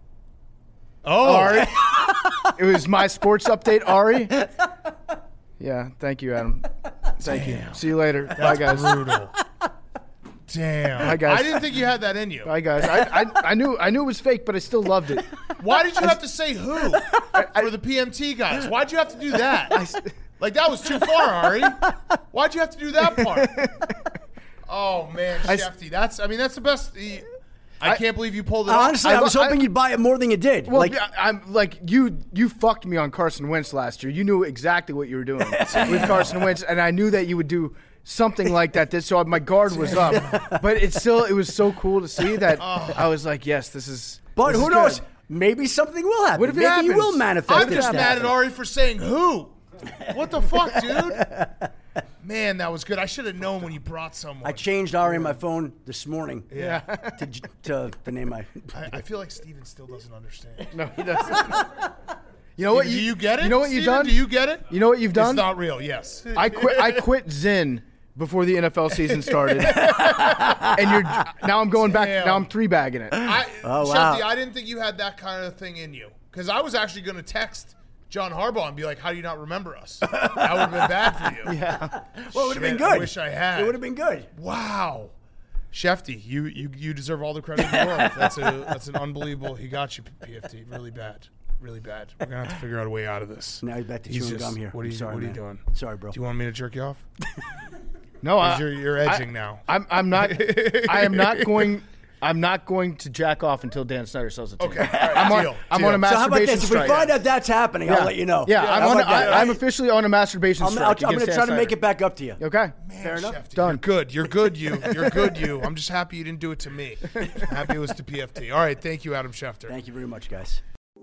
Speaker 1: Oh.
Speaker 2: Ari, it was my sports update. Ari. Yeah, thank you, Adam. Thank you. See you later. Bye, guys.
Speaker 1: Brutal. Damn.
Speaker 2: Hi, guys.
Speaker 1: I didn't think you had that in you.
Speaker 2: Bye, guys. I, I I knew I knew it was fake, but I still loved it.
Speaker 1: Why did you have to say who for the P M T guys? Why'd you have to do that? Like, that was too far, Ari. Why'd you have to do that part? Oh, man,
Speaker 2: I s-
Speaker 1: Shefty. That's, I mean, that's the best. I can't believe you pulled it off.
Speaker 6: Honestly, I,
Speaker 2: I-
Speaker 6: was hoping
Speaker 2: I-
Speaker 6: you'd buy it more than you did.
Speaker 2: Well,
Speaker 6: like,
Speaker 2: yeah, I'm like you. You fucked me on Carson Wentz last year. You knew exactly what you were doing with Carson Wentz, and I knew that you would do something like that. This, so my guard was up. But it's still, it was so cool to see that. I was like, yes, this is.
Speaker 6: but
Speaker 2: this
Speaker 6: who
Speaker 2: is
Speaker 6: knows?
Speaker 2: good.
Speaker 6: Maybe something will happen.
Speaker 2: What if it
Speaker 6: Maybe you
Speaker 2: happens?
Speaker 6: will manifest.
Speaker 1: I'm
Speaker 6: it
Speaker 1: just
Speaker 6: to
Speaker 1: mad
Speaker 6: happen.
Speaker 1: at Ari for saying who. What the fuck, dude? Man, that was good. I should have known when you brought someone.
Speaker 6: I changed Ari on my phone this morning
Speaker 1: yeah.
Speaker 6: to, to the name I.
Speaker 1: I, I feel like Steven still doesn't understand.
Speaker 2: No, he doesn't. You know what?
Speaker 1: Do you get it?
Speaker 2: You know what you've
Speaker 1: Steven?
Speaker 2: done?
Speaker 1: Do you get it?
Speaker 2: You know what you've done?
Speaker 1: It's not real, yes.
Speaker 2: I quit. I quit Zen before the N F L season started, and you're now. I'm going back.
Speaker 1: Damn.
Speaker 2: Now I'm three bagging it.
Speaker 1: I,
Speaker 6: Oh,
Speaker 1: Shefty,
Speaker 6: wow.
Speaker 1: I didn't think you had that kind of thing in you. Because I was actually going to text John Harbaugh and be like, how do you not remember us? That would have been bad for you.
Speaker 2: Yeah.
Speaker 6: Well, it would have been
Speaker 1: Shit,
Speaker 6: good.
Speaker 1: I wish I had.
Speaker 6: It would have been good.
Speaker 1: Wow. Shefty, you, you you deserve all the credit in the world. That's a that's an unbelievable. He got you, P F T. Really bad. Really bad. We're going to have to figure out a way out of this.
Speaker 6: Now he's back to
Speaker 1: He's
Speaker 6: chewing
Speaker 1: just-
Speaker 6: gum here.
Speaker 1: What are
Speaker 6: I'm
Speaker 1: you,
Speaker 6: sorry,
Speaker 1: what are you
Speaker 6: man.
Speaker 1: doing?
Speaker 6: Sorry, bro.
Speaker 1: Do you want me to jerk you off?
Speaker 2: No, I,
Speaker 1: You're, you're edging
Speaker 2: I-
Speaker 1: now.
Speaker 2: I'm. I'm not. I am not going. I'm not going to jack off until Dan Snyder sells it to
Speaker 1: Okay.
Speaker 2: me.
Speaker 1: All right,
Speaker 2: I'm on.
Speaker 1: deal,
Speaker 2: I'm
Speaker 1: deal.
Speaker 2: on a
Speaker 6: So how about
Speaker 2: masturbation
Speaker 6: this? If we
Speaker 2: strike.
Speaker 6: find out that's happening, I'll let you know.
Speaker 2: Yeah, I'm
Speaker 6: How
Speaker 2: on.
Speaker 6: about that?
Speaker 2: I, I'm officially on a masturbation
Speaker 6: I'm,
Speaker 2: strike.
Speaker 6: I'll, I'm going
Speaker 2: against
Speaker 6: to
Speaker 2: Dan
Speaker 6: try to
Speaker 2: Snyder.
Speaker 6: make it back up to you.
Speaker 2: Okay.
Speaker 6: Fair enough.
Speaker 1: Shefty,
Speaker 2: Done.
Speaker 1: You're good. You're good, you. You're good, you. I'm just happy you didn't do it to me. I'm happy it was to P F T. All right. Thank you, Adam Schefter.
Speaker 6: Thank you very much, guys.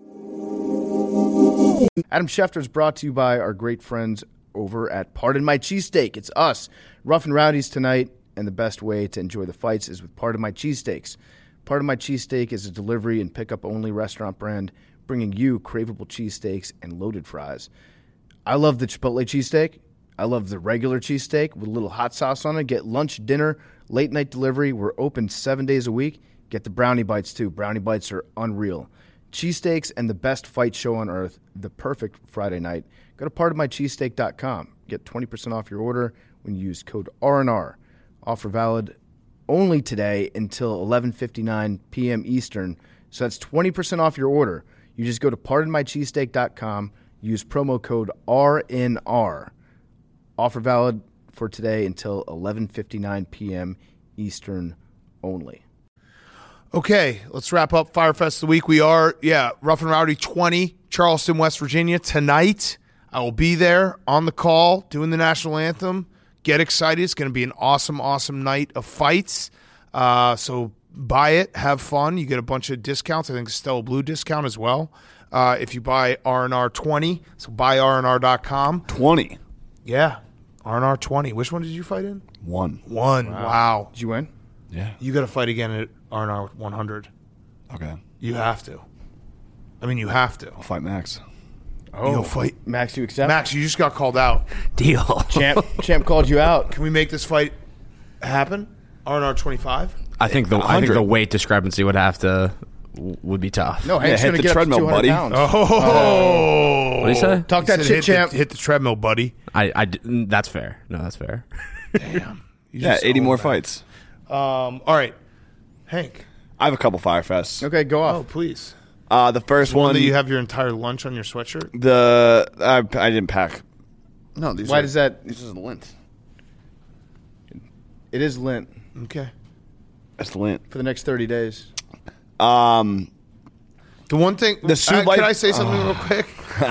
Speaker 2: Adam Schefter is brought to you by our great friends over at Pardon My Cheesesteak. It's us, Rough and Rowdies tonight, and the best way to enjoy the fights is with Pardon My Cheesesteaks. Pardon My Cheesesteak is a delivery and pickup-only restaurant brand bringing you craveable cheesesteaks and loaded fries. I love the Chipotle cheesesteak. I love the regular cheesesteak with a little hot sauce on it. Get lunch, dinner, late-night delivery. We're open seven days a week. Get the Brownie Bites, too. Brownie Bites are unreal. Cheesesteaks and the best fight show on earth, the perfect Friday night. Go to pardon my cheesesteak dot com. Get twenty percent off your order when you use code R N R. Offer valid only today until eleven fifty-nine p.m. Eastern. So that's twenty percent off your order. You just go to pardon my cheesesteak dot com, use promo code R N R. Offer valid for today until eleven fifty-nine p.m. Eastern only.
Speaker 1: Okay, let's wrap up Firefest of the week. We are, yeah, Rough and Rowdy twenty, Charleston, West Virginia. Tonight, I will be there on the call doing the national anthem. Get excited. It's going to be an awesome, awesome night of fights. Uh, so buy it. Have fun. You get a bunch of discounts. I think Stella Blue discount as well. Uh, if you buy R N R twenty, so buy R N R dot com.
Speaker 5: twenty.
Speaker 1: Yeah, R N R twenty. Which one did you fight in?
Speaker 5: One.
Speaker 1: One. Wow.
Speaker 2: Did you win?
Speaker 5: Yeah.
Speaker 1: You got to fight again at R N R one hundred.
Speaker 5: Okay.
Speaker 1: You have to. I mean, you have to.
Speaker 5: I'll fight Max.
Speaker 2: Oh,
Speaker 1: You know, fight.
Speaker 2: Max, you accept?
Speaker 1: Max, you just got called out.
Speaker 6: Deal.
Speaker 2: Champ, Champ called you out.
Speaker 1: Can we make this fight happen? R and R twenty-five?
Speaker 7: I think the I think the weight discrepancy would have to would be tough.
Speaker 2: No, Hank's
Speaker 5: hit
Speaker 2: going to
Speaker 5: the
Speaker 2: get up to
Speaker 5: treadmill,
Speaker 2: two hundred
Speaker 5: buddy.
Speaker 2: pounds.
Speaker 1: Oh.
Speaker 7: What do you say?
Speaker 2: Talk
Speaker 1: He
Speaker 2: that
Speaker 1: said
Speaker 2: shit,
Speaker 1: hit
Speaker 2: Champ.
Speaker 1: The, hit the treadmill, buddy.
Speaker 7: I, I d- that's fair. No, that's fair.
Speaker 1: Damn. You
Speaker 5: Yeah,
Speaker 1: just
Speaker 5: eighty
Speaker 1: owned
Speaker 5: more
Speaker 1: that.
Speaker 5: fights.
Speaker 1: Um, all right. Hank.
Speaker 5: I have a couple Firefests.
Speaker 2: Okay, go off.
Speaker 1: Oh, please.
Speaker 5: Uh, the first
Speaker 1: One
Speaker 5: one,
Speaker 1: that you have your entire lunch on your sweatshirt?
Speaker 5: the I, I didn't pack. No, these
Speaker 2: Why
Speaker 5: are,
Speaker 2: does that?
Speaker 5: This is lint.
Speaker 2: It is lint
Speaker 1: Okay.
Speaker 5: It's lint.
Speaker 2: for the next thirty days.
Speaker 5: Um,
Speaker 1: The one thing.
Speaker 5: The suit
Speaker 1: uh,
Speaker 5: life-
Speaker 1: Can I say something real quick?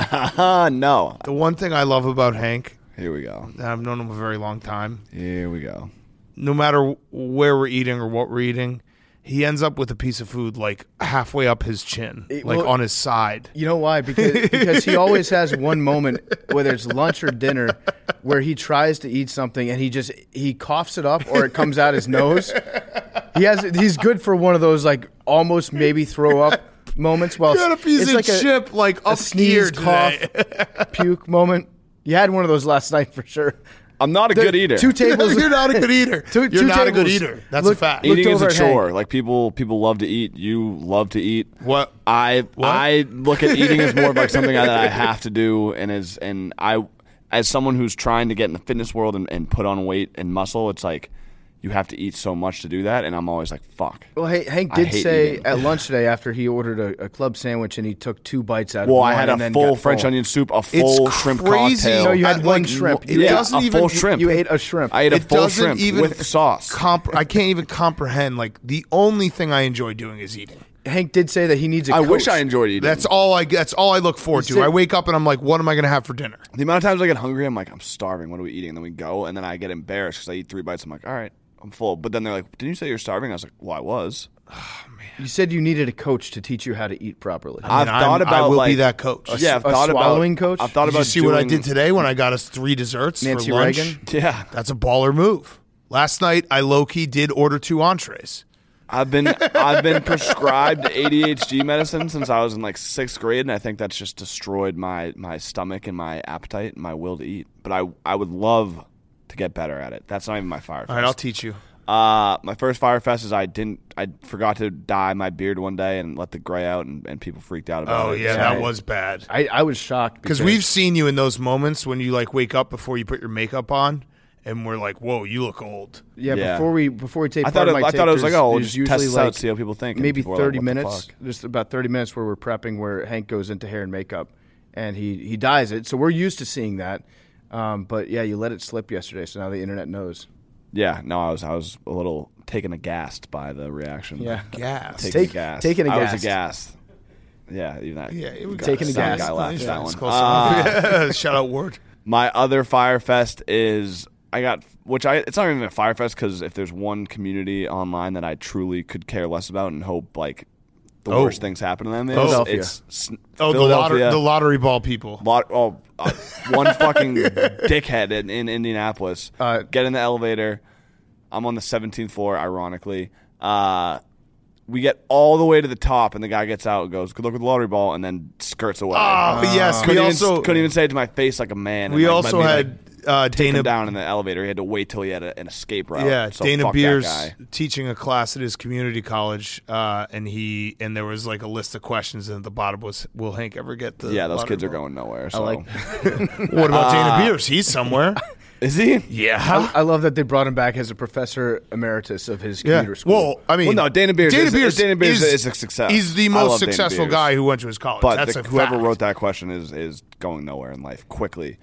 Speaker 5: no.
Speaker 1: The one thing I love about Hank,
Speaker 5: Here we go.
Speaker 1: and I've known him a very long time,
Speaker 5: Here we go.
Speaker 1: no matter where we're eating or what we're eating, he ends up with a piece of food like halfway up his chin,
Speaker 2: It-
Speaker 1: like
Speaker 2: well-
Speaker 1: on his side.
Speaker 2: You know why? Because because he always has one moment, whether it's lunch or dinner, where he tries to eat something and he just he coughs it up or it comes out his nose. He has he's good for one of those like almost maybe throw up moments. Well,
Speaker 1: You had a piece
Speaker 2: it's
Speaker 1: of
Speaker 2: like a-
Speaker 1: chip like
Speaker 2: a
Speaker 1: up
Speaker 2: sneeze,
Speaker 1: here today.
Speaker 2: cough, puke moment. You had one of those last night for sure.
Speaker 5: I'm not a
Speaker 2: The-
Speaker 5: good eater.
Speaker 2: Two tables.
Speaker 1: You're not a good eater.
Speaker 2: Two-
Speaker 1: You're
Speaker 2: two
Speaker 1: not a good
Speaker 2: tables.
Speaker 1: eater. That's
Speaker 2: Look-
Speaker 1: a fact.
Speaker 2: look-
Speaker 5: Eating is a
Speaker 2: over at Hank.
Speaker 5: chore. Like people, people love to eat. You love to eat.
Speaker 1: What?
Speaker 5: I
Speaker 1: What?
Speaker 5: I look at eating as more of like something that I have to do, and as and I as someone who's trying to get in the fitness world and, and put on weight and muscle, it's like you have to eat so much to do that, and I'm always like, fuck.
Speaker 2: Well, hey, Hank
Speaker 5: I
Speaker 2: did
Speaker 5: hate
Speaker 2: say
Speaker 5: eating.
Speaker 2: at lunch today after he ordered a, a club sandwich and he took two bites out of
Speaker 5: Well,
Speaker 2: one
Speaker 5: I had
Speaker 2: and
Speaker 5: a
Speaker 2: then
Speaker 5: full
Speaker 2: got
Speaker 5: French
Speaker 2: full.
Speaker 5: onion soup, a full
Speaker 1: It's
Speaker 5: shrimp
Speaker 1: crazy.
Speaker 5: cocktail.
Speaker 2: No, you had
Speaker 1: I-
Speaker 2: one
Speaker 1: like,
Speaker 2: shrimp.
Speaker 1: it
Speaker 2: You-
Speaker 5: yeah,
Speaker 1: doesn't
Speaker 5: a
Speaker 1: even-
Speaker 5: full shrimp.
Speaker 2: You ate a shrimp.
Speaker 5: I ate a
Speaker 1: It
Speaker 5: full
Speaker 1: doesn't
Speaker 5: shrimp
Speaker 1: even
Speaker 5: with sauce.
Speaker 1: Comp- I can't even comprehend. Like the only thing I enjoy doing is eating.
Speaker 2: Hank did say that he needs a
Speaker 5: I
Speaker 2: coach.
Speaker 5: wish I enjoyed eating.
Speaker 1: That's all I. That's all I look forward
Speaker 2: You
Speaker 1: to.
Speaker 2: said-
Speaker 1: I wake up and I'm like, what am I going to have for dinner?
Speaker 5: The amount of times I get hungry, I'm like, I'm starving. What are we eating? And then we go, and then I get embarrassed because I eat three bites. I'm like, all right, I'm full. But then they're like, didn't you say you're starving? I was like, well, I was.
Speaker 2: You said you needed a coach to teach you how to eat properly.
Speaker 5: I've
Speaker 1: I'm-
Speaker 5: thought about
Speaker 1: I will
Speaker 5: like,
Speaker 1: be that coach.
Speaker 5: Yeah, I've
Speaker 2: a
Speaker 5: thought
Speaker 2: swallowing
Speaker 5: about
Speaker 2: coach?
Speaker 5: I've thought
Speaker 1: Did
Speaker 5: about
Speaker 1: you see what I
Speaker 5: doing-
Speaker 1: did today when I got us three desserts
Speaker 2: Nancy
Speaker 1: for lunch?
Speaker 2: Reagan?
Speaker 5: Yeah,
Speaker 1: That's a baller move. Last night I low key did order two entrees.
Speaker 5: I've been I've been prescribed A D H D medicine since I was in like sixth grade, and I think that's just destroyed my my stomach and my appetite and my will to eat. But I I would love to get better at it. That's not even my fire.
Speaker 1: All right, I'll teach you.
Speaker 5: Uh, my first Firefest is I didn't I forgot to dye my beard one day and let the gray out, and, and people freaked out about
Speaker 1: Oh
Speaker 5: it.
Speaker 1: yeah,
Speaker 5: So-
Speaker 1: that was bad.
Speaker 2: I, I was shocked
Speaker 1: Because we've seen you in those moments when you like wake up before you put your makeup on, and we're like, "Whoa, you look old."
Speaker 2: yeah,
Speaker 5: Yeah.
Speaker 2: before we before we take
Speaker 5: I
Speaker 2: part
Speaker 5: thought
Speaker 2: of
Speaker 5: it,
Speaker 2: my
Speaker 5: I
Speaker 2: tape,
Speaker 5: thought it was like,
Speaker 2: there's-
Speaker 5: oh, we'll
Speaker 2: there's
Speaker 5: just test this
Speaker 2: usually
Speaker 5: out,
Speaker 2: like
Speaker 5: see how people think. and
Speaker 2: maybe
Speaker 5: people are like,
Speaker 2: thirty
Speaker 5: what the
Speaker 2: minutes,
Speaker 5: fuck?
Speaker 2: just about thirty minutes where we're prepping, where Hank goes into hair and makeup, and he he dyes it. So we're used to seeing that. Um, but yeah, you let it slip yesterday, so now the internet knows.
Speaker 5: Yeah, no, I was I was a little taken aghast by the reaction.
Speaker 2: Yeah.
Speaker 1: Gas.
Speaker 5: taken
Speaker 2: Take-
Speaker 5: aghast.
Speaker 2: taken
Speaker 5: I
Speaker 2: aghast.
Speaker 5: was aghast. Yeah, even that.
Speaker 1: Yeah, it was
Speaker 2: Taking a
Speaker 5: sound
Speaker 2: gas.
Speaker 5: guy laughed at that
Speaker 1: Yeah, it's
Speaker 5: one.
Speaker 1: close
Speaker 5: Uh,
Speaker 1: enough. Shout out Ward.
Speaker 5: My other Firefest is I got, which I it's not even a Firefest because if there's one community online that I truly could care less about and hope like the
Speaker 1: Oh.
Speaker 5: worst things happen to them is
Speaker 2: Philadelphia.
Speaker 5: it's s-
Speaker 1: Oh, the
Speaker 5: Philadelphia.
Speaker 1: lottery, the lottery ball people.
Speaker 5: Lot, oh, uh, one fucking dickhead in, in Indianapolis.
Speaker 2: Uh,
Speaker 5: Get in the elevator. I'm on the seventeenth floor, ironically. Uh, we get all the way to the top, and the guy gets out and goes, "Good luck with the lottery ball," and then skirts away.
Speaker 1: Oh yes, we
Speaker 5: couldn't,
Speaker 1: also
Speaker 5: even, couldn't even say it to my face like a man.
Speaker 1: we
Speaker 5: and, like,
Speaker 1: also
Speaker 5: let me,
Speaker 1: had
Speaker 5: like,
Speaker 1: uh,
Speaker 5: take him
Speaker 1: Dana
Speaker 5: down in the elevator. He had to wait till he had a, an escape route.
Speaker 1: Yeah,
Speaker 5: so
Speaker 1: Dana
Speaker 5: fuck that
Speaker 1: Beers
Speaker 5: guy.
Speaker 1: teaching a class at his community college, uh, and he and there was like a list of questions, and at the bottom was, "Will Hank ever get the?"
Speaker 5: Yeah, those
Speaker 1: lottery
Speaker 5: kids are
Speaker 1: ball?"
Speaker 5: going nowhere. So.
Speaker 2: like-
Speaker 1: What about Dana Beers? He's somewhere.
Speaker 5: Is he?
Speaker 1: Yeah.
Speaker 2: I, I love that they brought him back as a professor emeritus of his
Speaker 1: Yeah.
Speaker 2: commuter school.
Speaker 1: Well, I mean,
Speaker 5: Well, no, Dana Beers
Speaker 1: Dana
Speaker 5: is-
Speaker 1: Beers,
Speaker 5: Dana Beers is a success.
Speaker 1: He's the
Speaker 5: I
Speaker 1: most
Speaker 5: love Dana
Speaker 1: successful
Speaker 5: Beers.
Speaker 1: guy who went to his college.
Speaker 5: But
Speaker 1: That's
Speaker 5: the,
Speaker 1: a
Speaker 5: whoever
Speaker 1: fact.
Speaker 5: wrote that question is is going nowhere in life quickly.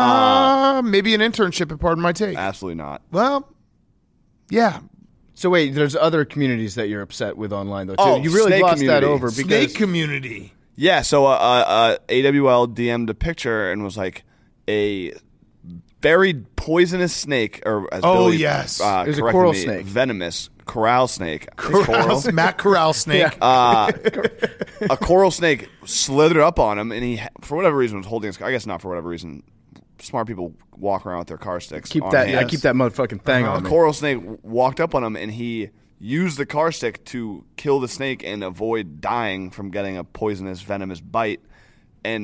Speaker 1: Uh, maybe an internship at Pardon My Take.
Speaker 5: Absolutely not.
Speaker 1: Well, yeah.
Speaker 2: so wait, there's other communities that you're upset with online though. Too.
Speaker 5: Oh,
Speaker 2: you really
Speaker 5: snake
Speaker 2: glossed that
Speaker 5: community.
Speaker 2: over because
Speaker 1: Snake community.
Speaker 5: Yeah, so uh, uh, A W L D M'd a picture and was like a very poisonous snake, or as
Speaker 1: Oh,
Speaker 5: Billy,
Speaker 1: yes.
Speaker 5: uh,
Speaker 2: It was a
Speaker 5: corrected
Speaker 2: coral
Speaker 5: me,
Speaker 2: snake.
Speaker 5: venomous corral snake.
Speaker 1: Corral, Matt Corral snake.
Speaker 5: Uh, a coral snake slithered up on him, and he, for whatever reason, was holding his. I guess not for whatever reason. Smart people walk around with their car sticks.
Speaker 2: keep
Speaker 5: on
Speaker 2: that.
Speaker 5: hand.
Speaker 2: I keep that motherfucking thing
Speaker 5: A
Speaker 2: on me.
Speaker 5: coral snake walked up on him, and he used the car stick to kill the snake and avoid dying from getting a poisonous, venomous bite. And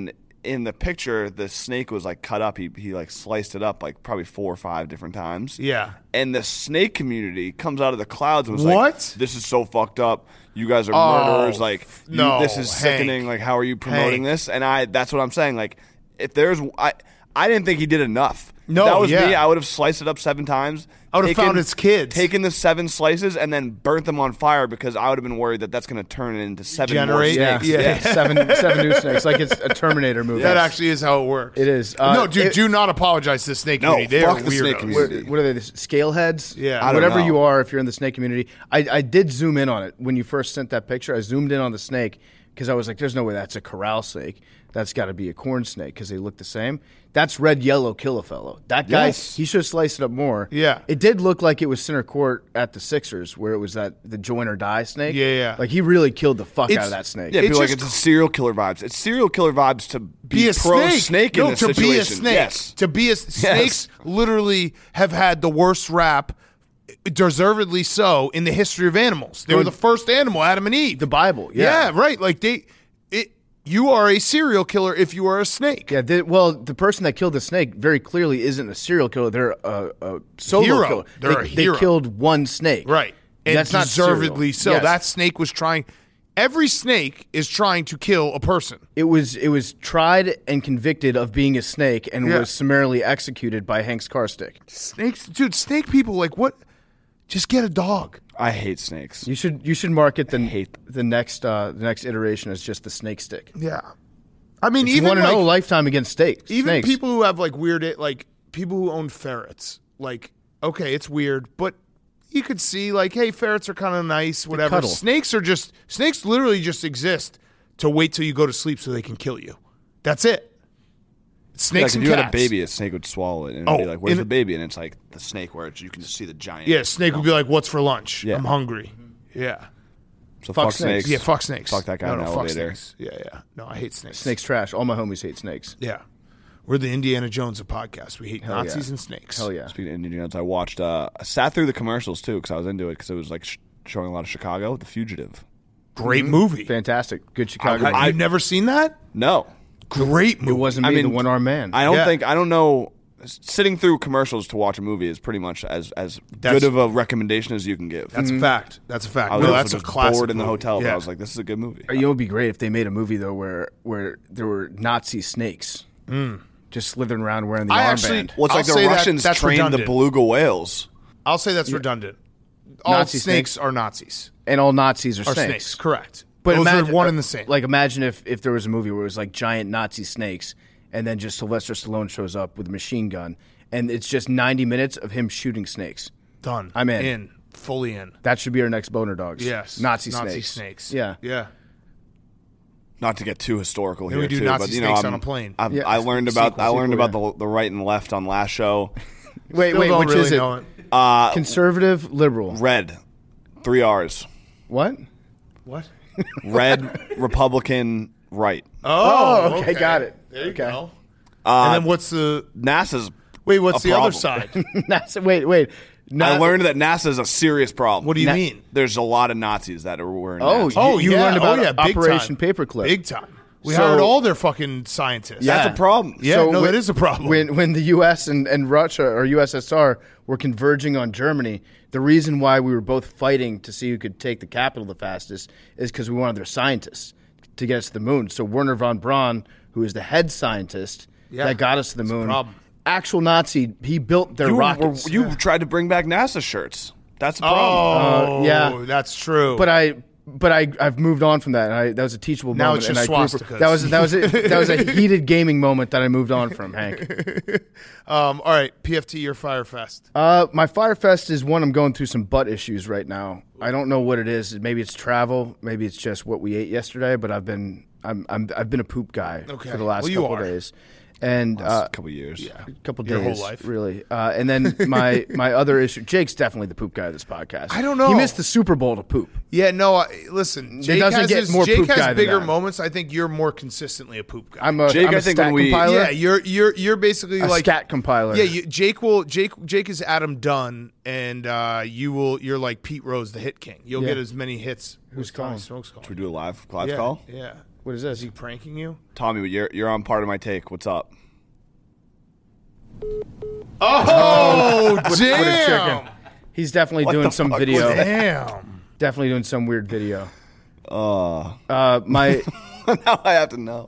Speaker 5: in the picture, the snake was like cut up. He he like sliced it up like probably four or five different times.
Speaker 1: Yeah.
Speaker 5: And the snake community comes out of the clouds and was
Speaker 1: What?
Speaker 5: like, "This is so fucked up. You guys are
Speaker 1: Oh,
Speaker 5: murderers. Like, you,
Speaker 1: no,
Speaker 5: this is
Speaker 1: Hank.
Speaker 5: sickening. Like, how are you promoting
Speaker 1: Hank.
Speaker 5: this?" And I, that's what I'm saying. Like, if there's, I, I didn't think he did enough.
Speaker 1: No,
Speaker 5: If that was
Speaker 1: yeah.
Speaker 5: me, I would have sliced it up seven times.
Speaker 1: I would have
Speaker 5: taken-
Speaker 1: found its kids.
Speaker 5: taken the seven slices and then burnt them on fire because I would have been worried that that's going to turn into seven
Speaker 1: Generate-
Speaker 5: more
Speaker 2: Yeah,
Speaker 5: snakes.
Speaker 1: Yeah.
Speaker 2: seven seven new snakes, like it's a Terminator movie.
Speaker 1: That actually is how it works.
Speaker 2: It is. Uh,
Speaker 1: no, dude,
Speaker 2: it-
Speaker 1: do not apologize to the snake
Speaker 5: No,
Speaker 1: community. They
Speaker 5: fuck
Speaker 1: are
Speaker 5: the snake
Speaker 1: weirdos.
Speaker 5: community.
Speaker 2: What, what are they? The scaleheads?
Speaker 1: Yeah.
Speaker 5: I don't
Speaker 2: whatever
Speaker 5: know.
Speaker 2: you are, if you're in the snake community. I, I did zoom in on it when you first sent that picture. I zoomed in on the snake because I was like, "There's no way that's a corral snake. That's got to be a corn snake because they look the same." That's red, yellow, kill a fellow. That guy,
Speaker 5: Yes.
Speaker 2: he should have sliced it up more.
Speaker 1: Yeah.
Speaker 2: it did look like it was center court at the Sixers where it was that the join or die snake.
Speaker 1: Yeah, yeah.
Speaker 2: Like he really killed the fuck
Speaker 1: It's-
Speaker 2: out of that snake.
Speaker 5: Yeah,
Speaker 1: It's
Speaker 5: people are like
Speaker 1: just
Speaker 5: it's a serial killer vibes. It's serial killer vibes to be,
Speaker 1: Be a
Speaker 5: pro
Speaker 1: snake.
Speaker 5: snake
Speaker 1: no,
Speaker 5: in this
Speaker 1: to
Speaker 5: situation.
Speaker 1: be a snake.
Speaker 5: Yes.
Speaker 1: To be a snakes literally have had the worst rap, deservedly so, in the history of animals. They were the first animal, Adam and Eve.
Speaker 2: The Bible.
Speaker 1: yeah.
Speaker 2: Yeah.
Speaker 1: right. Like they, it. You are a serial killer if you are a snake.
Speaker 2: Yeah, they, well, the person that killed the snake very clearly isn't a serial killer. They're a, a solo
Speaker 1: Hero.
Speaker 2: killer.
Speaker 1: They're
Speaker 2: they,
Speaker 1: a hero.
Speaker 2: They killed one snake.
Speaker 1: Right. And
Speaker 2: That's not
Speaker 1: deservedly
Speaker 2: serial.
Speaker 1: so.
Speaker 2: Yes.
Speaker 1: That snake was trying. Every snake is trying to kill a person.
Speaker 2: It was it was tried and convicted of being a snake and
Speaker 1: Yeah.
Speaker 2: was summarily executed by Hank's car stick.
Speaker 1: Snakes, dude. Snake people, like what? Just get a dog.
Speaker 5: I hate snakes.
Speaker 2: You should you should market the
Speaker 5: hate
Speaker 2: the next uh, the next iteration as just the snake stick.
Speaker 1: Yeah. I mean,
Speaker 2: You
Speaker 1: even
Speaker 2: want to
Speaker 1: like,
Speaker 2: know lifetime against steaks.
Speaker 1: even
Speaker 2: snakes.
Speaker 1: people who have like weird, like people who own ferrets. Like, okay, it's weird, but you could see like, hey, ferrets are kind of nice, whatever.
Speaker 2: cuddle.
Speaker 1: Snakes are just snakes. Literally, just exist to wait till you go to sleep so they can kill you. That's it. Snakes
Speaker 5: like,
Speaker 1: and
Speaker 5: if you
Speaker 1: cats.
Speaker 5: had a baby, a snake would swallow it and
Speaker 1: Oh,
Speaker 5: be like, "Where's
Speaker 1: in
Speaker 5: the
Speaker 1: a-
Speaker 5: baby?" And it's like the snake where it's, you can just see the giant.
Speaker 1: Yeah, snake would be like, "What's for lunch?
Speaker 5: Yeah.
Speaker 1: I'm hungry." Yeah.
Speaker 5: So
Speaker 2: Fuck
Speaker 5: fuck,
Speaker 2: snakes.
Speaker 5: snakes.
Speaker 1: Yeah, fuck snakes.
Speaker 5: Fuck that guy
Speaker 1: no,
Speaker 5: in
Speaker 1: no,
Speaker 5: the
Speaker 1: fuck
Speaker 5: elevator.
Speaker 1: snakes. Yeah, yeah. No, I hate snakes.
Speaker 2: Snakes trash. All my homies hate snakes.
Speaker 1: Yeah. We're the Indiana Jones of podcasts. We hate
Speaker 2: Hell
Speaker 1: Nazis
Speaker 2: yeah.
Speaker 1: and snakes.
Speaker 2: Hell yeah.
Speaker 5: Speaking of Indiana Jones, I watched. Uh, I sat through the commercials too because I was into it because it was like sh- showing a lot of Chicago. The Fugitive.
Speaker 1: Great movie.
Speaker 2: Fantastic. Good Chicago.
Speaker 1: I,
Speaker 2: movie.
Speaker 1: I've never seen that?
Speaker 5: No,
Speaker 1: Great movie.
Speaker 2: it wasn't me,
Speaker 5: I mean,
Speaker 2: the one armed man.
Speaker 5: I don't
Speaker 1: Yeah.
Speaker 5: think I don't know. Sitting through commercials to watch a movie is pretty much as as
Speaker 1: That's-
Speaker 5: good of a recommendation as you can give.
Speaker 1: That's a fact. That's a fact.
Speaker 5: I was
Speaker 1: No,
Speaker 5: also
Speaker 1: that's a
Speaker 5: just
Speaker 1: classic
Speaker 5: bored in the
Speaker 1: movie.
Speaker 5: hotel, but
Speaker 1: Yeah.
Speaker 5: I was like, "This is a good movie."
Speaker 2: You know, it would be great if they made a movie though where where there were Nazi snakes just slithering around wearing the
Speaker 1: I
Speaker 2: armband.
Speaker 1: actually-
Speaker 5: Well, it's
Speaker 1: I'll
Speaker 5: like the
Speaker 1: say that-
Speaker 5: Russians
Speaker 1: that's
Speaker 5: trained
Speaker 1: redundant.
Speaker 5: the beluga whales.
Speaker 1: I'll say that's redundant. All
Speaker 2: Nazi
Speaker 1: snakes,
Speaker 2: snakes?
Speaker 1: are Nazis.
Speaker 2: and all Nazis are
Speaker 1: Are
Speaker 2: snakes.
Speaker 1: snakes. Correct.
Speaker 2: But
Speaker 1: Those
Speaker 2: imagine
Speaker 1: are one and the same.
Speaker 2: Like imagine if if there was a movie where it was like giant Nazi snakes, and then just Sylvester Stallone shows up with a machine gun, and it's just ninety minutes of him shooting snakes.
Speaker 1: Done.
Speaker 2: I'm in.
Speaker 1: In. Fully in.
Speaker 2: That should be our next boner dogs.
Speaker 1: Yes.
Speaker 2: Nazi,
Speaker 1: Nazi
Speaker 2: snakes.
Speaker 1: snakes.
Speaker 2: Yeah.
Speaker 1: Yeah.
Speaker 5: Not to get too historical
Speaker 1: Then
Speaker 5: here,
Speaker 1: we do
Speaker 5: too,
Speaker 1: Nazi
Speaker 5: but you know,
Speaker 1: snakes
Speaker 5: I'm-
Speaker 1: on a plane.
Speaker 5: I've,
Speaker 2: Yeah.
Speaker 5: I learned about
Speaker 1: Sequel,
Speaker 5: I learned
Speaker 2: sequel,
Speaker 5: about the the right and left on last show.
Speaker 2: Wait,
Speaker 1: Still
Speaker 2: wait,
Speaker 1: don't
Speaker 2: which
Speaker 1: really
Speaker 2: is it?
Speaker 1: know it.
Speaker 5: Uh,
Speaker 2: Conservative, liberal.
Speaker 5: red, three R's.
Speaker 2: What?
Speaker 1: What?
Speaker 5: Red, Republican, right.
Speaker 1: Oh,
Speaker 2: okay, got it.
Speaker 1: There you
Speaker 2: Okay.
Speaker 1: go. and then what's the
Speaker 5: NASA's.
Speaker 1: wait? What's
Speaker 5: a
Speaker 1: the other
Speaker 5: problem.
Speaker 1: side?
Speaker 2: That's, wait, wait.
Speaker 5: I
Speaker 2: Not-
Speaker 5: learned that NASA is a serious problem.
Speaker 1: What do you
Speaker 2: Na-
Speaker 1: mean?
Speaker 5: There's a lot of Nazis that are wearing.
Speaker 2: Oh,
Speaker 5: NASA.
Speaker 1: Oh,
Speaker 2: you
Speaker 1: yeah.
Speaker 2: learned about
Speaker 1: oh, yeah. Big
Speaker 2: Operation
Speaker 1: time.
Speaker 2: Paperclip.
Speaker 1: Big time. We
Speaker 2: So-
Speaker 1: hired all their fucking scientists.
Speaker 2: Yeah.
Speaker 5: that's a problem.
Speaker 1: Yeah,
Speaker 2: So
Speaker 1: no,
Speaker 2: when-
Speaker 1: that is a problem.
Speaker 2: When when the U S and, and Russia or U S S R were converging on Germany, the reason why we were both fighting to see who could take the capital the fastest is because we wanted their scientists to get us to the moon. So Werner von Braun, who is the head scientist
Speaker 1: Yeah,
Speaker 2: that got us to the
Speaker 1: that's a
Speaker 2: moon,
Speaker 1: problem.
Speaker 2: actual Nazi, he built their
Speaker 5: You, were,
Speaker 2: rockets.
Speaker 5: you tried to bring back NASA shirts. That's a problem.
Speaker 1: oh,
Speaker 2: Uh, yeah.
Speaker 1: that's true.
Speaker 2: But I, but I, I've moved on from that. And I, that was a teachable
Speaker 1: Now
Speaker 2: moment.
Speaker 1: it's just
Speaker 2: and I grew-
Speaker 1: swastikas.
Speaker 2: That was that was a, that was a heated gaming moment that I moved on from, Hank.
Speaker 1: um, all right, P F T, your Firefest.
Speaker 2: Uh, my Firefest is one I'm going through some butt issues right now. I don't know what it is. Maybe it's travel. Maybe it's just what we ate yesterday. But I've been I'm, I'm I've been a poop guy
Speaker 1: Okay.
Speaker 2: for the last
Speaker 1: Well, you
Speaker 2: couple
Speaker 1: are.
Speaker 2: days, and
Speaker 5: Last
Speaker 2: uh,
Speaker 5: couple years.
Speaker 1: Yeah.
Speaker 2: a couple
Speaker 1: Your
Speaker 2: days,
Speaker 1: whole life.
Speaker 2: really. Uh, and then my my other issue. Jake's definitely the poop guy of this podcast.
Speaker 1: I don't know.
Speaker 2: He missed the Super Bowl to poop.
Speaker 1: Yeah, no, I, listen, Jake
Speaker 2: doesn't
Speaker 1: has,
Speaker 2: get
Speaker 1: his,
Speaker 2: more
Speaker 1: Jake
Speaker 2: poop
Speaker 1: has
Speaker 2: guy than
Speaker 1: bigger
Speaker 2: that.
Speaker 1: moments. I think you're more consistently a poop guy.
Speaker 2: I'm a,
Speaker 5: Jake,
Speaker 2: I'm a
Speaker 5: I think
Speaker 2: stat
Speaker 5: when we-
Speaker 2: compiler.
Speaker 1: yeah, you're you're you're basically
Speaker 2: a
Speaker 1: like
Speaker 2: stat compiler.
Speaker 1: Yeah, you, Jake will Jake Jake is Adam Dunn, and uh, you will you're like Pete Rose, the hit king. You'll
Speaker 2: Yeah.
Speaker 1: get as many hits.
Speaker 2: Who's
Speaker 1: as Tommy
Speaker 2: calling?
Speaker 1: Smokes calling.
Speaker 5: Should we do a live live
Speaker 1: yeah,
Speaker 5: call?
Speaker 1: Yeah.
Speaker 2: What is this?
Speaker 1: Is he pranking you?
Speaker 5: Tommy, you're you're on part of my take. What's up?
Speaker 1: Oh,
Speaker 2: What a
Speaker 1: damn!
Speaker 2: chicken. He's definitely doing some
Speaker 5: fuck
Speaker 2: video.
Speaker 5: was
Speaker 1: Damn.
Speaker 2: Definitely doing some weird video.
Speaker 5: Uh,
Speaker 2: Uh, my
Speaker 5: now I have to know.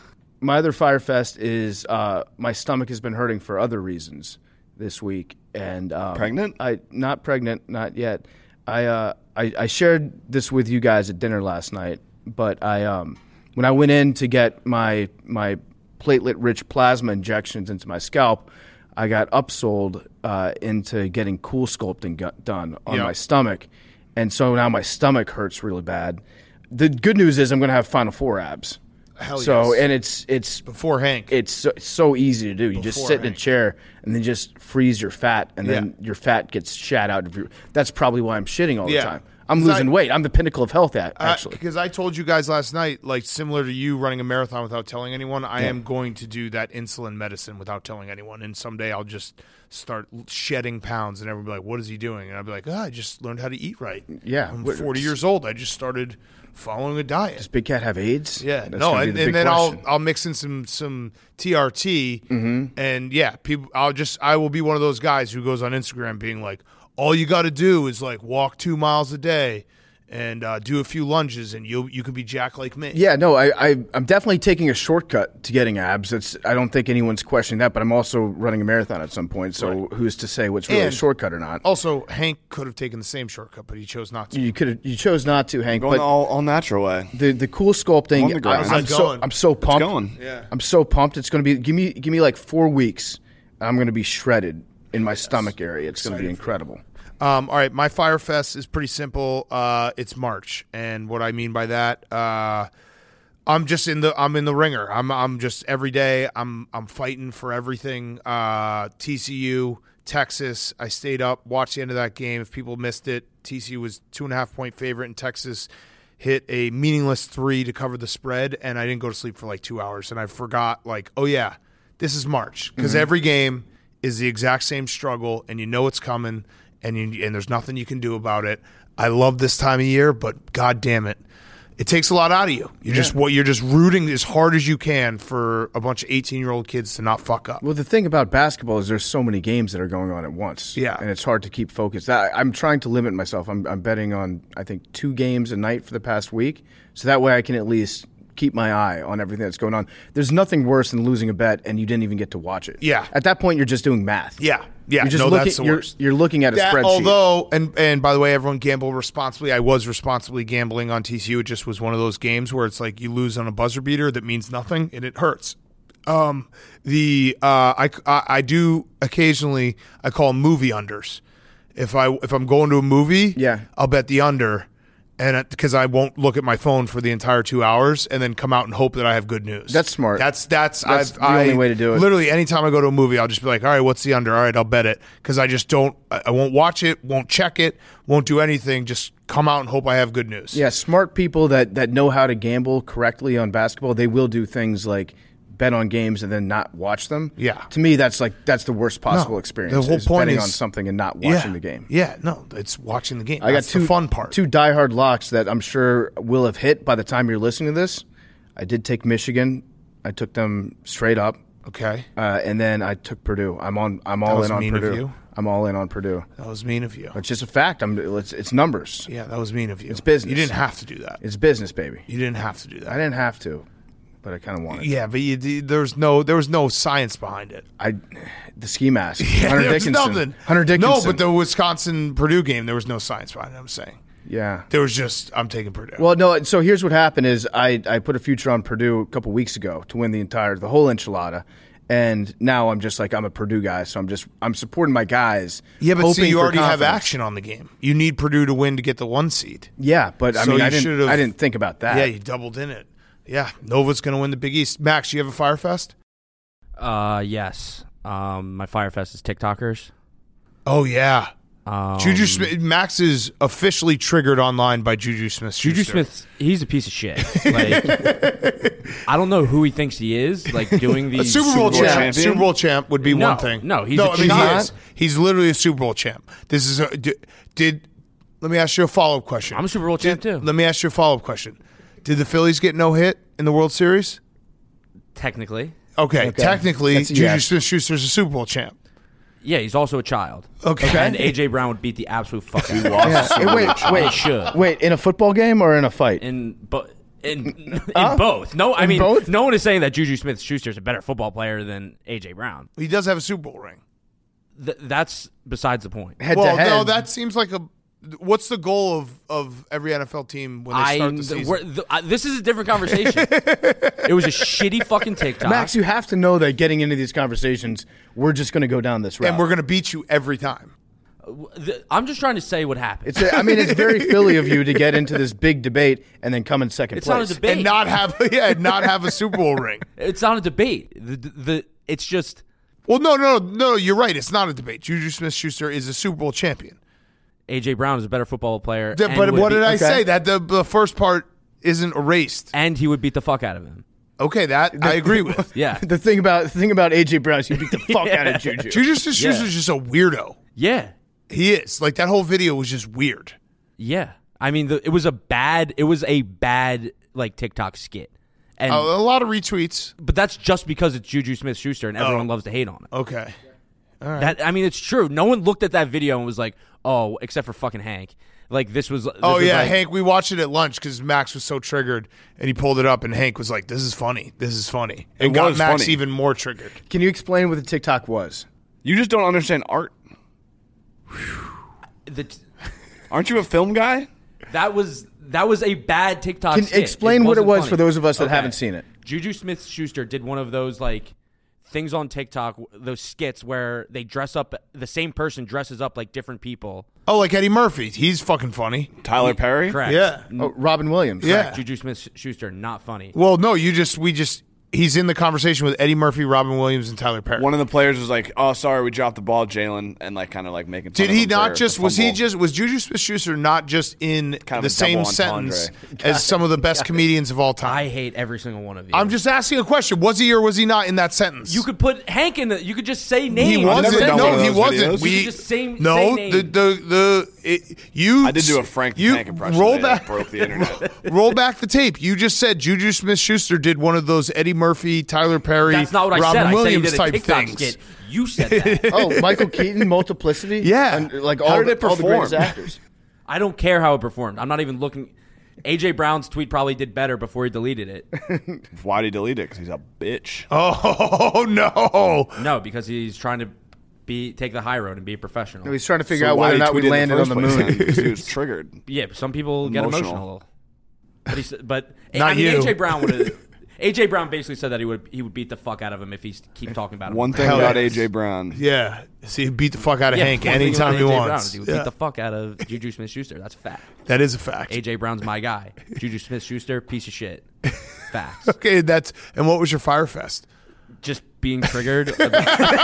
Speaker 2: my other Firefest is uh, my stomach has been hurting for other reasons this week, and um,
Speaker 5: Pregnant?
Speaker 2: I not pregnant, not yet. I, uh, I I shared this with you guys at dinner last night, but I um when I went in to get my my platelet-rich plasma injections into my scalp, I got upsold uh, into getting cool sculpting go- done on
Speaker 1: Yep.
Speaker 2: my stomach, and so now my stomach hurts really bad. The good news is I'm going to have Final Four abs.
Speaker 1: Hell
Speaker 2: So
Speaker 1: yes.
Speaker 2: and it's it's
Speaker 1: Before Hank.
Speaker 2: it's so, it's so easy to do. You just
Speaker 1: Before
Speaker 2: sit in a
Speaker 1: Hank.
Speaker 2: chair and then just freeze your fat, and then
Speaker 1: Yeah.
Speaker 2: your fat gets shat out of your. That's probably why I'm shitting all
Speaker 1: Yeah.
Speaker 2: the time. I'm
Speaker 1: 'Cause
Speaker 2: losing
Speaker 1: I-
Speaker 2: weight. I'm the pinnacle of health. At actually,
Speaker 1: Because I told you guys last night, like similar to you running a marathon without telling anyone, I am going to do that insulin medicine without telling anyone. And someday I'll just start shedding pounds, and everyone will be like, "What is he doing?" And I'll be like, "Oh, I just learned how to eat right."
Speaker 2: Yeah.
Speaker 1: I'm
Speaker 2: What-
Speaker 1: forty years old. I just started following a diet.
Speaker 2: does Big Cat have AIDS?
Speaker 1: Yeah,
Speaker 2: That's
Speaker 1: no,
Speaker 2: gonna be
Speaker 1: and,
Speaker 2: the
Speaker 1: and
Speaker 2: big
Speaker 1: then
Speaker 2: question.
Speaker 1: I'll I'll mix in some some T R T, and yeah, people. I'll just I will be one of those guys who goes on Instagram being like, all you got to do is like walk two miles a day, and uh, do a few lunges, and you you can be jacked like me.
Speaker 2: Yeah, no, I, I I'm definitely taking a shortcut to getting abs. It's I don't think anyone's questioning that, but I'm also running a marathon at some point. So who's to say what's really
Speaker 1: And-
Speaker 2: a shortcut or not?
Speaker 1: Also, Hank could have taken the same shortcut, but he chose not to.
Speaker 2: You could you chose not to, Hank.
Speaker 5: Going
Speaker 2: But
Speaker 5: all, all natural way.
Speaker 2: the the cool sculpting,
Speaker 5: On the grind.
Speaker 2: I, am
Speaker 1: How's that
Speaker 2: so
Speaker 1: going?
Speaker 2: I'm so pumped.
Speaker 5: going.
Speaker 1: Yeah.
Speaker 2: I'm so pumped. It's going to be give me give me like four weeks. And I'm going to be shredded in my stomach area. It's going to be incredible.
Speaker 1: Um, all right, my Firefest is pretty simple. Uh, it's March, and what I mean by that, uh, I'm just in the I'm in the ringer. I'm I'm just every day. I'm I'm fighting for everything. Uh, T C U, Texas. I stayed up, watched the end of that game. If people missed it, T C U was two and a half point favorite, and Texas hit a meaningless three to cover the spread, and I didn't go to sleep for like two hours, and I forgot like, oh yeah, this is March because every game is the exact same struggle, and you know it's coming. And you, and there's nothing you can do about it. I love this time of year, but god damn it, it takes a lot out of you. You're just what you're just rooting as hard as you can for a bunch of eighteen year old kids to not fuck up.
Speaker 2: Well, the thing about basketball is there's so many games that are going on at once.
Speaker 1: Yeah.
Speaker 2: and it's hard to keep focused. I, I'm trying to limit myself. I'm, I'm betting on I think two games a night for the past week, so that way I can at least keep my eye on everything that's going on. There's nothing worse than losing a bet and you didn't even get to watch it.
Speaker 1: Yeah.
Speaker 2: At that point, you're just doing math.
Speaker 1: Yeah, yeah,
Speaker 2: You're just
Speaker 1: no,
Speaker 2: looking,
Speaker 1: that's the
Speaker 2: you're,
Speaker 1: worst.
Speaker 2: You're looking at a
Speaker 1: That,
Speaker 2: spreadsheet.
Speaker 1: although, and and by the way, everyone gamble responsibly. I was responsibly gambling on T C U. It just was one of those games where it's like you lose on a buzzer beater that means nothing and it hurts. Um, the uh, I, I I do occasionally I call movie unders. If I if I'm going to a movie,
Speaker 2: Yeah.
Speaker 1: I'll bet the under, and because I won't look at my phone for the entire two hours, and then come out and hope that I have good news.
Speaker 2: That's smart.
Speaker 1: That's that's,
Speaker 2: That's
Speaker 1: I've,
Speaker 2: the only
Speaker 1: I-
Speaker 2: way to do it.
Speaker 1: Literally, anytime I go to a movie, I'll just be like, all right, what's the under? All right, I'll bet it because I just don't. I I won't watch it, won't check it, won't do anything. Just come out and hope I have good news.
Speaker 2: Yeah, smart people that, that know how to gamble correctly on basketball, they will do things like bet on games and then not watch them.
Speaker 1: Yeah.
Speaker 2: To me, that's like that's the worst possible
Speaker 1: No,
Speaker 2: experience.
Speaker 1: the whole
Speaker 2: is
Speaker 1: point
Speaker 2: betting
Speaker 1: is-
Speaker 2: on something and not
Speaker 1: Yeah.
Speaker 2: watching the game.
Speaker 1: Yeah, no, it's watching the game.
Speaker 2: I got
Speaker 1: That's
Speaker 2: two
Speaker 1: the fun part.
Speaker 2: Two diehard locks that I'm sure will have hit by the time you're listening to this. I did take Michigan. I took them straight up,
Speaker 1: Okay,
Speaker 2: uh, and then I took Purdue. I'm on. I'm all
Speaker 1: was
Speaker 2: in on
Speaker 1: mean of
Speaker 2: Purdue.
Speaker 1: you.
Speaker 2: I'm all in on Purdue.
Speaker 1: that was mean of you.
Speaker 2: It's just a fact. I'm. It's, it's numbers.
Speaker 1: Yeah, that was mean of you.
Speaker 2: It's business.
Speaker 1: You didn't have to do that.
Speaker 2: It's business, baby.
Speaker 1: You didn't have to do
Speaker 2: I
Speaker 1: that.
Speaker 2: didn't have to, but I kind of wanted.
Speaker 1: Yeah, but you, there's no there was no science behind it.
Speaker 2: I the ski mask.
Speaker 1: Yeah,
Speaker 2: Hunter
Speaker 1: there was
Speaker 2: Dickinson.
Speaker 1: nothing.
Speaker 2: Hunter Dickinson.
Speaker 1: No, but the Wisconsin Purdue game, there was no science behind it. I'm saying
Speaker 2: yeah.
Speaker 1: there was just I'm taking Purdue.
Speaker 2: Well, no. So here's what happened: is I I put a future on Purdue a couple weeks ago to win the entire the whole enchilada, and now I'm just like I'm a Purdue guy, so I'm just I'm supporting my guys.
Speaker 1: yeah, but see,
Speaker 2: hoping
Speaker 1: you
Speaker 2: for
Speaker 1: already have
Speaker 2: confidence.
Speaker 1: action on the game. You need Purdue to win to get the one seed.
Speaker 2: Yeah, but I
Speaker 1: So
Speaker 2: mean,
Speaker 1: you
Speaker 2: I didn't
Speaker 1: should've-
Speaker 2: I didn't think about that.
Speaker 1: Yeah, you doubled in it. Yeah, Nova's going to win the Big East. Max, you have a Firefest?
Speaker 7: Uh, yes. Um, my Firefest is TikTokers.
Speaker 1: Oh yeah,
Speaker 7: Um,
Speaker 1: Juju Smith. Max is officially triggered online by Juju Smith.
Speaker 7: Juju Smith, he's a piece of shit. Like, I don't know who he thinks he is. Like doing
Speaker 1: A
Speaker 7: these
Speaker 1: Super Bowl, champ,
Speaker 5: champion?
Speaker 1: Super Bowl champ would be
Speaker 7: No,
Speaker 1: one thing.
Speaker 7: no, he's
Speaker 1: no.
Speaker 7: a
Speaker 1: I mean, he
Speaker 7: champ.
Speaker 1: is. He's literally a Super Bowl champ. This is a did. did let me ask you a follow up question.
Speaker 7: I'm a Super Bowl champ
Speaker 1: Did-
Speaker 7: too.
Speaker 1: Let me ask you a follow up question. Did the Phillies get no hit in the World Series?
Speaker 7: Technically.
Speaker 1: Okay,
Speaker 2: Okay.
Speaker 1: technically,
Speaker 2: That's a
Speaker 1: Juju
Speaker 2: yes.
Speaker 1: Smith-Schuster's a Super Bowl champ.
Speaker 7: Yeah, he's also a child.
Speaker 1: Okay.
Speaker 7: And A J Brown would beat the absolute fuck out of him.
Speaker 2: Yeah. Hey, wait,
Speaker 7: He
Speaker 2: wait,
Speaker 7: should.
Speaker 2: wait. In a football game or in a fight?
Speaker 7: In, bo- in, in
Speaker 2: Huh?
Speaker 7: both. No, I
Speaker 2: In
Speaker 7: mean,
Speaker 2: both?
Speaker 7: no one is saying that Juju Smith-Schuster is a better football player than A J Brown.
Speaker 1: He does have a Super Bowl ring.
Speaker 7: Th- that's besides the point.
Speaker 2: Head
Speaker 1: well,
Speaker 2: to head.
Speaker 1: no, that seems like a. What's the goal of, of every N F L team when they
Speaker 7: I,
Speaker 1: start the season?
Speaker 7: we're- the- I- this is a different conversation. It was a shitty fucking TikTok.
Speaker 2: Max, you have to know that getting into these conversations, we're just going to go down this route.
Speaker 1: and we're going to beat you every time.
Speaker 7: The- I'm just trying to say what happened.
Speaker 2: It's a, I mean, it's very Philly of you to get into this big debate and then come in second
Speaker 7: It's not
Speaker 2: place.
Speaker 7: a debate.
Speaker 1: And not have yeah, and not have a Super Bowl ring.
Speaker 7: It's not a debate. The, the, the it's just
Speaker 1: Well, no, no, no, no, you're right. It's not a debate. Juju Smith-Schuster is a Super Bowl champion.
Speaker 7: A J Brown is a better football player.
Speaker 1: Th-
Speaker 7: and
Speaker 1: but
Speaker 7: would
Speaker 1: what
Speaker 7: beat-
Speaker 1: did I
Speaker 2: okay.
Speaker 1: say? That the, the first part isn't erased.
Speaker 7: And he would beat the fuck out of him.
Speaker 1: Okay, that I agree with.
Speaker 7: Yeah.
Speaker 2: The thing about the thing about A J Brown is he beat the fuck out of Juju.
Speaker 1: Juju Smith-Schuster
Speaker 7: Yeah.
Speaker 1: is just a weirdo.
Speaker 7: Yeah.
Speaker 1: He is. Like, that whole video was just weird.
Speaker 7: Yeah. I mean, the, it was a bad. It was a bad like TikTok skit. And
Speaker 1: Uh, a lot of retweets.
Speaker 7: but that's just because it's Juju Smith-Schuster and everyone
Speaker 1: Oh.
Speaker 7: loves to hate on it.
Speaker 1: Okay.
Speaker 7: That I mean, it's true. No one looked at that video and was like, "Oh," except for fucking Hank. Like this was. This
Speaker 1: Oh,
Speaker 7: was
Speaker 1: yeah,
Speaker 7: like-
Speaker 1: Hank, we watched it at lunch because Max was so triggered, and he pulled it up, and Hank was like, this is funny. This is funny. And
Speaker 5: It
Speaker 1: got
Speaker 5: was
Speaker 1: Max
Speaker 5: funny.
Speaker 1: even more triggered.
Speaker 2: Can you explain what the TikTok was?
Speaker 5: You just don't understand art.
Speaker 7: The,
Speaker 5: Aren't you a film guy?
Speaker 7: that was that was a bad TikTok.
Speaker 2: Can
Speaker 7: skit.
Speaker 2: explain what it
Speaker 7: wasn't
Speaker 2: was
Speaker 7: funny.
Speaker 2: for those of us that
Speaker 7: Okay.
Speaker 2: haven't seen it.
Speaker 7: Juju Smith-Schuster did one of those like things on TikTok, those skits where they dress up. The same person dresses up like different people.
Speaker 1: Oh, like Eddie Murphy. He's fucking funny.
Speaker 5: Tyler Perry?
Speaker 7: Correct.
Speaker 1: Yeah.
Speaker 2: Oh, Robin Williams.
Speaker 1: Yeah.
Speaker 7: Juju Smith-Schuster, not funny.
Speaker 1: Well, no, you just, we just, he's in the conversation with Eddie Murphy, Robin Williams, and Tyler Perry.
Speaker 5: One of the players was like, "Oh, sorry, we dropped the ball, Jalen," and like kind of like making. Fun
Speaker 1: Did
Speaker 5: of
Speaker 1: he
Speaker 5: him
Speaker 1: not
Speaker 5: for
Speaker 1: just,
Speaker 5: the
Speaker 1: was he
Speaker 5: fumble.
Speaker 1: just, was Juju Smith-Schuster not just in
Speaker 5: Kind of
Speaker 1: the
Speaker 5: a
Speaker 1: same
Speaker 5: double entendre.
Speaker 1: sentence as some of the best comedians of all time?
Speaker 7: I hate every single one of you.
Speaker 1: I'm just asking a question. Was he or was he not in that sentence?
Speaker 7: You could put Hank in the. You could just say names.
Speaker 1: He
Speaker 5: never
Speaker 1: wasn't.
Speaker 5: done one
Speaker 1: No,
Speaker 5: of
Speaker 1: he
Speaker 5: those
Speaker 1: wasn't.
Speaker 5: videos.
Speaker 1: We
Speaker 7: You could just say-
Speaker 1: no.
Speaker 7: say names.
Speaker 1: the the the it, you.
Speaker 5: I did do a Frank the
Speaker 1: you
Speaker 5: Tank impression
Speaker 1: Roll
Speaker 5: today that
Speaker 1: back.
Speaker 5: broke the internet.
Speaker 1: Roll back the tape. You just said Juju Smith-Schuster did one of those Eddie Murphy, Tyler Perry,
Speaker 7: That's not what I
Speaker 1: Robin
Speaker 7: said. I said he
Speaker 1: Williams
Speaker 7: did a
Speaker 1: type
Speaker 7: TikTok
Speaker 1: things.
Speaker 7: skit. You said that.
Speaker 2: Oh, Michael Keaton, Multiplicity.
Speaker 1: Yeah.
Speaker 2: And, like
Speaker 5: How
Speaker 2: all,
Speaker 5: did
Speaker 2: the,
Speaker 5: it
Speaker 2: all the greatest
Speaker 5: perform?
Speaker 2: actors.
Speaker 7: I don't care how it performed. I'm not even looking. A J Brown's tweet probably did better before he deleted it.
Speaker 5: Why did he delete it? Because he's a bitch.
Speaker 1: Oh no!
Speaker 7: No, because he's trying to be take the high road and be a professional.
Speaker 2: He's trying to figure
Speaker 5: So
Speaker 2: out
Speaker 5: why
Speaker 2: whether or
Speaker 5: did he
Speaker 2: not we
Speaker 5: tweet it in
Speaker 2: landed on the
Speaker 5: first place?
Speaker 2: moon.
Speaker 5: Because he was triggered.
Speaker 7: Yeah, some people get
Speaker 5: Emotional.
Speaker 7: emotional. But he, said- but
Speaker 1: Not
Speaker 7: I mean,
Speaker 1: you.
Speaker 7: A J Brown would have. A J Brown basically said that he would he would beat the fuck out of him if he keep talking about him.
Speaker 5: One thing
Speaker 1: Hell
Speaker 5: about
Speaker 1: yes.
Speaker 5: A J Brown.
Speaker 1: Yeah, see, he beat the fuck out of
Speaker 7: Yeah,
Speaker 1: Hank
Speaker 7: one thing
Speaker 1: anytime
Speaker 7: about
Speaker 1: he
Speaker 7: A J Brown
Speaker 1: wants.
Speaker 7: is He would
Speaker 1: Yeah.
Speaker 7: beat the fuck out of Juju Smith-Schuster. That's a fact.
Speaker 1: That is a fact.
Speaker 7: A J Brown's my guy. Juju Smith-Schuster, piece of shit. Facts.
Speaker 1: Okay, that's and what was your Firefest?
Speaker 7: Just being triggered. Just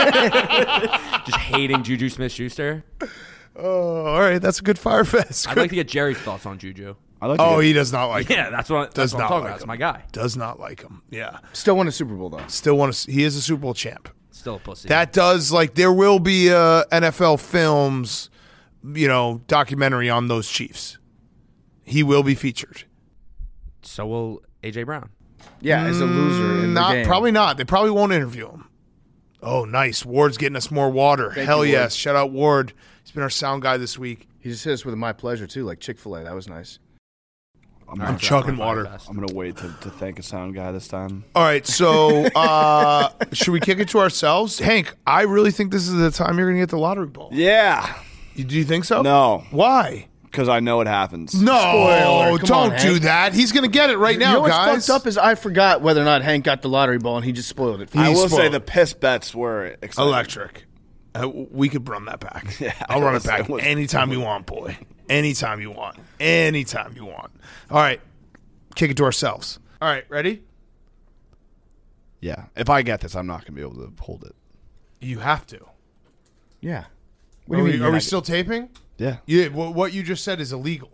Speaker 7: hating Juju Smith-Schuster.
Speaker 1: Oh, all right, that's a good Firefest.
Speaker 7: I'd like to get Jerry's thoughts on Juju.
Speaker 5: I like to
Speaker 1: Oh,
Speaker 5: get-
Speaker 1: he does not like him.
Speaker 7: Yeah, that's what, that's
Speaker 1: Does
Speaker 7: what I'm
Speaker 1: not
Speaker 7: talking
Speaker 1: like
Speaker 7: about. It's
Speaker 1: him.
Speaker 7: my guy.
Speaker 1: Does not like him. Yeah,
Speaker 2: Still won a Super Bowl, though.
Speaker 1: still want to. He is a Super Bowl champ.
Speaker 7: Still a pussy.
Speaker 1: That does like there will be a N F L Films, you know, documentary on those Chiefs. He will be featured.
Speaker 7: So will A J Brown.
Speaker 2: Yeah, as a loser in
Speaker 1: Not
Speaker 2: the game.
Speaker 1: probably not. They probably won't interview him. Oh, nice. Ward's getting us more water.
Speaker 2: Thank
Speaker 1: Hell
Speaker 2: you,
Speaker 1: yes.
Speaker 2: Ward.
Speaker 1: Shout out Ward. He's been our sound guy this week.
Speaker 2: He just hit us with a my pleasure, too, like Chick-fil-A. That was nice.
Speaker 5: I'm,
Speaker 1: I'm
Speaker 5: gonna-
Speaker 1: chugging water.
Speaker 5: I'm gonna wait to, to thank a sound guy this time.
Speaker 1: All right, so uh, should we kick it to ourselves? Hank, I really think this is the time you're going to get the lottery ball.
Speaker 5: Yeah.
Speaker 1: You- Do you think so?
Speaker 5: No,
Speaker 1: Why?
Speaker 5: because I know it happens.
Speaker 1: No,
Speaker 2: Spoiler. Come
Speaker 1: don't
Speaker 2: on,
Speaker 1: do
Speaker 2: Hank.
Speaker 1: that. He's going to get it right
Speaker 2: you
Speaker 1: now,
Speaker 2: know what's
Speaker 1: guys.
Speaker 2: fucked up is I forgot whether or not Hank got the lottery ball, and he just spoiled it. For
Speaker 5: I
Speaker 2: me.
Speaker 5: will say
Speaker 1: spoiled.
Speaker 5: the piss bets were exciting.
Speaker 1: Electric. Uh, we could run that back.
Speaker 5: Yeah,
Speaker 1: I'll
Speaker 5: it
Speaker 1: run
Speaker 5: was-
Speaker 1: it back
Speaker 5: it was-
Speaker 1: anytime you want, boy. Anytime you want. Anytime you want. All right, kick it to ourselves. All right, ready?
Speaker 5: Yeah. If I get this, I'm not gonna be able to hold it.
Speaker 1: You have to.
Speaker 2: Yeah. What
Speaker 1: Are
Speaker 2: do you
Speaker 1: we,
Speaker 2: mean?
Speaker 1: are
Speaker 2: you're
Speaker 1: we
Speaker 2: not-
Speaker 1: still taping?
Speaker 5: Yeah.
Speaker 1: Yeah. What, what you just said is illegal.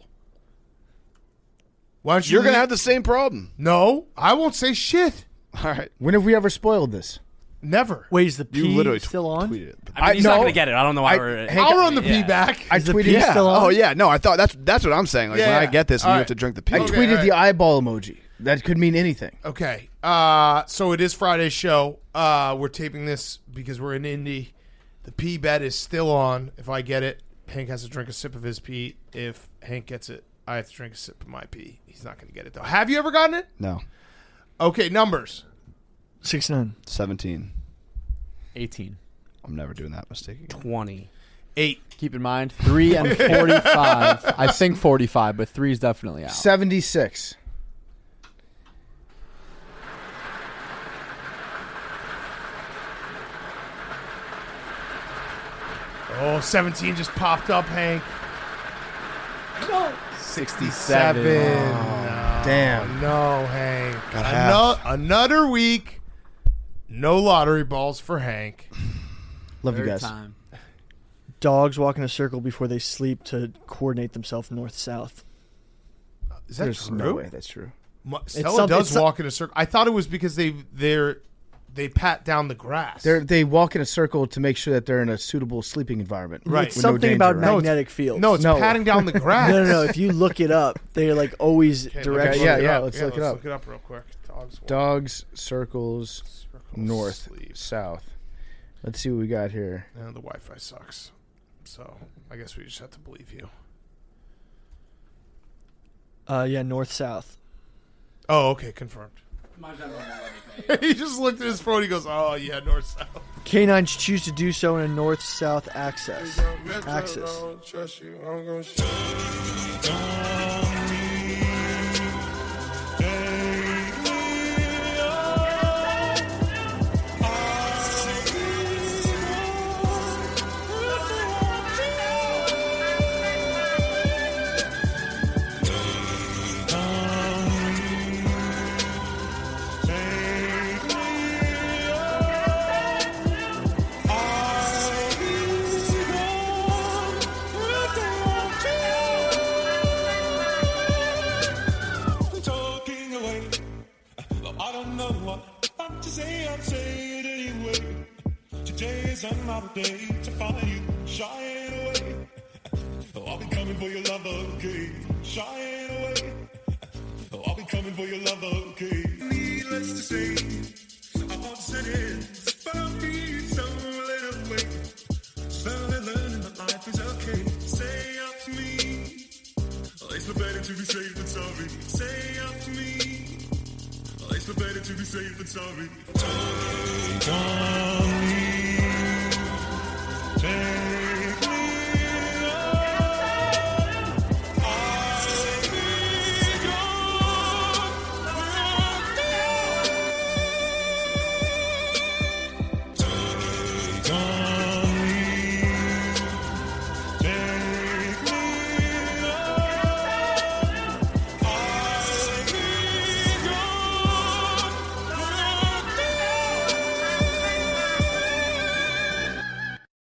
Speaker 1: Why don't you?
Speaker 5: You're gonna
Speaker 1: leave-
Speaker 5: have the same problem.
Speaker 1: No, I won't say shit.
Speaker 5: All right.
Speaker 2: When have we ever spoiled this?
Speaker 1: Never.
Speaker 8: Wait, is the
Speaker 5: You
Speaker 8: P
Speaker 5: literally
Speaker 8: still on?
Speaker 5: tweeted it.
Speaker 7: I mean, he's
Speaker 2: I-
Speaker 7: not
Speaker 2: no.
Speaker 7: going to get it. I don't know why
Speaker 2: I-
Speaker 7: we're.
Speaker 2: Hank-
Speaker 1: I'll run the
Speaker 7: yeah.
Speaker 1: P back.
Speaker 2: I
Speaker 8: Is the
Speaker 2: tweeted.
Speaker 8: P still on?
Speaker 5: Oh yeah. No, I thought that's that's what I'm saying. Like when
Speaker 1: Yeah.
Speaker 5: I get this, and
Speaker 1: All
Speaker 5: you
Speaker 1: right.
Speaker 5: have to drink the pee.
Speaker 2: I
Speaker 1: Okay,
Speaker 2: tweeted
Speaker 1: all
Speaker 2: the
Speaker 1: right.
Speaker 2: eyeball emoji. That could mean anything.
Speaker 1: Okay. Uh, so it is Friday's show. Uh, we're taping this because we're in Indy. The pee bet is still on. If I get it, Hank has to drink a sip of his pee. If Hank gets it, I have to drink a sip of my pee. He's not going to get it, though. Have you ever gotten it?
Speaker 5: No.
Speaker 1: Okay, numbers.
Speaker 8: Six nine.
Speaker 5: seventeen.
Speaker 7: eighteen.
Speaker 5: I'm never doing that mistake again.
Speaker 7: twenty.
Speaker 1: Eight.
Speaker 9: Keep in mind, three and forty-five. I think forty-five, but three is definitely out.
Speaker 2: seventy-six.
Speaker 1: Oh, seventeen just popped up, Hank.
Speaker 9: sixty-seven.
Speaker 1: No,
Speaker 2: Damn.
Speaker 1: No, Hank.
Speaker 5: Got
Speaker 1: Ano-
Speaker 5: half.
Speaker 1: another week. No lottery balls for Hank.
Speaker 2: Love you
Speaker 9: Third
Speaker 2: guys.
Speaker 9: time.
Speaker 8: Dogs walk in a circle before they sleep to coordinate themselves north-south.
Speaker 1: Is that
Speaker 2: There's
Speaker 1: true?
Speaker 2: no way that's true.
Speaker 1: Ma- Stella
Speaker 8: some-
Speaker 1: does
Speaker 8: it's some-
Speaker 1: walk in a circle. I thought it was because they they're they pat down the grass.
Speaker 2: They they walk in a circle to make sure that they're in a suitable sleeping environment.
Speaker 1: Right.
Speaker 8: It's
Speaker 2: with no
Speaker 8: something
Speaker 2: danger
Speaker 8: about
Speaker 2: around.
Speaker 1: No, it's-
Speaker 8: magnetic fields.
Speaker 1: no, it's
Speaker 2: No.
Speaker 1: patting down the grass.
Speaker 8: no, no, no. If you look it up, they're like always
Speaker 1: Okay, look-
Speaker 8: direction.
Speaker 2: yeah,
Speaker 1: look
Speaker 2: yeah,
Speaker 1: up.
Speaker 2: let's look it
Speaker 1: let's
Speaker 2: up.
Speaker 1: look it up real quick. Dogs. walk,
Speaker 2: Dogs, circles,
Speaker 1: circles,
Speaker 2: north,
Speaker 1: sleep.
Speaker 2: south. Let's see what we got here.
Speaker 1: No, the Wi-Fi sucks. So I guess we just have to believe you.
Speaker 8: Uh, yeah, north-south.
Speaker 1: Oh, okay, confirmed. He just looked at his phone. He goes, "Oh yeah, north south."
Speaker 8: Canines choose to do so in a north-south axis. Axis.
Speaker 4: Talking away. I don't know what I'm to say, I'll say it anyway. Today is another day to find you shying away. Oh, I'll be coming for your love, okay? Shying away. Oh, I'll be coming for your love, okay? Needless to say, I want to sit in, but I'm feeling so little way. Slowly learning that life is okay. Say up to me. It's better to be safe than sorry. Say up to me. It's better to be safe than sorry. Take on me. Take